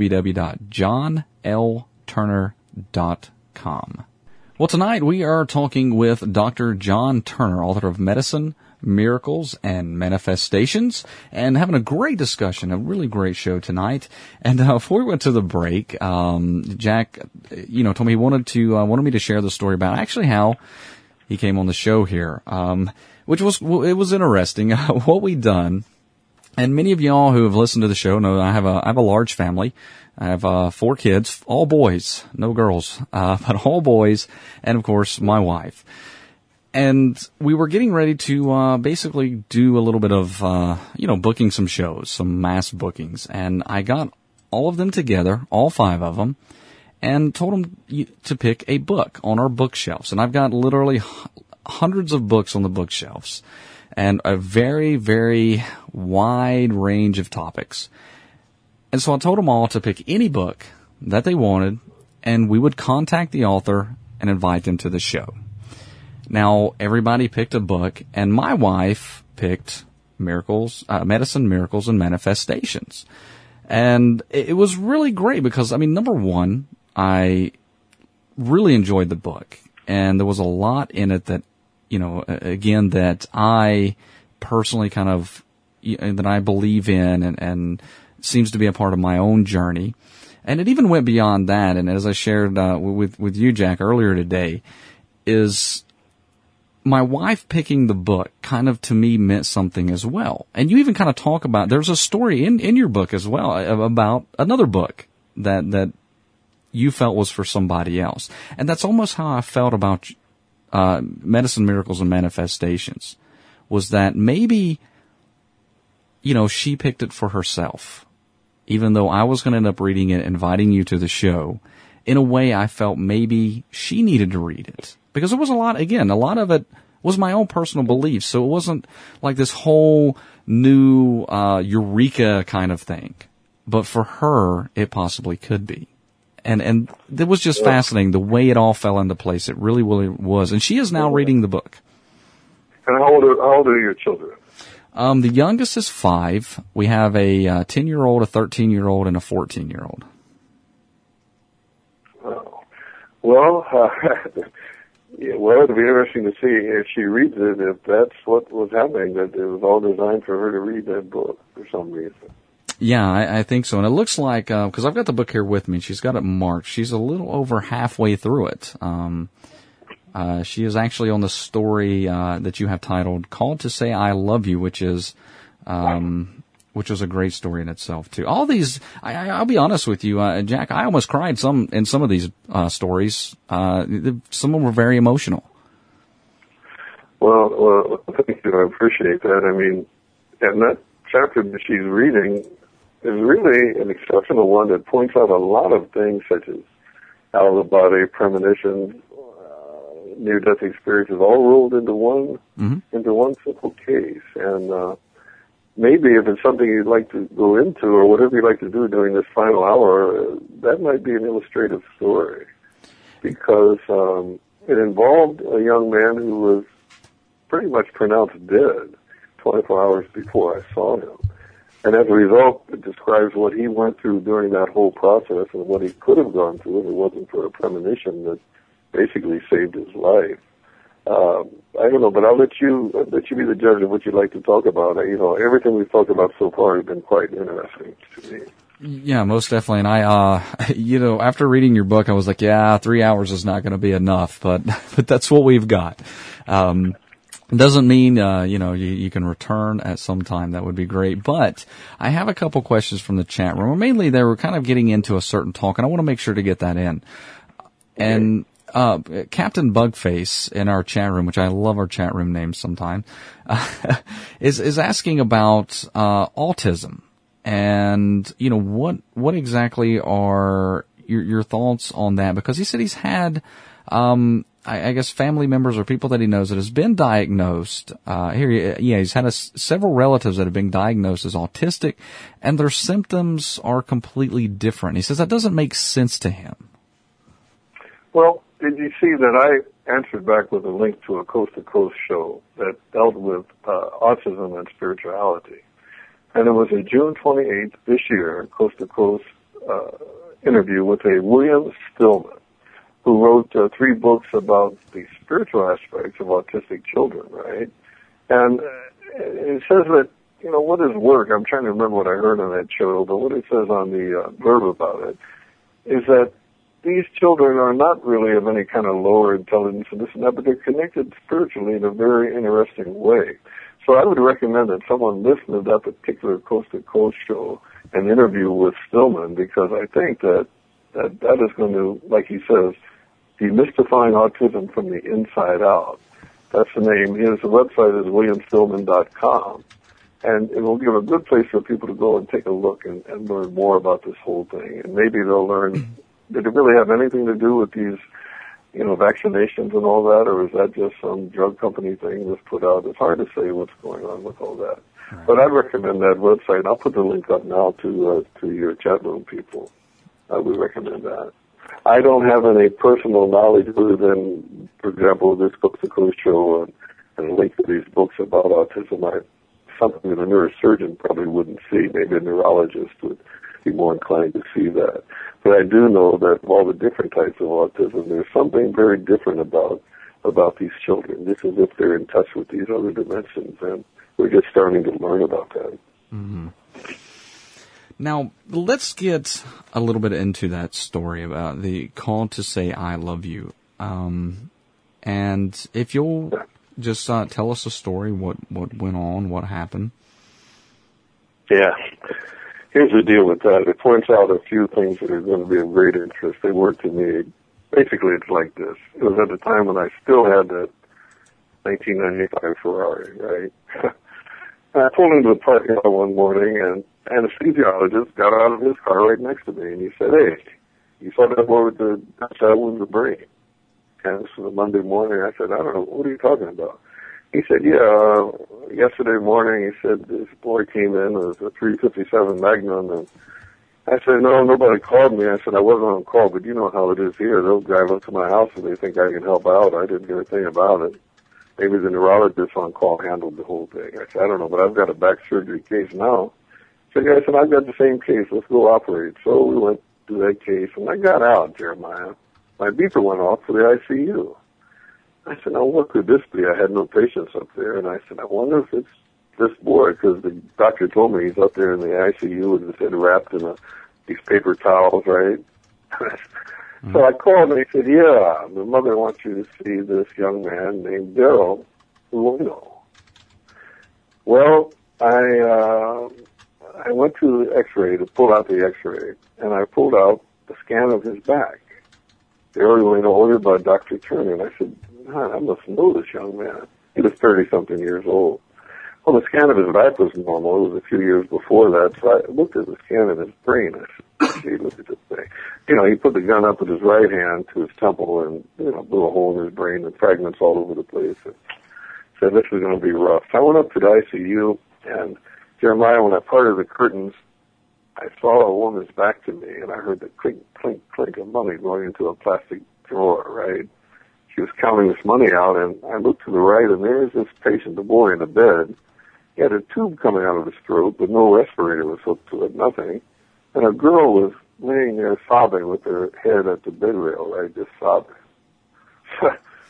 www.johnlturner.com. Well, tonight we are talking with Dr. John Turner, author of Medicine, Miracles, and Manifestations, and having a great discussion, a really great show tonight. And before we went to the break, Jack, told me he wanted me to share the story about actually how he came on the show here, which was interesting. What we done, and many of y'all who have listened to the show know I have a large family. I have 4 kids, all boys, no girls, but all boys, and of course my wife. And we were getting ready to basically do a little bit of booking some shows, some mass bookings, and I got all of them together, all 5 of them, and told them to pick a book on our bookshelves. And I've got literally hundreds of books on the bookshelves, and a very, very wide range of topics. And so I told them all to pick any book that they wanted, and we would contact the author and invite them to the show. Now, everybody picked a book, and my wife picked Medicine, Miracles, and Manifestations. And it was really great because, number one, I really enjoyed the book, and there was a lot in it that, again, that I personally kind of, that I believe in and seems to be a part of my own journey. And it even went beyond that. And as I shared with you, Jack, earlier today, is my wife picking the book kind of to me meant something as well. And you even kind of talk about, there's a story in your book as well about another book that you felt was for somebody else. And that's almost how I felt about Medicine, Miracles, and Manifestations, was that maybe, she picked it for herself. Even though I was going to end up reading it, inviting you to the show, in a way I felt maybe she needed to read it. Because there was a lot of it was my own personal beliefs, so it wasn't like this whole new eureka kind of thing. But for her, it possibly could be. And it was just fascinating the way it all fell into place. It really, really was. And she is now reading the book. And how old are your children? The youngest is 5. We have a 10-year-old, a 13-year-old, and a 14-year-old. Oh. Well, it'll be interesting to see if she reads it, if that's what was happening, that it was all designed for her to read that book for some reason. Yeah, I think so. And it looks like, because I've got the book here with me, she's got it marked. She's a little over halfway through it. She is actually on the story that you have titled "Called to Say I Love You," which is a great story in itself too. All these, I'll be honest with you, Jack, I almost cried in some of these stories. Some of them were very emotional. Well, thank you. I appreciate that. And that chapter that she's reading is really an exceptional one that points out a lot of things such as out of the body, premonitions, near-death experiences, all rolled into one simple case. And maybe if it's something you'd like to go into, or whatever you'd like to do during this final hour, that might be an illustrative story, because it involved a young man who was pretty much pronounced dead 24 hours before I saw him. And as a result, it describes what he went through during that whole process and what he could have gone through if it wasn't for a premonition that basically saved his life. I don't know, but I'll let you be the judge of what you'd like to talk about. Everything we've talked about so far has been quite interesting to me. Yeah, most definitely. And I, after reading your book, I was like, yeah, 3 hours is not going to be enough, but that's what we've got. Doesn't mean, you can return at some time. That would be great. But I have a couple questions from the chat room. Mainly they were kind of getting into a certain talk, and I want to make sure to get that in. Okay. And, Captain Bugface in our chat room, which I love our chat room names sometimes, is asking about, autism. And, what exactly are your thoughts on that? Because he said he's had, I guess family members or people that he knows that has been diagnosed. He's had several relatives that have been diagnosed as autistic, and their symptoms are completely different. He says that doesn't make sense to him. Well, did you see that I answered back with a link to a Coast to Coast show that dealt with autism and spirituality? And it was a June 28th this year, Coast to Coast interview with a William Stillman, who wrote 3 books about the spiritual aspects of autistic children, right? And it says that, what is work? I'm trying to remember what I heard on that show, but what it says on the blurb about it is that these children are not really of any kind of lower intelligence and this and that, but they're connected spiritually in a very interesting way. So I would recommend that someone listen to that particular Coast to Coast show and interview with Stillman, because I think that is going to, like he says, demystifying autism from the inside out. That's the name. His website is williamstillman.com, and it will give a good place for people to go and take a look and learn more about this whole thing. And maybe they'll learn, did it really have anything to do with these, vaccinations and all that, or is that just some drug company thing that's put out? It's hard to say what's going on with all that. Right. But I recommend that website. I'll put the link up now to your chat room people. I would recommend that. I don't have any personal knowledge other than, for example, this Coast to Coast show and a link to these books about autism. Something that a neurosurgeon probably wouldn't see. Maybe a neurologist would be more inclined to see that. But I do know that of all the different types of autism, there's something very different about these children. This is if they're in touch with these other dimensions, and we're just starting to learn about that. Mm-hmm. Now, let's get a little bit into that story about the call to say I love you. And if you'll just tell us a story, what went on, what happened. Yeah. Here's the deal with that. It points out a few things that are going to be of great interest. They were to me. Basically, it's like this. It was at the time when I still had that 1995 Ferrari, right? And I pulled into the parking lot one morning, and anesthesiologist got out of his car right next to me, and he said, "Hey, you saw that boy with the gunshot wound in the brain?" And this was a Monday morning. I said, "I don't know. What are you talking about?" He said, "Yeah, yesterday morning," he said, "this boy came in, it was a .357 Magnum," and I said, "No, nobody called me." I said, "I wasn't on call, but you know how it is here. They'll drive up to my house and they think I can help out. I didn't hear a thing about it. Maybe the neurologist on call handled the whole thing." I said, "I don't know, but I've got a back surgery case now." So I said, "I've got the same case. Let's go operate." So we went to that case, and I got out, Jeremiah. My beeper went off for the ICU. I said, "Now, what could this be?" I had no patients up there, and I said, "I wonder if it's this boy," because the doctor told me he's up there in the ICU with his head wrapped in these paper towels, right? So I called, and he said, "Yeah, the mother wants you to see this young man named Daryl, who I know." Well, I went to the X-ray to pull out the X-ray, and I pulled out the scan of his back. They were ordered by Dr. Turner, and I said, "God, I must know this young man." He was 30-something years old. Well, the scan of his back was normal. It was a few years before that, so I looked at the scan of his brain. I said, "Gee, look at this thing." He put the gun up with his right hand to his temple and, blew a hole in his brain and fragments all over the place. And said, "This is going to be rough." So I went up to the ICU, and Jeremiah, when I parted the curtains, I saw a woman's back to me, and I heard the clink, clink, clink of money going into a plastic drawer, right? She was counting this money out, and I looked to the right, and there's this patient, the boy in the bed. He had a tube coming out of his throat, but no respirator was hooked to it, nothing. And a girl was laying there sobbing with her head at the bed rail, right, just sobbing.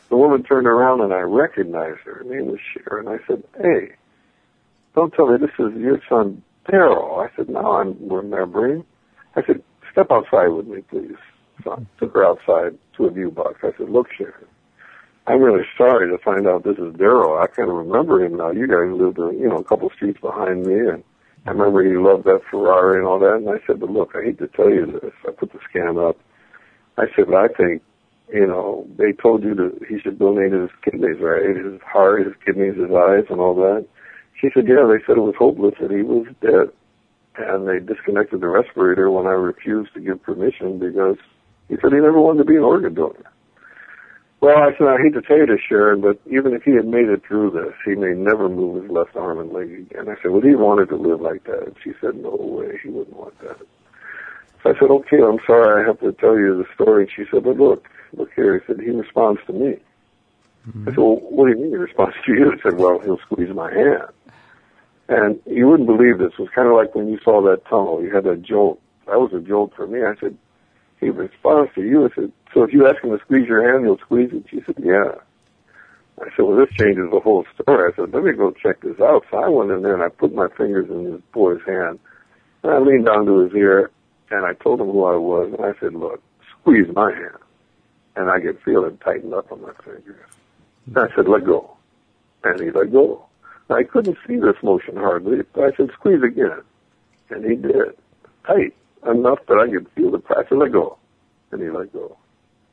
The woman turned around and I recognized her. Her name was Sharon. I said, hey, don't tell me this is your son, Daryl. I said, no, I'm remembering. I said, step outside with me, please. So I took her outside to a view box. I said, look, Sharon, I'm really sorry to find out this is Daryl. I kind of remember him now. You guys lived, a couple streets behind me, and I remember he loved that Ferrari and all that. And I said, but look, I hate to tell you this. I put the scan up. I said, but I think, they told you that he should donate his kidneys, right? His heart, his kidneys, his eyes, and all that. She said, yeah, they said it was hopeless, that he was dead. And they disconnected the respirator when I refused to give permission because he said he never wanted to be an organ donor. Well, I said, I hate to tell you this, Sharon, but even if he had made it through this, he may never move his left arm and leg again. I said, well, he wanted to live like that. And she said, no way, he wouldn't want that. So I said, okay, I'm sorry, I have to tell you the story. And she said, but look here. He said, he responds to me. Mm-hmm. I said, well, what do you mean he responds to you? He said, well, he'll squeeze my hand. And you wouldn't believe this. It was kind of like when you saw that tunnel. You had that jolt. That was a jolt for me. I said, he responds to you. I said, so if you ask him to squeeze your hand, he'll squeeze it? She said, yeah. I said, well, this changes the whole story. I said, let me go check this out. So I went in there and I put my fingers in this boy's hand. And I leaned down to his ear and I told him who I was. And I said, look, squeeze my hand. And I could feel it tighten up on my fingers. And I said, let go. And he let go. I couldn't see this motion hardly. I said, squeeze again. And he did. Tight enough that I could feel the press. I said, let go. And he let go.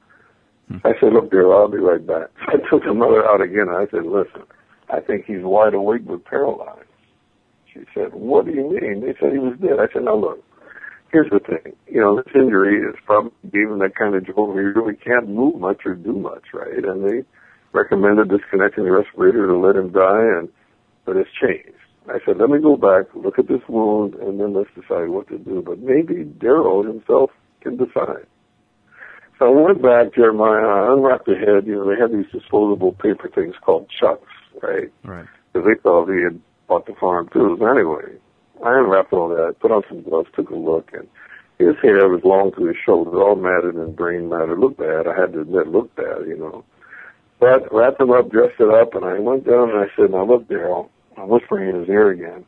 I said, look, dear, I'll be right back. I took the mother out again. And I said, listen, I think he's wide awake but paralyzed. She said, what do you mean? They said he was dead. I said, now look, here's the thing. This injury is probably gave him that kind of jolt where you really can't move much or do much, right? And they recommended disconnecting the respirator to let him die, but it's changed. I said, let me go back, look at this wound, and then let's decide what to do. But maybe Daryl himself can decide. So I went back, Jeremiah, I unwrapped the head. They had these disposable paper things called chucks, right? Right. Because they thought he had bought the farm tools. Anyway, I unwrapped all that, put on some gloves, took a look, and his hair was long to his shoulder, all matted and brain matter. Looked bad. I had to admit, looked bad, But wrapped him up, dressed it up, and I went down and I said, now look, Daryl, I'm whispering in his ear again.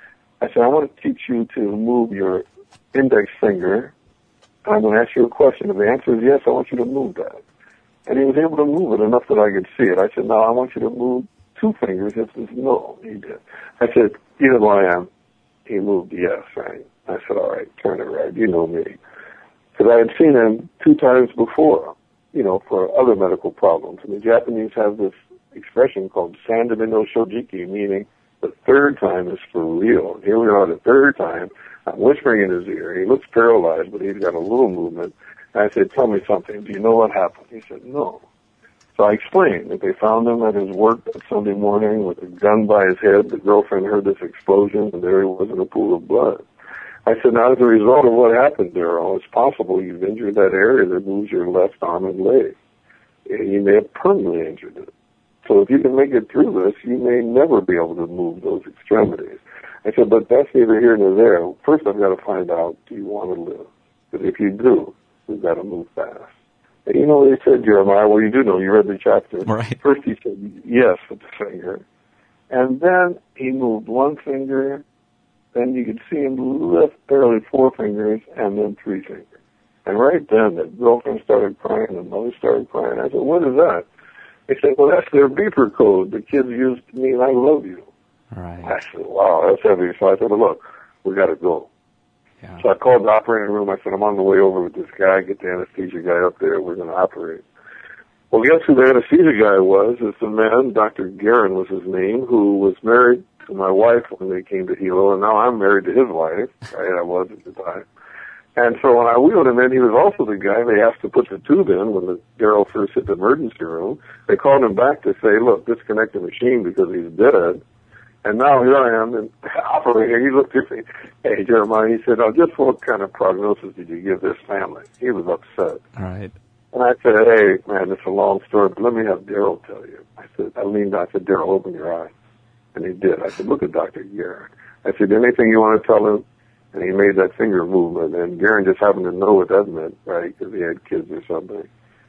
I said, I want to teach you to move your index finger. I'm going to ask you a question. If the answer is yes, I want you to move that. And he was able to move it enough that I could see it. I said, now I want you to move two fingers if it's no. He did. I said, you know who I am? He moved yes, right? I said, all right, turn it right. You know me. Because I had seen him 2 times before, for other medical problems. And the Japanese have this expression called Sandemi no Shojiki, meaning the third time is for real. Here we are the third time. I'm whispering in his ear. He looks paralyzed, but he's got a little movement. And I said, tell me something. Do you know what happened? He said, no. So I explained that they found him at his work that Sunday morning with a gun by his head. The girlfriend heard this explosion, and there he was in a pool of blood. I said, now as a result of what happened, Daryl, it's possible you've injured that area that moves your left arm and leg. And you may have permanently injured it. So if you can make it through this, you may never be able to move those extremities. I said, but that's neither here nor there. First, I've got to find out, do you want to live? Because if you do, we've got to move fast. And they said, Jeremiah, well, you do know, you read the chapter. Right. First he said yes with the finger. And then he moved one finger. Then you could see him lift barely 4 fingers and then 3 fingers. And right then, the girlfriend started crying, the mother started crying. I said, what is that? They said, well, that's their beeper code. The kids used to mean I love you. Right. I said, wow, that's heavy. So I said, well, look, we got to go. Yeah. So I called the operating room. I said, I'm on the way over with this guy. Get the anesthesia guy up there. We're going to operate. Well, guess who the anesthesia guy was? It's a man, Dr. Guerin was his name, who was married to my wife when they came to Hilo, and now I'm married to his wife. Right, I was at the time. And so when I wheeled him in, he was also the guy they asked to put the tube in when the Daryl first hit the emergency room. They called him back to say, look, disconnect the machine because he's dead. And now here I am, and operator, he looked at me, hey, Jeremiah, he said, just what kind of prognosis did you give this family? He was upset. All right. And I said, hey, man, it's a long story, but let me have Daryl tell you. I leaned down, I said, Daryl, open your eyes. And he did. I said, look at Dr. Guerin. I said, anything you want to tell him? And he made that finger movement, and Guerin just happened to know what that meant, right, because he had kids or something.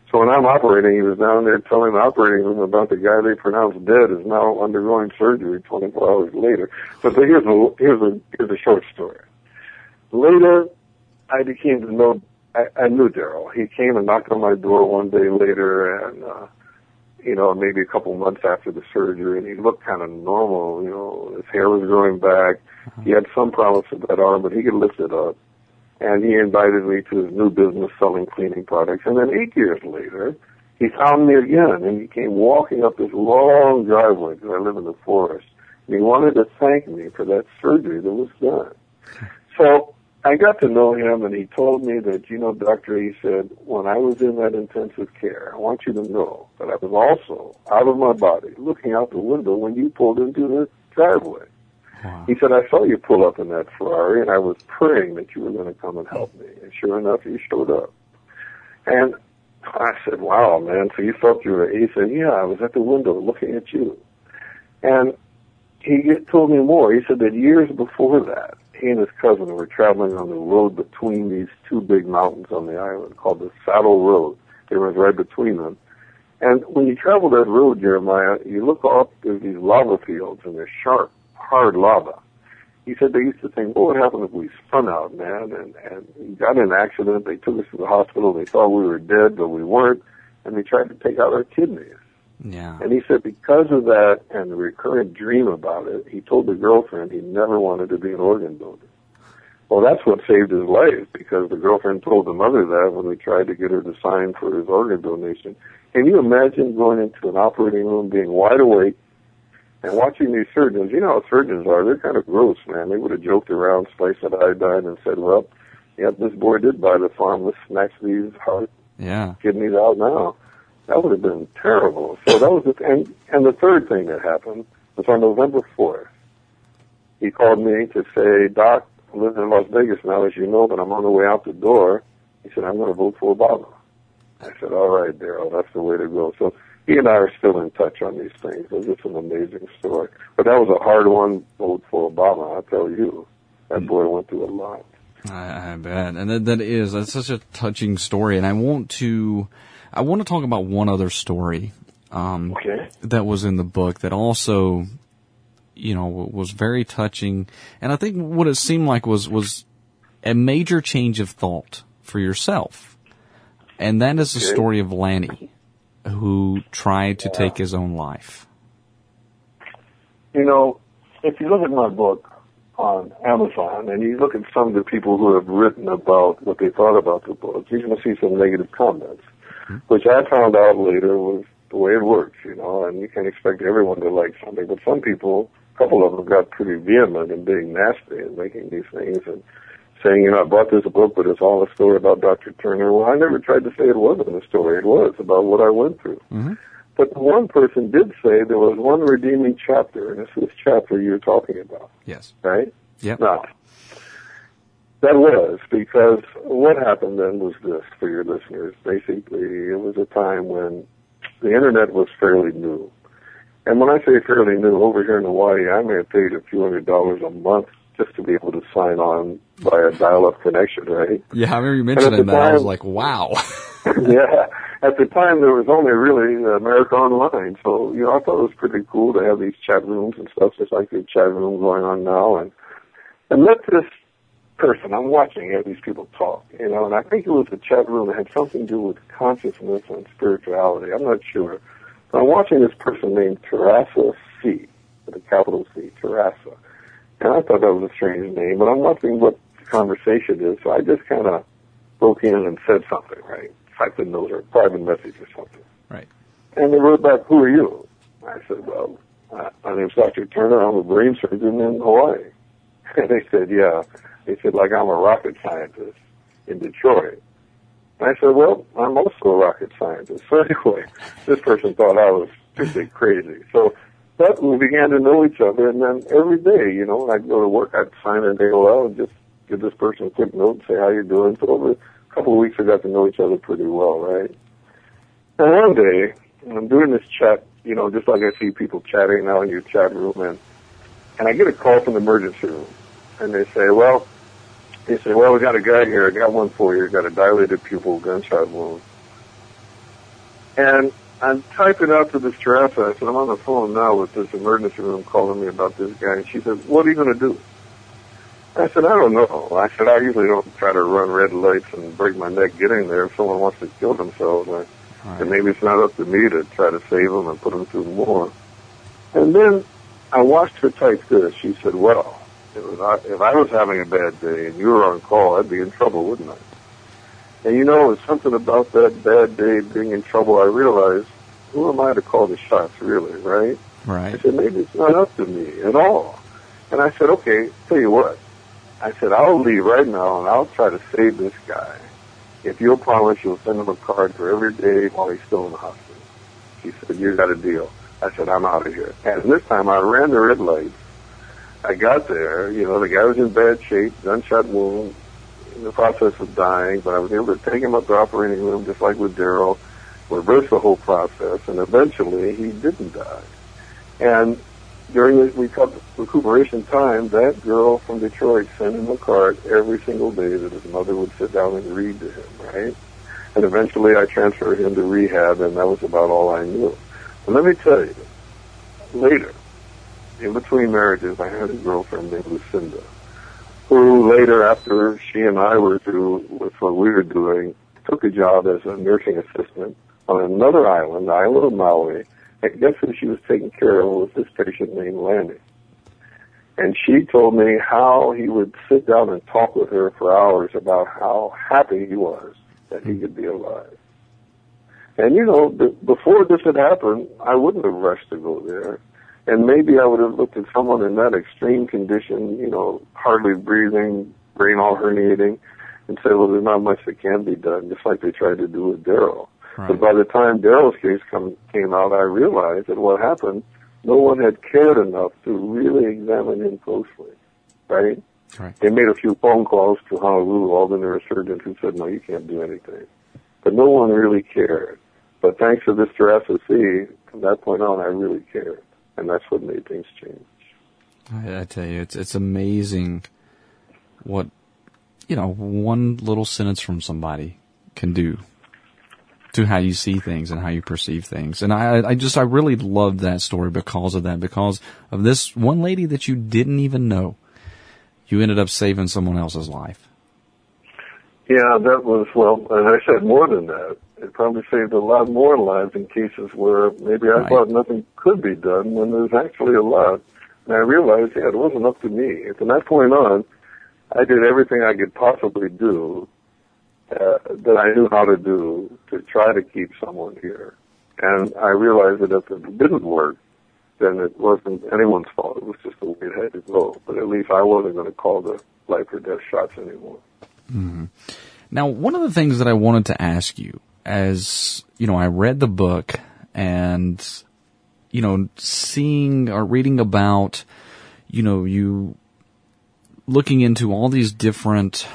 So when I'm operating, he was down there telling the operating room about the guy they pronounced dead is now undergoing surgery 24 hours later. But here's a short story. Later, I became to know, I knew Daryl. He came and knocked on my door one day later, and maybe a couple months after the surgery, and he looked kind of normal. His hair was growing back. He had some problems with that arm, but he could lift it up. And he invited me to his new business selling cleaning products. And then 8 years later, he found me again, and he came walking up this long driveway, because I live in the forest. And he wanted to thank me for that surgery that was done. So I got to know him, and he told me that, doctor, he said, when I was in that intensive care, I want you to know that I was also out of my body, looking out the window when you pulled into the driveway. Wow. He said, I saw you pull up in that Ferrari, and I was praying that you were going to come and help me. And sure enough, you showed up. And I said, wow, man, so you thought you were... He said, yeah, I was at the window looking at you. And he told me more. He said that years before that, he and his cousin were traveling on the road between these two big mountains on the island called the Saddle Road. It was right between them. And when you travel that road, Jeremiah, you look up, there's these lava fields, and they're sharp, hard lava. He said they used to think, what would happen if we spun out, man? And he got in an accident. They took us to the hospital. They thought we were dead, but we weren't. And they tried to take out our kidneys. Yeah. And he said because of that and the recurrent dream about it, he told the girlfriend he never wanted to be an organ donor. Well, that's what saved his life, because the girlfriend told the mother that when we tried to get her to sign for his organ donation. Can you imagine going into an operating room, being wide awake, and watching these surgeons? You know how surgeons are. They're kind of gross, man. They would have joked around, sliced that iodine, and said, well, yeah, this boy did buy the farm. Let's snatch these heart kidneys out now. That would have been terrible. So that was it. And the third thing that happened was on November 4th. He called me to say, Doc, I live in Las Vegas now, as you know, but I'm on the way out the door. He said, I'm going to vote for Obama. I said, all right, Daryl, that's the way to go. So he and I are still in touch on these things. It's just an amazing story. But that was a hard one, vote for Obama, I'll tell you. That boy went through a lot. I bet. And that's such a touching story. And I want to talk about one other story that was in the book that also, was very touching. And I think what it seemed like was a major change of thought for yourself. And that is the story of Lanny, who tried to take his own life. If you look at my book on Amazon and you look at some of the people who have written about what they thought about the book, you're going to see some negative comments, which I found out later was the way it works, and you can't expect everyone to like something. But some people, a couple of them got pretty vehement and being nasty and making these things and saying, I bought this book, but it's all a story about Dr. Turner. Well, I never tried to say it wasn't a story. It was about what I went through. Mm-hmm. But one person did say there was one redeeming chapter, and it's this chapter you're talking about. Yes. Right? Yeah. Now, that was because what happened then was this for your listeners. Basically, it was a time when the Internet was fairly new. And when I say fairly new, over here in Hawaii, I may have paid a few $100s a month just to be able to sign on by a dial-up connection, right? Yeah, I remember you mentioning that. I was like, wow. Yeah. At the time, there was only really America Online. So, I thought it was pretty cool to have these chat rooms and stuff, just like the chat room going on now. And let this person, I'm watching all these people talk, and I think it was a chat room that had something to do with consciousness and spirituality. I'm not sure. But I'm watching this person named Terasa C, with a capital C, Terasa. And I thought that was a strange name, but I'm watching what the conversation is, so I just kind of broke in and said something, right? Typed a note or a private message or something. Right. And they wrote back, who are you? I said, well, my name's Dr. Turner. I'm a brain surgeon in Hawaii. And they said, yeah. They said, like I'm a rocket scientist in Detroit. And I said, well, I'm also a rocket scientist. So anyway, this person thought I was pretty crazy. But we began to know each other, and then every day, when I'd go to work, I'd sign an AOL and just give this person a quick note and say, how you doing? So over a couple of weeks, we got to know each other pretty well, right? And one day, I'm doing this chat, just like I see people chatting now in your chat room, and I get a call from the emergency room, and they say, well, we got a guy here. I got one for you. Got a dilated pupil gunshot wound. And I'm typing out to this giraffe. I said, I'm on the phone now with this emergency room calling me about this guy. And she said, what are you going to do? I said, I don't know. I said, I usually don't try to run red lights and break my neck getting there. If someone wants to kill themselves, and maybe it's not up to me to try to save them and put them through more. And then I watched her type this. She said, well, if I was having a bad day and you were on call, I'd be in trouble, wouldn't I? And you know, it's something about that bad day being in trouble. I realized, who am I to call the shots, really, right? Right. I said, maybe it's not up to me at all. And I said, okay, tell you what. I said, I'll leave right now and I'll try to save this guy if you'll promise you'll send him a card for every day while he's still in the hospital. She said, you got a deal. I said, I'm out of here. And this time I ran the red lights. I got there, you know, the guy was in bad shape, gunshot wound, in the process of dying, but I was able to take him up to the operating room just like with Daryl, reverse the whole process, and eventually he didn't die. And during the recuperation time, that girl from Detroit sent him a card every single day that his mother would sit down and read to him, right? And eventually I transferred him to rehab, and that was about all I knew. But let me tell you, later, in between marriages, I had a girlfriend named Lucinda, who later, after she and I were through with what we were doing, took a job as a nursing assistant on another island, the island of Maui. And guess who she was taking care of was this patient named Lanny. And she told me how he would sit down and talk with her for hours about how happy he was that he could be alive. And, you know, before this had happened, I wouldn't have rushed to go there. And maybe I would have looked at someone in that extreme condition, you know, hardly breathing, brain all herniating, and said, well, there's not much that can be done, just like they tried to do with Daryl. Right. But by the time Daryl's case came out, I realized that what happened, no one had cared enough to really examine him closely, right? Right. They made a few phone calls to Honolulu, all the neurosurgeons who said, no, you can't do anything. But no one really cared. But thanks to this Jurassic Sea, from that point on, I really cared. And that's what made things change. I tell you, it's amazing what, you know, one little sentence from somebody can do to how you see things and how you perceive things. And I really loved that story because of that, because of this one lady that you didn't even know. You ended up saving someone else's life. Yeah, that was, well, and I said more than that. It probably saved a lot more lives in cases where maybe I thought nothing could be done when there's actually a lot. And I realized, yeah, it wasn't up to me. And from that point on, I did everything I could possibly do that I knew how to do to try to keep someone here. And I realized that if it didn't work, then it wasn't anyone's fault. It was just the way it had to go. But at least I wasn't going to call the life or death shots anymore. Mm-hmm. Now, one of the things that I wanted to ask you, as, you know, I read the book and, you know, seeing or reading about, you know, you looking into all these different,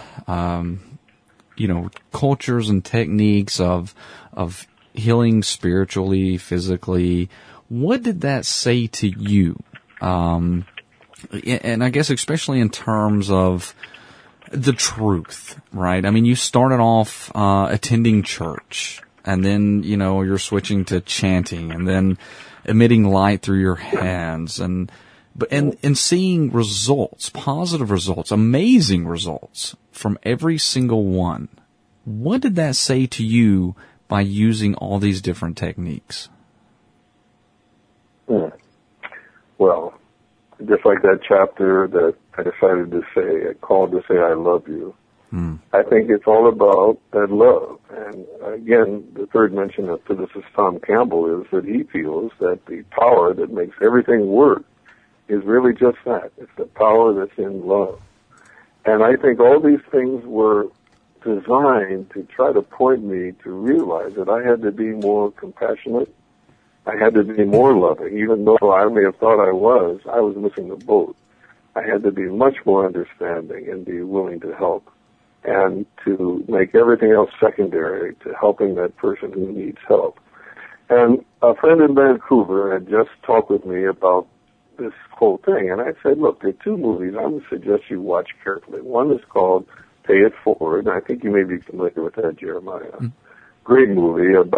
you know, cultures and techniques of healing spiritually, physically. What did that say to you? And I guess especially in terms of the truth, right? I mean, you started off attending church, and then, you know, you're switching to chanting, and then emitting light through your hands, and seeing results, positive results, amazing results from every single one. What did that say to you by using all these different techniques? Well, just like that chapter that I decided to say, I called to say I love you. I think it's all about that love. And again, the third mention of physicist Tom Campbell is that he feels that the power that makes everything work is really just that. It's the power that's in love. And I think all these things were designed to try to point me to realize that I had to be more compassionate. I had to be more loving. Even though I may have thought I was missing the boat. I had to be much more understanding and be willing to help and to make everything else secondary to helping that person who needs help. And a friend in Vancouver had just talked with me about this whole thing, and I said, look, there are two movies I would suggest you watch carefully. One is called Pay It Forward, and I think you may be familiar with that, Jeremiah. Great movie about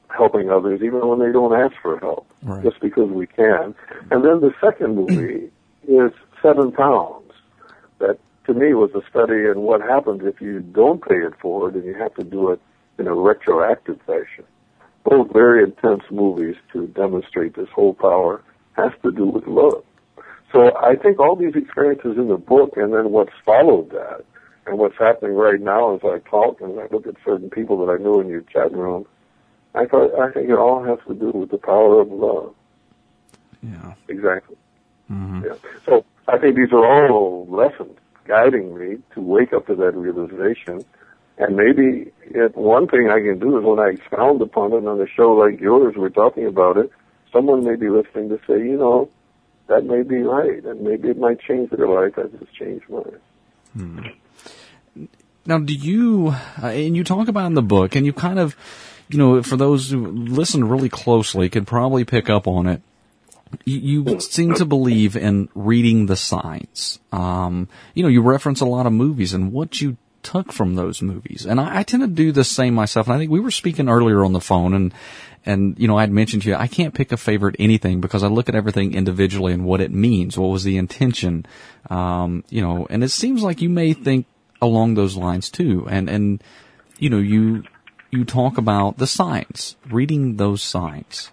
helping others even when they don't ask for help, Right. just because we can. And then the second movie is 7 Pounds. That, to me, was a study in what happens if you don't pay it forward and you have to do it in a retroactive fashion. Both very intense movies to demonstrate this whole power has to do with love. So I think all these experiences in the book and then what's followed that and what's happening right now as I talk and I look at certain people that I know in your chat room, I think it all has to do with the power of love. Yeah. Exactly. Mm-hmm. Yeah. So I think these are all lessons guiding me to wake up to that realization. And maybe one thing I can do is when I expound upon it on a show like yours, we're talking about it, someone may be listening to say, that may be right, and maybe it might change their life as it's changed mine. Now, do you, and you talk about in the book, and you kind of, for those who listen really closely could probably pick up on it, you seem to believe in reading the signs. You reference a lot of movies and what you took from those movies. And I tend to do the same myself. And I think we were speaking earlier on the phone and I'd mentioned to you, I can't pick a favorite anything because I look at everything individually and what it means. What was the intention? And it seems like you may think along those lines too. And you talk about the signs, reading those signs.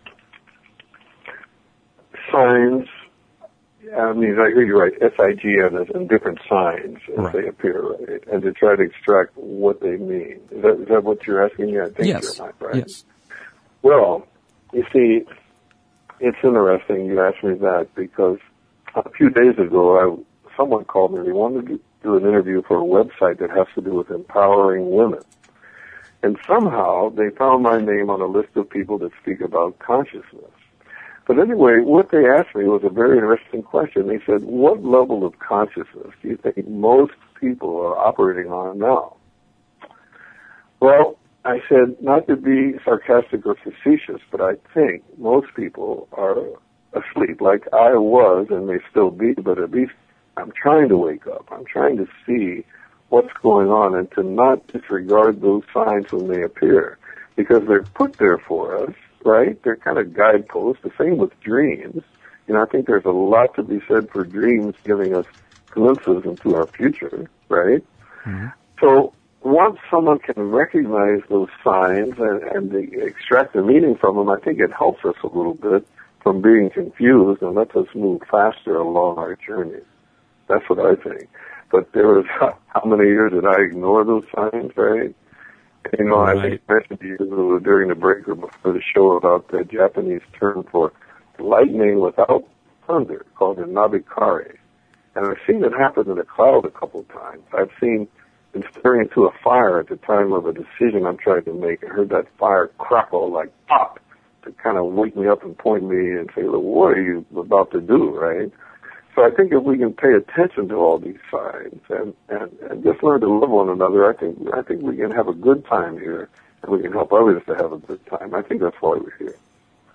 Signs, I hear you right, S-I-G-N, and different signs as Right. they appear, right? And to try to extract what they mean. Is that what you're asking me? I think Yes. you're not, right? Yes. Well, you see, it's interesting you asked me that because a few days ago, someone called me. They wanted to do an interview for a website that has to do with empowering women. And somehow they found my name on a list of people that speak about consciousness. But anyway, what they asked me was a very interesting question. They said, what level of consciousness do you think most people are operating on now? Well, I said, not to be sarcastic or facetious, but I think most people are asleep, like I was and may still be, but at least I'm trying to wake up. I'm trying to see what's going on and to not disregard those signs when they appear, because they're put there for us, right? They're kind of guideposts. The same with dreams. I think there's a lot to be said for dreams giving us glimpses into our future, right? Mm-hmm. So once someone can recognize those signs and extract the meaning from them, I think it helps us a little bit from being confused and lets us move faster along our journey. That's what I think. But there was, how many years did I ignore those signs, right? Right. I think I mentioned to you during the break or before the show about the Japanese term for lightning without thunder called a nabikari. And I've seen it happen in a cloud a couple of times. I've been staring into a fire at the time of a decision I'm trying to make and heard that fire crackle like pop to kind of wake me up and point me and say, well, what are you about to do, right? So I think if we can pay attention to all these signs and just learn to love one another, I think we can have a good time here, and we can help others to have a good time. I think that's why we're here.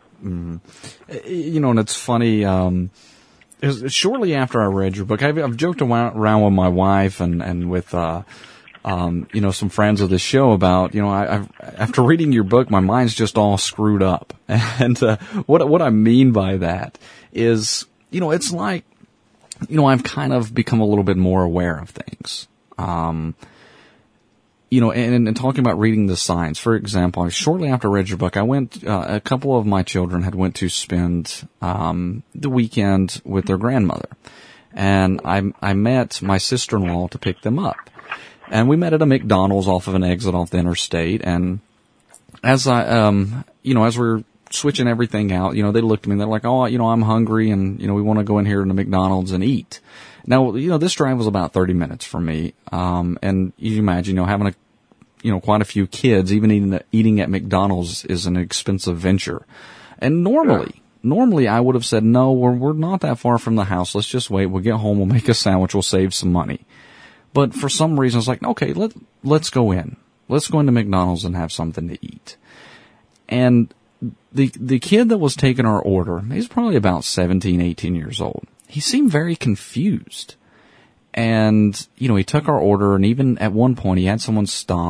And it's funny. Shortly after I read your book, I've joked around with my wife and with some friends of the show about after reading your book, my mind's just all screwed up. And what I mean by that is it's like. I've kind of become a little bit more aware of things. And talking about reading the signs, for example, shortly after I read your book, I went, a couple of my children had went to spend, the weekend with their grandmother. And I met my sister-in-law to pick them up. And we met at a McDonald's off of an exit off the interstate. And as as we're switching everything out, they looked at me and they're like, oh, I'm hungry and, we want to go in here to McDonald's and eat. Now, this drive was about 30 minutes for me. And you imagine, having quite a few kids, even eating at McDonald's is an expensive venture. And normally I would have said, no, we're not that far from the house. Let's just wait. We'll get home. We'll make a sandwich. We'll save some money. But for some reason, it's like, okay, let's go in. Let's go into McDonald's and have something to eat. And the kid that was taking our order, he's probably about 17, 18 years old. He seemed very confused. And, he took our order, and even at one point he had someone stop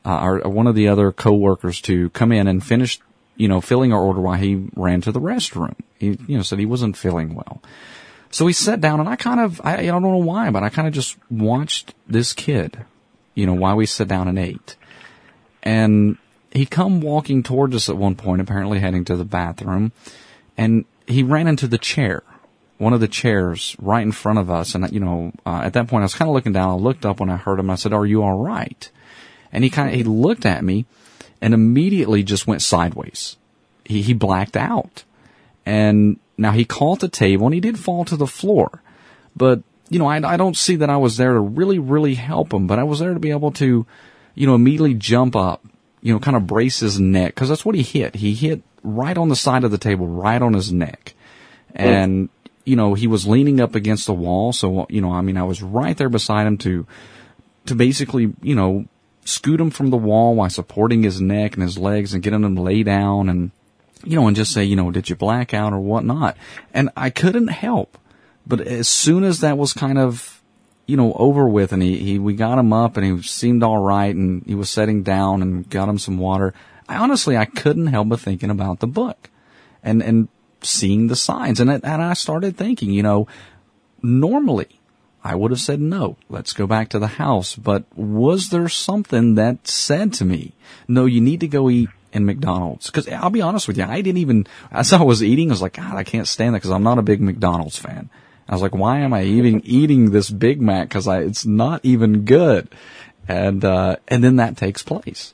one of the other coworkers to come in and finish, filling our order while he ran to the restroom. He, said he wasn't feeling well. So he sat down, and I don't know why, but I kind of just watched this kid, while we sat down and ate. And he come walking towards us at one point, apparently heading to the bathroom, and he ran into the chair, one of the chairs right in front of us. And, at that point I was kind of looking down. I looked up when I heard him. I said, "Are you all right?" And he looked at me and immediately just went sideways. He blacked out. And now he caught the table and he did fall to the floor. But, I don't see that I was there to really, really help him, but I was there to be able to, immediately jump up, kind of brace his neck, because that's what he hit. He hit right on the side of the table, right on his neck. And, he was leaning up against the wall. So, I was right there beside him to basically, scoot him from the wall while supporting his neck and his legs and getting him to lay down and, and just say, did you black out or whatnot? And I couldn't help. But as soon as that was kind of, over with, and we got him up and he seemed all right and he was sitting down and got him some water, I couldn't help but thinking about the book and seeing the signs. And I started thinking, normally I would have said, no, let's go back to the house. But was there something that said to me, no, you need to go eat in McDonald's? Because I'll be honest with you, as I was eating, I was like, God, I can't stand that because I'm not a big McDonald's fan. I was like, why am I even eating this Big Mac? Because it's not even good. And then that takes place.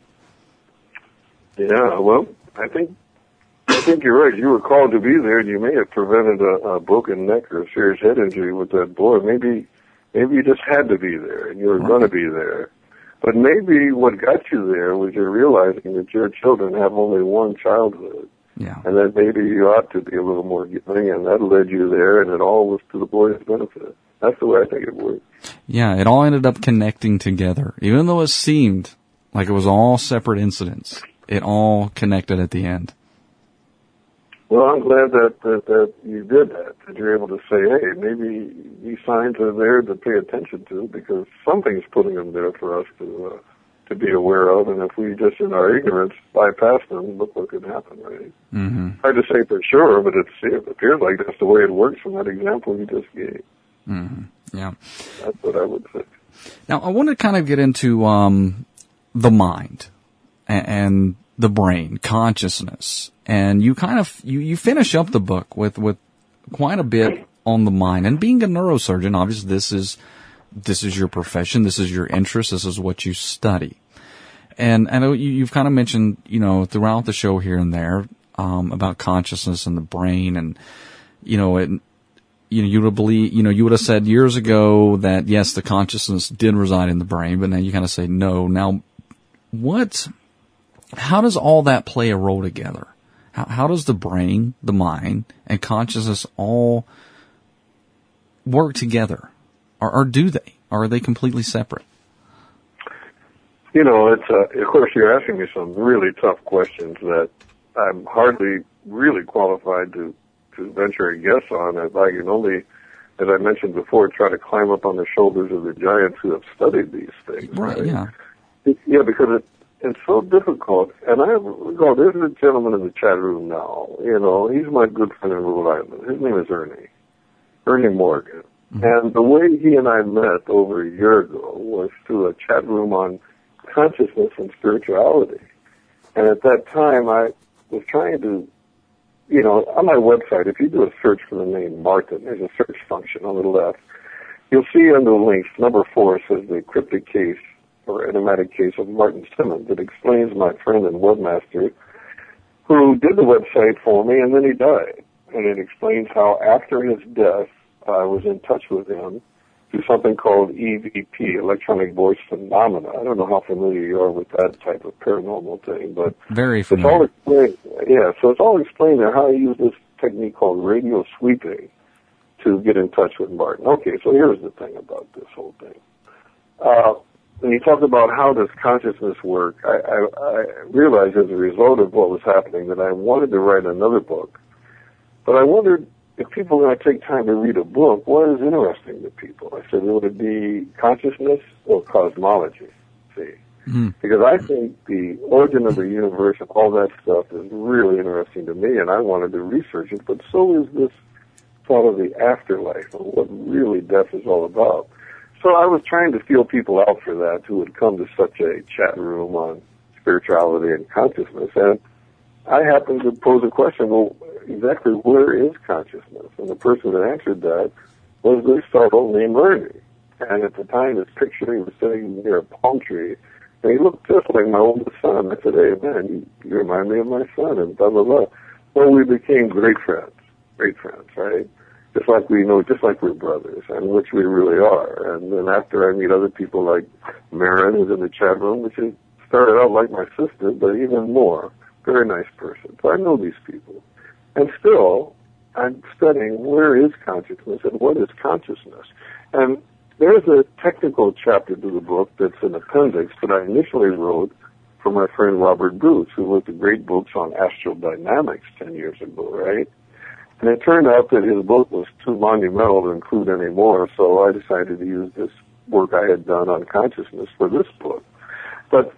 Yeah, well, I think you're right. You were called to be there, and you may have prevented a broken neck or a serious head injury with that blow. Maybe you just had to be there, and you were going to be there. But maybe what got you there was you're realizing that your children have only one childhood. Yeah. And that maybe you ought to be a little more giving, and that led you there, and it all was to the boy's benefit. That's the way I think it worked. Yeah, it all ended up connecting together. Even though it seemed like it was all separate incidents, it all connected at the end. Well, I'm glad that you did that you're able to say, hey, maybe these signs are there to pay attention to, because something's putting them there for us to be aware of, and if we just in our ignorance bypass them, look what could happen, right? Mm-hmm. Hard to say for sure, but it appears like that's the way it works from that example you just gave. Mm-hmm. Yeah. That's what I would say. Now, I want to kind of get into the mind and the brain, consciousness, and you kind of you finish up the book with quite a bit on the mind. And being a neurosurgeon, obviously, this is your profession, this is your interest, this is what you study. And I know you've kind of mentioned, throughout the show here and there, about consciousness and the brain, and, you would have said years ago that yes, the consciousness did reside in the brain, but now you kind of say no. Now, how does all that play a role together? How does the brain, the mind, and consciousness all work together? Or do they? Or are they completely separate? It's of course you're asking me some really tough questions that I'm hardly really qualified to venture a guess on. If I can only, as I mentioned before, try to climb up on the shoulders of the giants who have studied these things. Right, yeah. Yeah, because it's so difficult. And I recall there's a gentleman in the chat room now. He's my good friend in Rhode Island. His name is Ernie Morgan. Mm-hmm. And the way he and I met over a year ago was through a chat room on consciousness and spirituality. And at that time, I was trying to, on my website, if you do a search for the name Martin, there's a search function on the left. You'll see under the links, number 4 says the cryptic case or enigmatic case of Martin Simmons. It explains my friend and webmaster who did the website for me, and then he died. And it explains how after his death, I was in touch with him through something called EVP, electronic voice phenomena. I don't know how familiar you are with that type of paranormal thing, but very familiar. It's all explained. Yeah, so it's all explained there how he used this technique called radio sweeping to get in touch with Martin. Okay, so here's the thing about this whole thing. When you talk about how does consciousness work, I realized as a result of what was happening that I wanted to write another book, but I wondered if people are going to take time to read a book, what is interesting to people? I said, would it be consciousness or cosmology? See, Because I think the origin of the universe and all that stuff is really interesting to me, and I wanted to research it, but so is this thought of the afterlife and what really death is all about. So I was trying to feel people out for that who would come to such a chat room on spirituality and consciousness, and I happened to pose a question, well, exactly where is consciousness? And the person that answered that was this fellow named Ernie. And at the time, his picture, he was sitting near a palm tree, and he looked just like my oldest son. I said, hey, man, you remind me of my son, and blah, blah, blah. Well, we became great friends, right? Just like we're brothers, and which we really are. And then after I meet other people like Marin, who's in the chat room, which is started out like my sister, but even more. Very nice person. So I know these people. And still, I'm studying where is consciousness and what is consciousness. And there's a technical chapter to the book that's an appendix that I initially wrote for my friend Robert Bruce, who wrote the great books on astrodynamics 10 years ago, right? And it turned out that his book was too monumental to include anymore, so I decided to use this work I had done on consciousness for this book. But,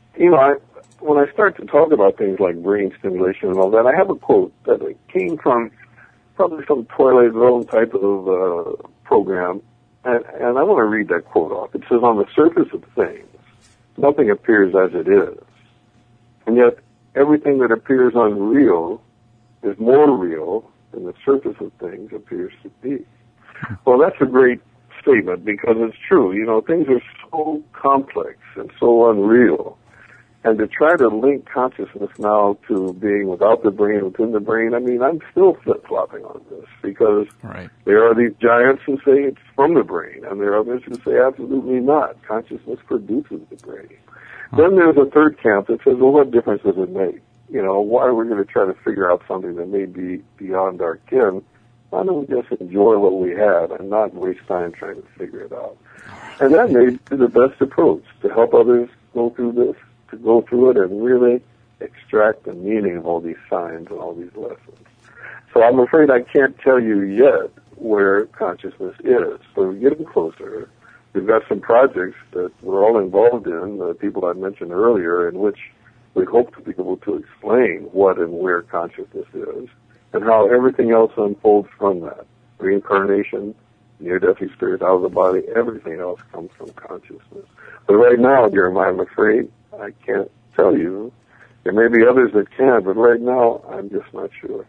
when I start to talk about things like brain stimulation and all that, I have a quote that came from probably some Twilight Zone type of program, and I want to read that quote off. It says, on the surface of things, nothing appears as it is, and yet everything that appears unreal is more real than the surface of things appears to be. Well, that's a great statement because it's true. Things are so complex and so unreal. And to try to link consciousness now to being without the brain, within the brain, I'm still flip-flopping on this because there are these giants who say it's from the brain, and there are others who say absolutely not. Consciousness produces the brain. Then there's a third camp that says, well, what difference does it make? Why are we going to try to figure out something that may be beyond our ken? Why don't we just enjoy what we have and not waste time trying to figure it out? And that may be the best approach to help others go through this, to go through it and really extract the meaning of all these signs and all these lessons. So I'm afraid I can't tell you yet where consciousness is. So we're getting closer. We've got some projects that we're all involved in, the people I mentioned earlier, in which we hope to be able to explain what and where consciousness is and how everything else unfolds from that. Reincarnation, near-death experience out of the body, everything else comes from consciousness. But right now, Jeremiah, I'm afraid I can't tell you. There may be others that can, but right now, I'm just not sure.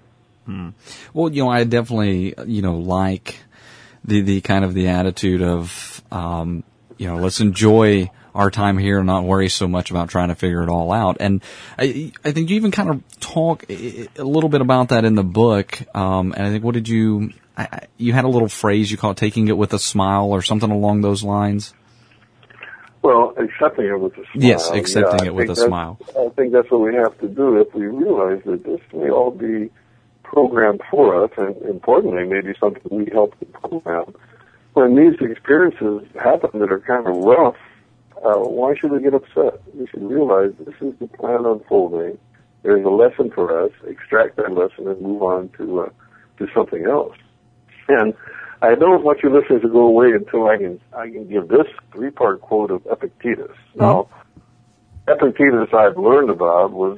Well, I definitely, like the kind of the attitude of, let's enjoy our time here and not worry so much about trying to figure it all out. And I think you even kind of talk a little bit about that in the book. And I think, you had a little phrase you call it taking it with a smile or something along those lines? Well, accepting it with a smile. Yes, accepting it with a smile. I think that's what we have to do if we realize that this may all be programmed for us, and importantly, maybe something we help to program. When these experiences happen that are kind of rough, why should we get upset? We should realize this is the plan unfolding. There's a lesson for us. Extract that lesson and move on to something else. And I don't want your listeners to go away until I can give this 3-part quote of Epictetus. Now, Epictetus I've learned about was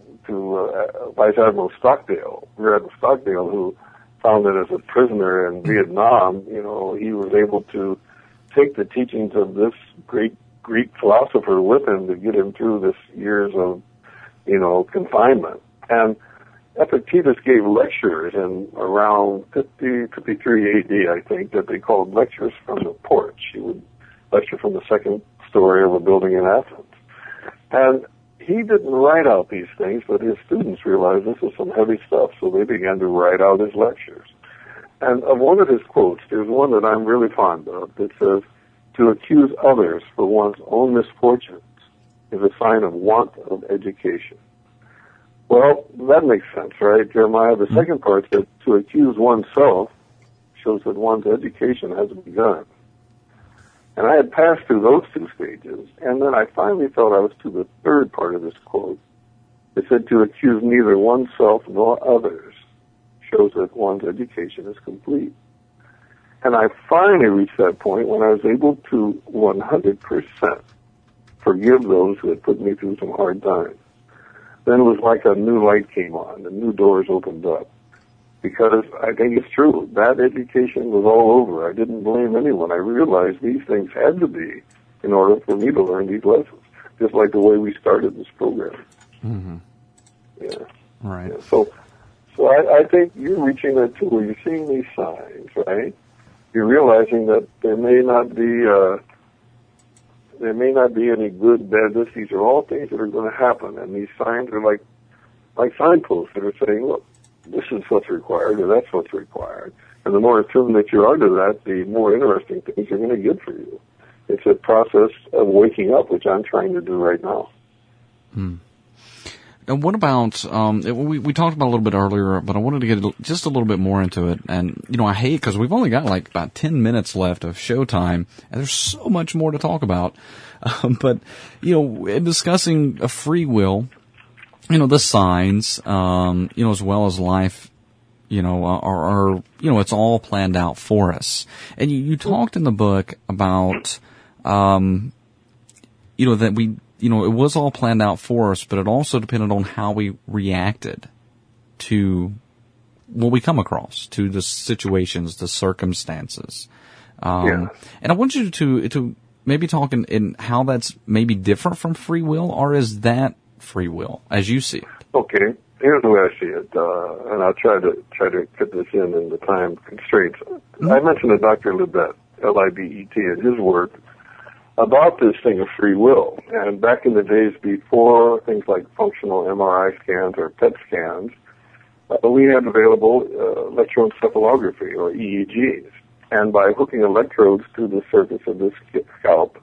to Vice Admiral Stockdale, Rear Admiral Stockdale, who found that as a prisoner in Vietnam, he was able to take the teachings of this great Greek philosopher with him to get him through this years of, confinement. And Epictetus gave lectures in around 53 AD, I think, that they called lectures from the porch. He would lecture from the second story of a building in Athens. And he didn't write out these things, but his students realized this was some heavy stuff, so they began to write out his lectures. And of one of his quotes, there's one that I'm really fond of that says, to accuse others for one's own misfortunes is a sign of want of education. Well, that makes sense, right, Jeremiah? The second part says to accuse oneself shows that one's education hasn't begun. And I had passed through those 2 stages, and then I finally felt I was to the third part of this quote. It said to accuse neither oneself nor others shows that one's education is complete. And I finally reached that point when I was able to 100% forgive those who had put me through some hard times. Then it was like a new light came on, and new doors opened up. Because I think it's true, that education was all over. I didn't blame anyone. I realized these things had to be in order for me to learn these lessons, just like the way we started this program. Mm-hmm. Yeah. Right. Yeah. So I think you're reaching that too, where you're seeing these signs, right? You're realizing that there may not be any good, bad. These are all things that are going to happen, and these signs are like signposts that are saying, look, this is what's required, or that's what's required. And the more attuned that you are to that, the more interesting things are going to get for you. It's a process of waking up, which I'm trying to do right now. And what about, we talked about a little bit earlier, but I wanted to get just a little bit more into it. And, I hate, because we've only got like about 10 minutes left of showtime, and there's so much more to talk about. But, in discussing a free will, the signs, as well as life, are it's all planned out for us. And you talked in the book about, that we, it was all planned out for us, but it also depended on how we reacted to what we come across, to the situations, the circumstances. And I want you to maybe talk in how that's maybe different from free will, or is that free will as you see it? Okay, here's the way I see it, and I'll try to fit this in the time constraints. Mm-hmm. I mentioned to Dr. Libet, Libet, in his work about this thing of free will. And back in the days before things like functional MRI scans or PET scans, we had available electroencephalography, or EEGs. And by hooking electrodes to the surface of the scalp,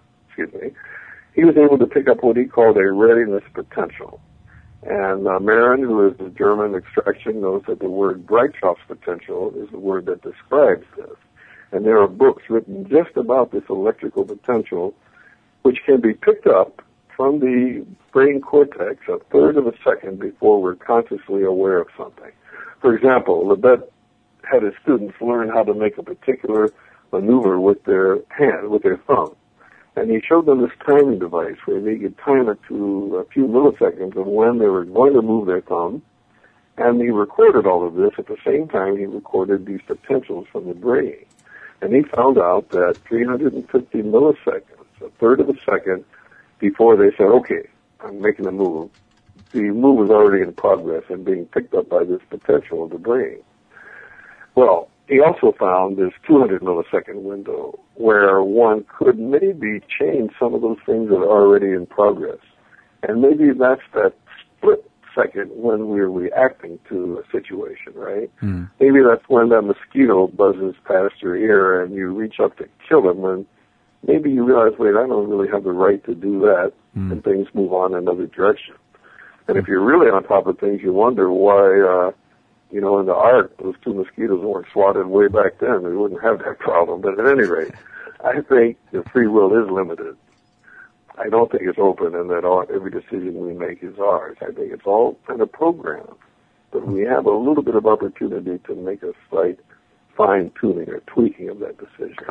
he was able to pick up what he called a readiness potential. And Marin, who is of German extraction, knows that the word Brighthouse potential is the word that describes this. And there are books written just about this electrical potential, which can be picked up from the brain cortex a third of a second before we're consciously aware of something. For example, Libet had his students learn how to make a particular maneuver with their hand, with their thumb. And he showed them this timing device where they could time it to a few milliseconds of when they were going to move their thumb. And he recorded all of this. At the same time, he recorded these potentials from the brain. And he found out that 350 milliseconds, a third of a second, before they said, okay, I'm making a move, the move was already in progress and being picked up by this potential of the brain. Well, he also found this 200 millisecond window where one could maybe change some of those things that are already in progress. And maybe that's that split second when we're reacting to a situation, right? Mm. Maybe that's when that mosquito buzzes past your ear and you reach up to kill him, and maybe you realize, wait, I don't really have the right to do that, and things move on another direction. And if you're really on top of things, you wonder why, in the Ark, those two mosquitoes weren't swatted way back then. We wouldn't have that problem. But at any rate, I think the free will is limited. I don't think it's open and that every decision we make is ours. I think it's all kind of programmed. But we have a little bit of opportunity to make a slight fine-tuning or tweaking of that decision.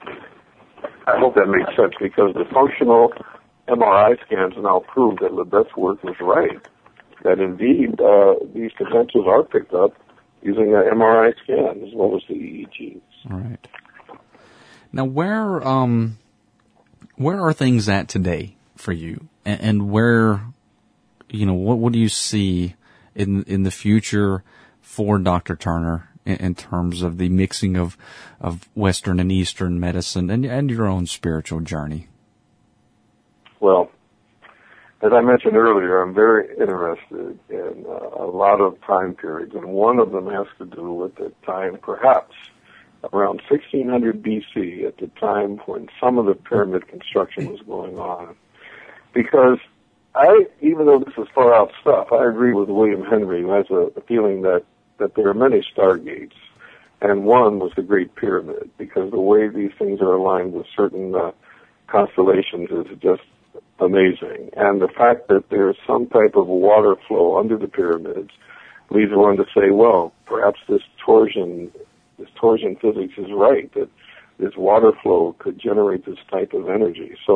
I hope that makes sense, because the functional MRI scans now prove that Libet's work was right, that indeed these potentials are picked up using an MRI scan as well as the EEGs. Right. Now, where are things at today for you, and where, what do you see in the future for Dr. Turner in terms of the mixing of Western and Eastern medicine and your own spiritual journey? Well, as I mentioned earlier, I'm very interested in a lot of time periods, and one of them has to do with the time, perhaps, around 1600 BC, at the time when some of the pyramid construction was going on. Because even though this is far out stuff, I agree with William Henry, who has a feeling that there are many stargates, and one was the Great Pyramid, because the way these things are aligned with certain constellations is just amazing. And the fact that there's some type of water flow under the pyramids leads one to say, well, perhaps this torsion physics is right, that this water flow could generate this type of energy. So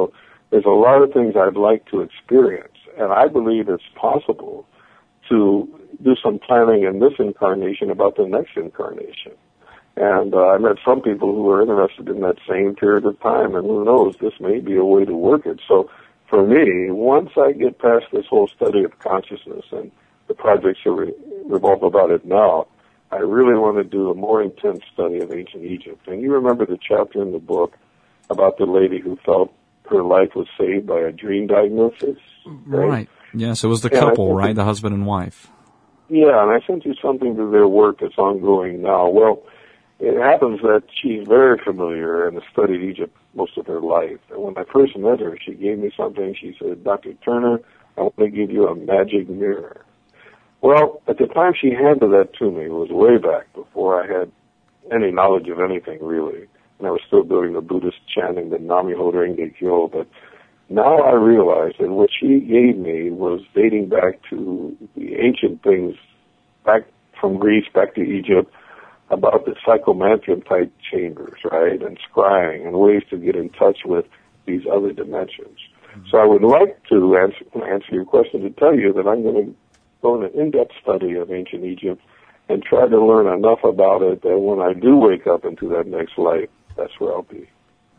there's a lot of things I'd like to experience, and I believe it's possible to do some planning in this incarnation about the next incarnation. And I met some people who were interested in that same period of time, and who knows, this may be a way to work it. So for me, once I get past this whole study of consciousness and the projects that revolve about it now, I really want to do a more intense study of ancient Egypt. And you remember the chapter in the book about the lady who felt her life was saved by a dream diagnosis? Right. Yes, it was the couple, right? The husband and wife. Yeah, and I sent you something to their work that's ongoing now. Well, it happens that she's very familiar and has studied Egypt most of her life. And when I first met her, she gave me something. She said, Dr. Turner, I want to give you a magic mirror. Well, at the time she handed that to me, it was way back before I had any knowledge of anything, really. And I was still doing the Buddhist chanting, the Nam-myoho Renge Kyo. But now I realize that what she gave me was dating back to the ancient things, back from Greece, back to Egypt, about the psychomantrium-type chambers, right, and scrying, and ways to get in touch with these other dimensions. So I would like to answer your question to tell you that I'm going to go in an in-depth study of ancient Egypt and try to learn enough about it that when I do wake up into that next life, that's where I'll be.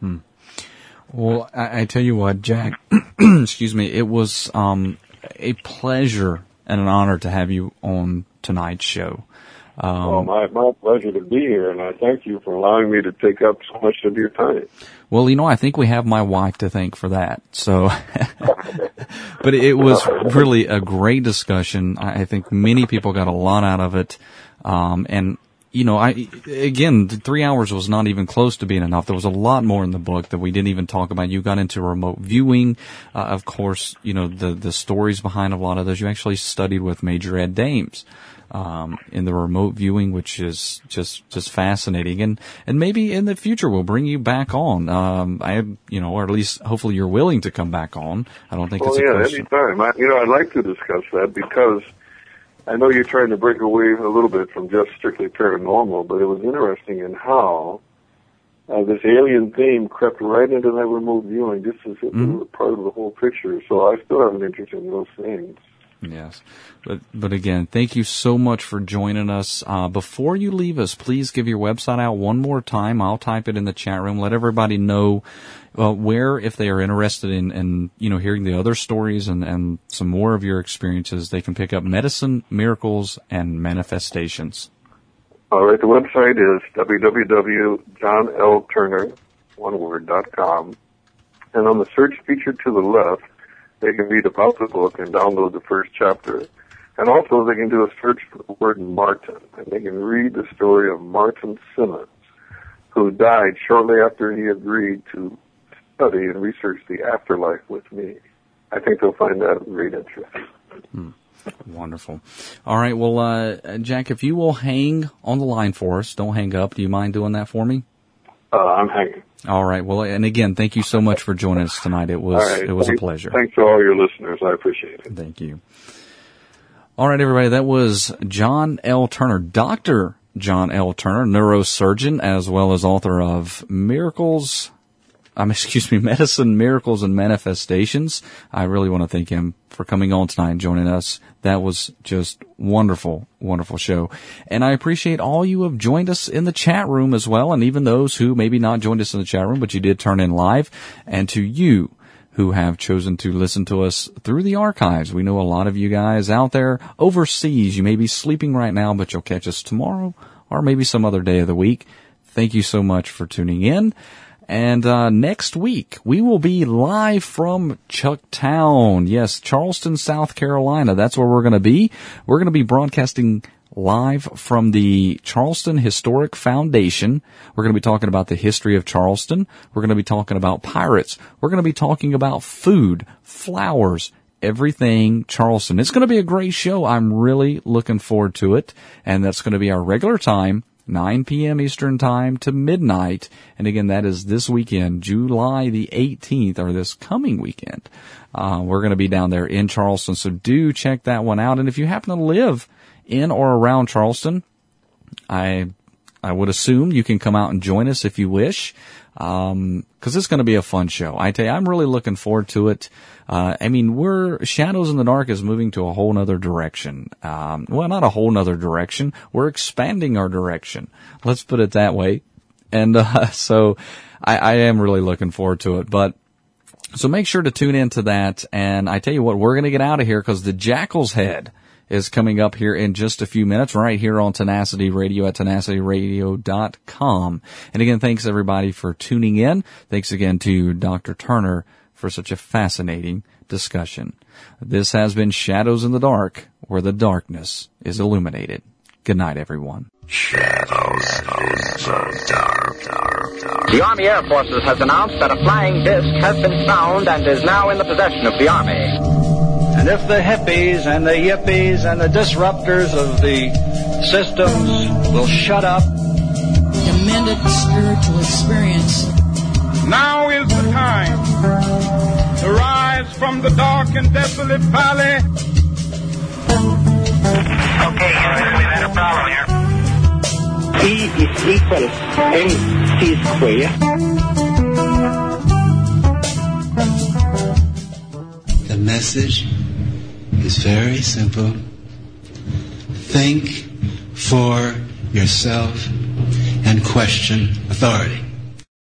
Well, I tell you what, Jack, excuse me, it was a pleasure and an honor to have you on tonight's show. My pleasure to be here, and I thank you for allowing me to take up so much of your time. Well, I think we have my wife to thank for that. So, but it was really a great discussion. I think many people got a lot out of it. And, again, 3 hours was not even close to being enough. There was a lot more in the book that we didn't even talk about. You got into remote viewing. Of course, the stories behind a lot of those. You actually studied with Major Ed Dames. In the remote viewing, which is just fascinating. And maybe in the future we'll bring you back on. Or at least hopefully you're willing to come back on. I don't think it's a question. Anytime. I'd like to discuss that because I know you're trying to break away a little bit from just strictly paranormal, but it was interesting in how this alien theme crept right into that remote viewing just as if it was part of the whole picture. So I still have an interest in those things. Yes. But again, thank you so much for joining us. Before you leave us, please give your website out one more time. I'll type it in the chat room. Let everybody know where, if they are interested in hearing the other stories and some more of your experiences, they can pick up Medicine, Miracles, and Manifestations. All right. The website is www.johnlturner.com. And on the search feature to the left, they can read about the book and download the first chapter. And also they can do a search for the word Martin, and they can read the story of Martin Simmons, who died shortly after he agreed to study and research the afterlife with me. I think they'll find that of great interest. Wonderful. All right, well, Jack, if you will hang on the line for us, don't hang up. Do you mind doing that for me? I'm hanging. All right. Well, and again, thank you so much for joining us tonight. It was a pleasure. Thanks to all your listeners. I appreciate it. Thank you. All right, everybody. That was John L. Turner, Dr. John L. Turner, neurosurgeon, as well as author of Medicine, Miracles, and Manifestations. I really want to thank him for coming on tonight and joining us. That was just wonderful, wonderful show. And I appreciate all you have joined us in the chat room as well, and even those who maybe not joined us in the chat room, but you did turn in live. And to you who have chosen to listen to us through the archives. We know a lot of you guys out there overseas. You may be sleeping right now, but you'll catch us tomorrow or maybe some other day of the week. Thank you so much for tuning in. And next week, we will be live from Chucktown. Yes, Charleston, South Carolina. That's where we're going to be. We're going to be broadcasting live from the Charleston Historic Foundation. We're going to be talking about the history of Charleston. We're going to be talking about pirates. We're going to be talking about food, flowers, everything Charleston. It's going to be a great show. I'm really looking forward to it. And that's going to be our regular time, 9 p.m. Eastern Time to midnight. And again, that is this weekend, July the 18th, or this coming weekend. We're going to be down there in Charleston, so do check that one out. And if you happen to live in or around Charleston, I I would assume you can come out and join us if you wish, because it's going to be a fun show. I tell you, I'm really looking forward to it. Shadows in the Dark is moving to a whole nother direction. Well, not a whole nother direction. We're expanding our direction. Let's put it that way. And so I am really looking forward to it. But so make sure to tune into that. And I tell you what, we're going to get out of here because the Jackal's Head is coming up here in just a few minutes right here on Tenacity Radio at tenacityradio.com. And again, thanks everybody for tuning in. Thanks again to Dr. Turner for such a fascinating discussion. This has been Shadows in the Dark, where the darkness is illuminated. Good night, everyone. Shadows in the Dark. The Army Air Forces has announced that a flying disc has been found and is now in the possession of the Army. And if the hippies and the yippies and the disruptors of the systems will shut up. Demented spiritual experience. Now is the time to rise from the dark and desolate valley. Okay, Houston, we've had a problem here. E is equal mc square. The message is very simple. Think for yourself and question authority.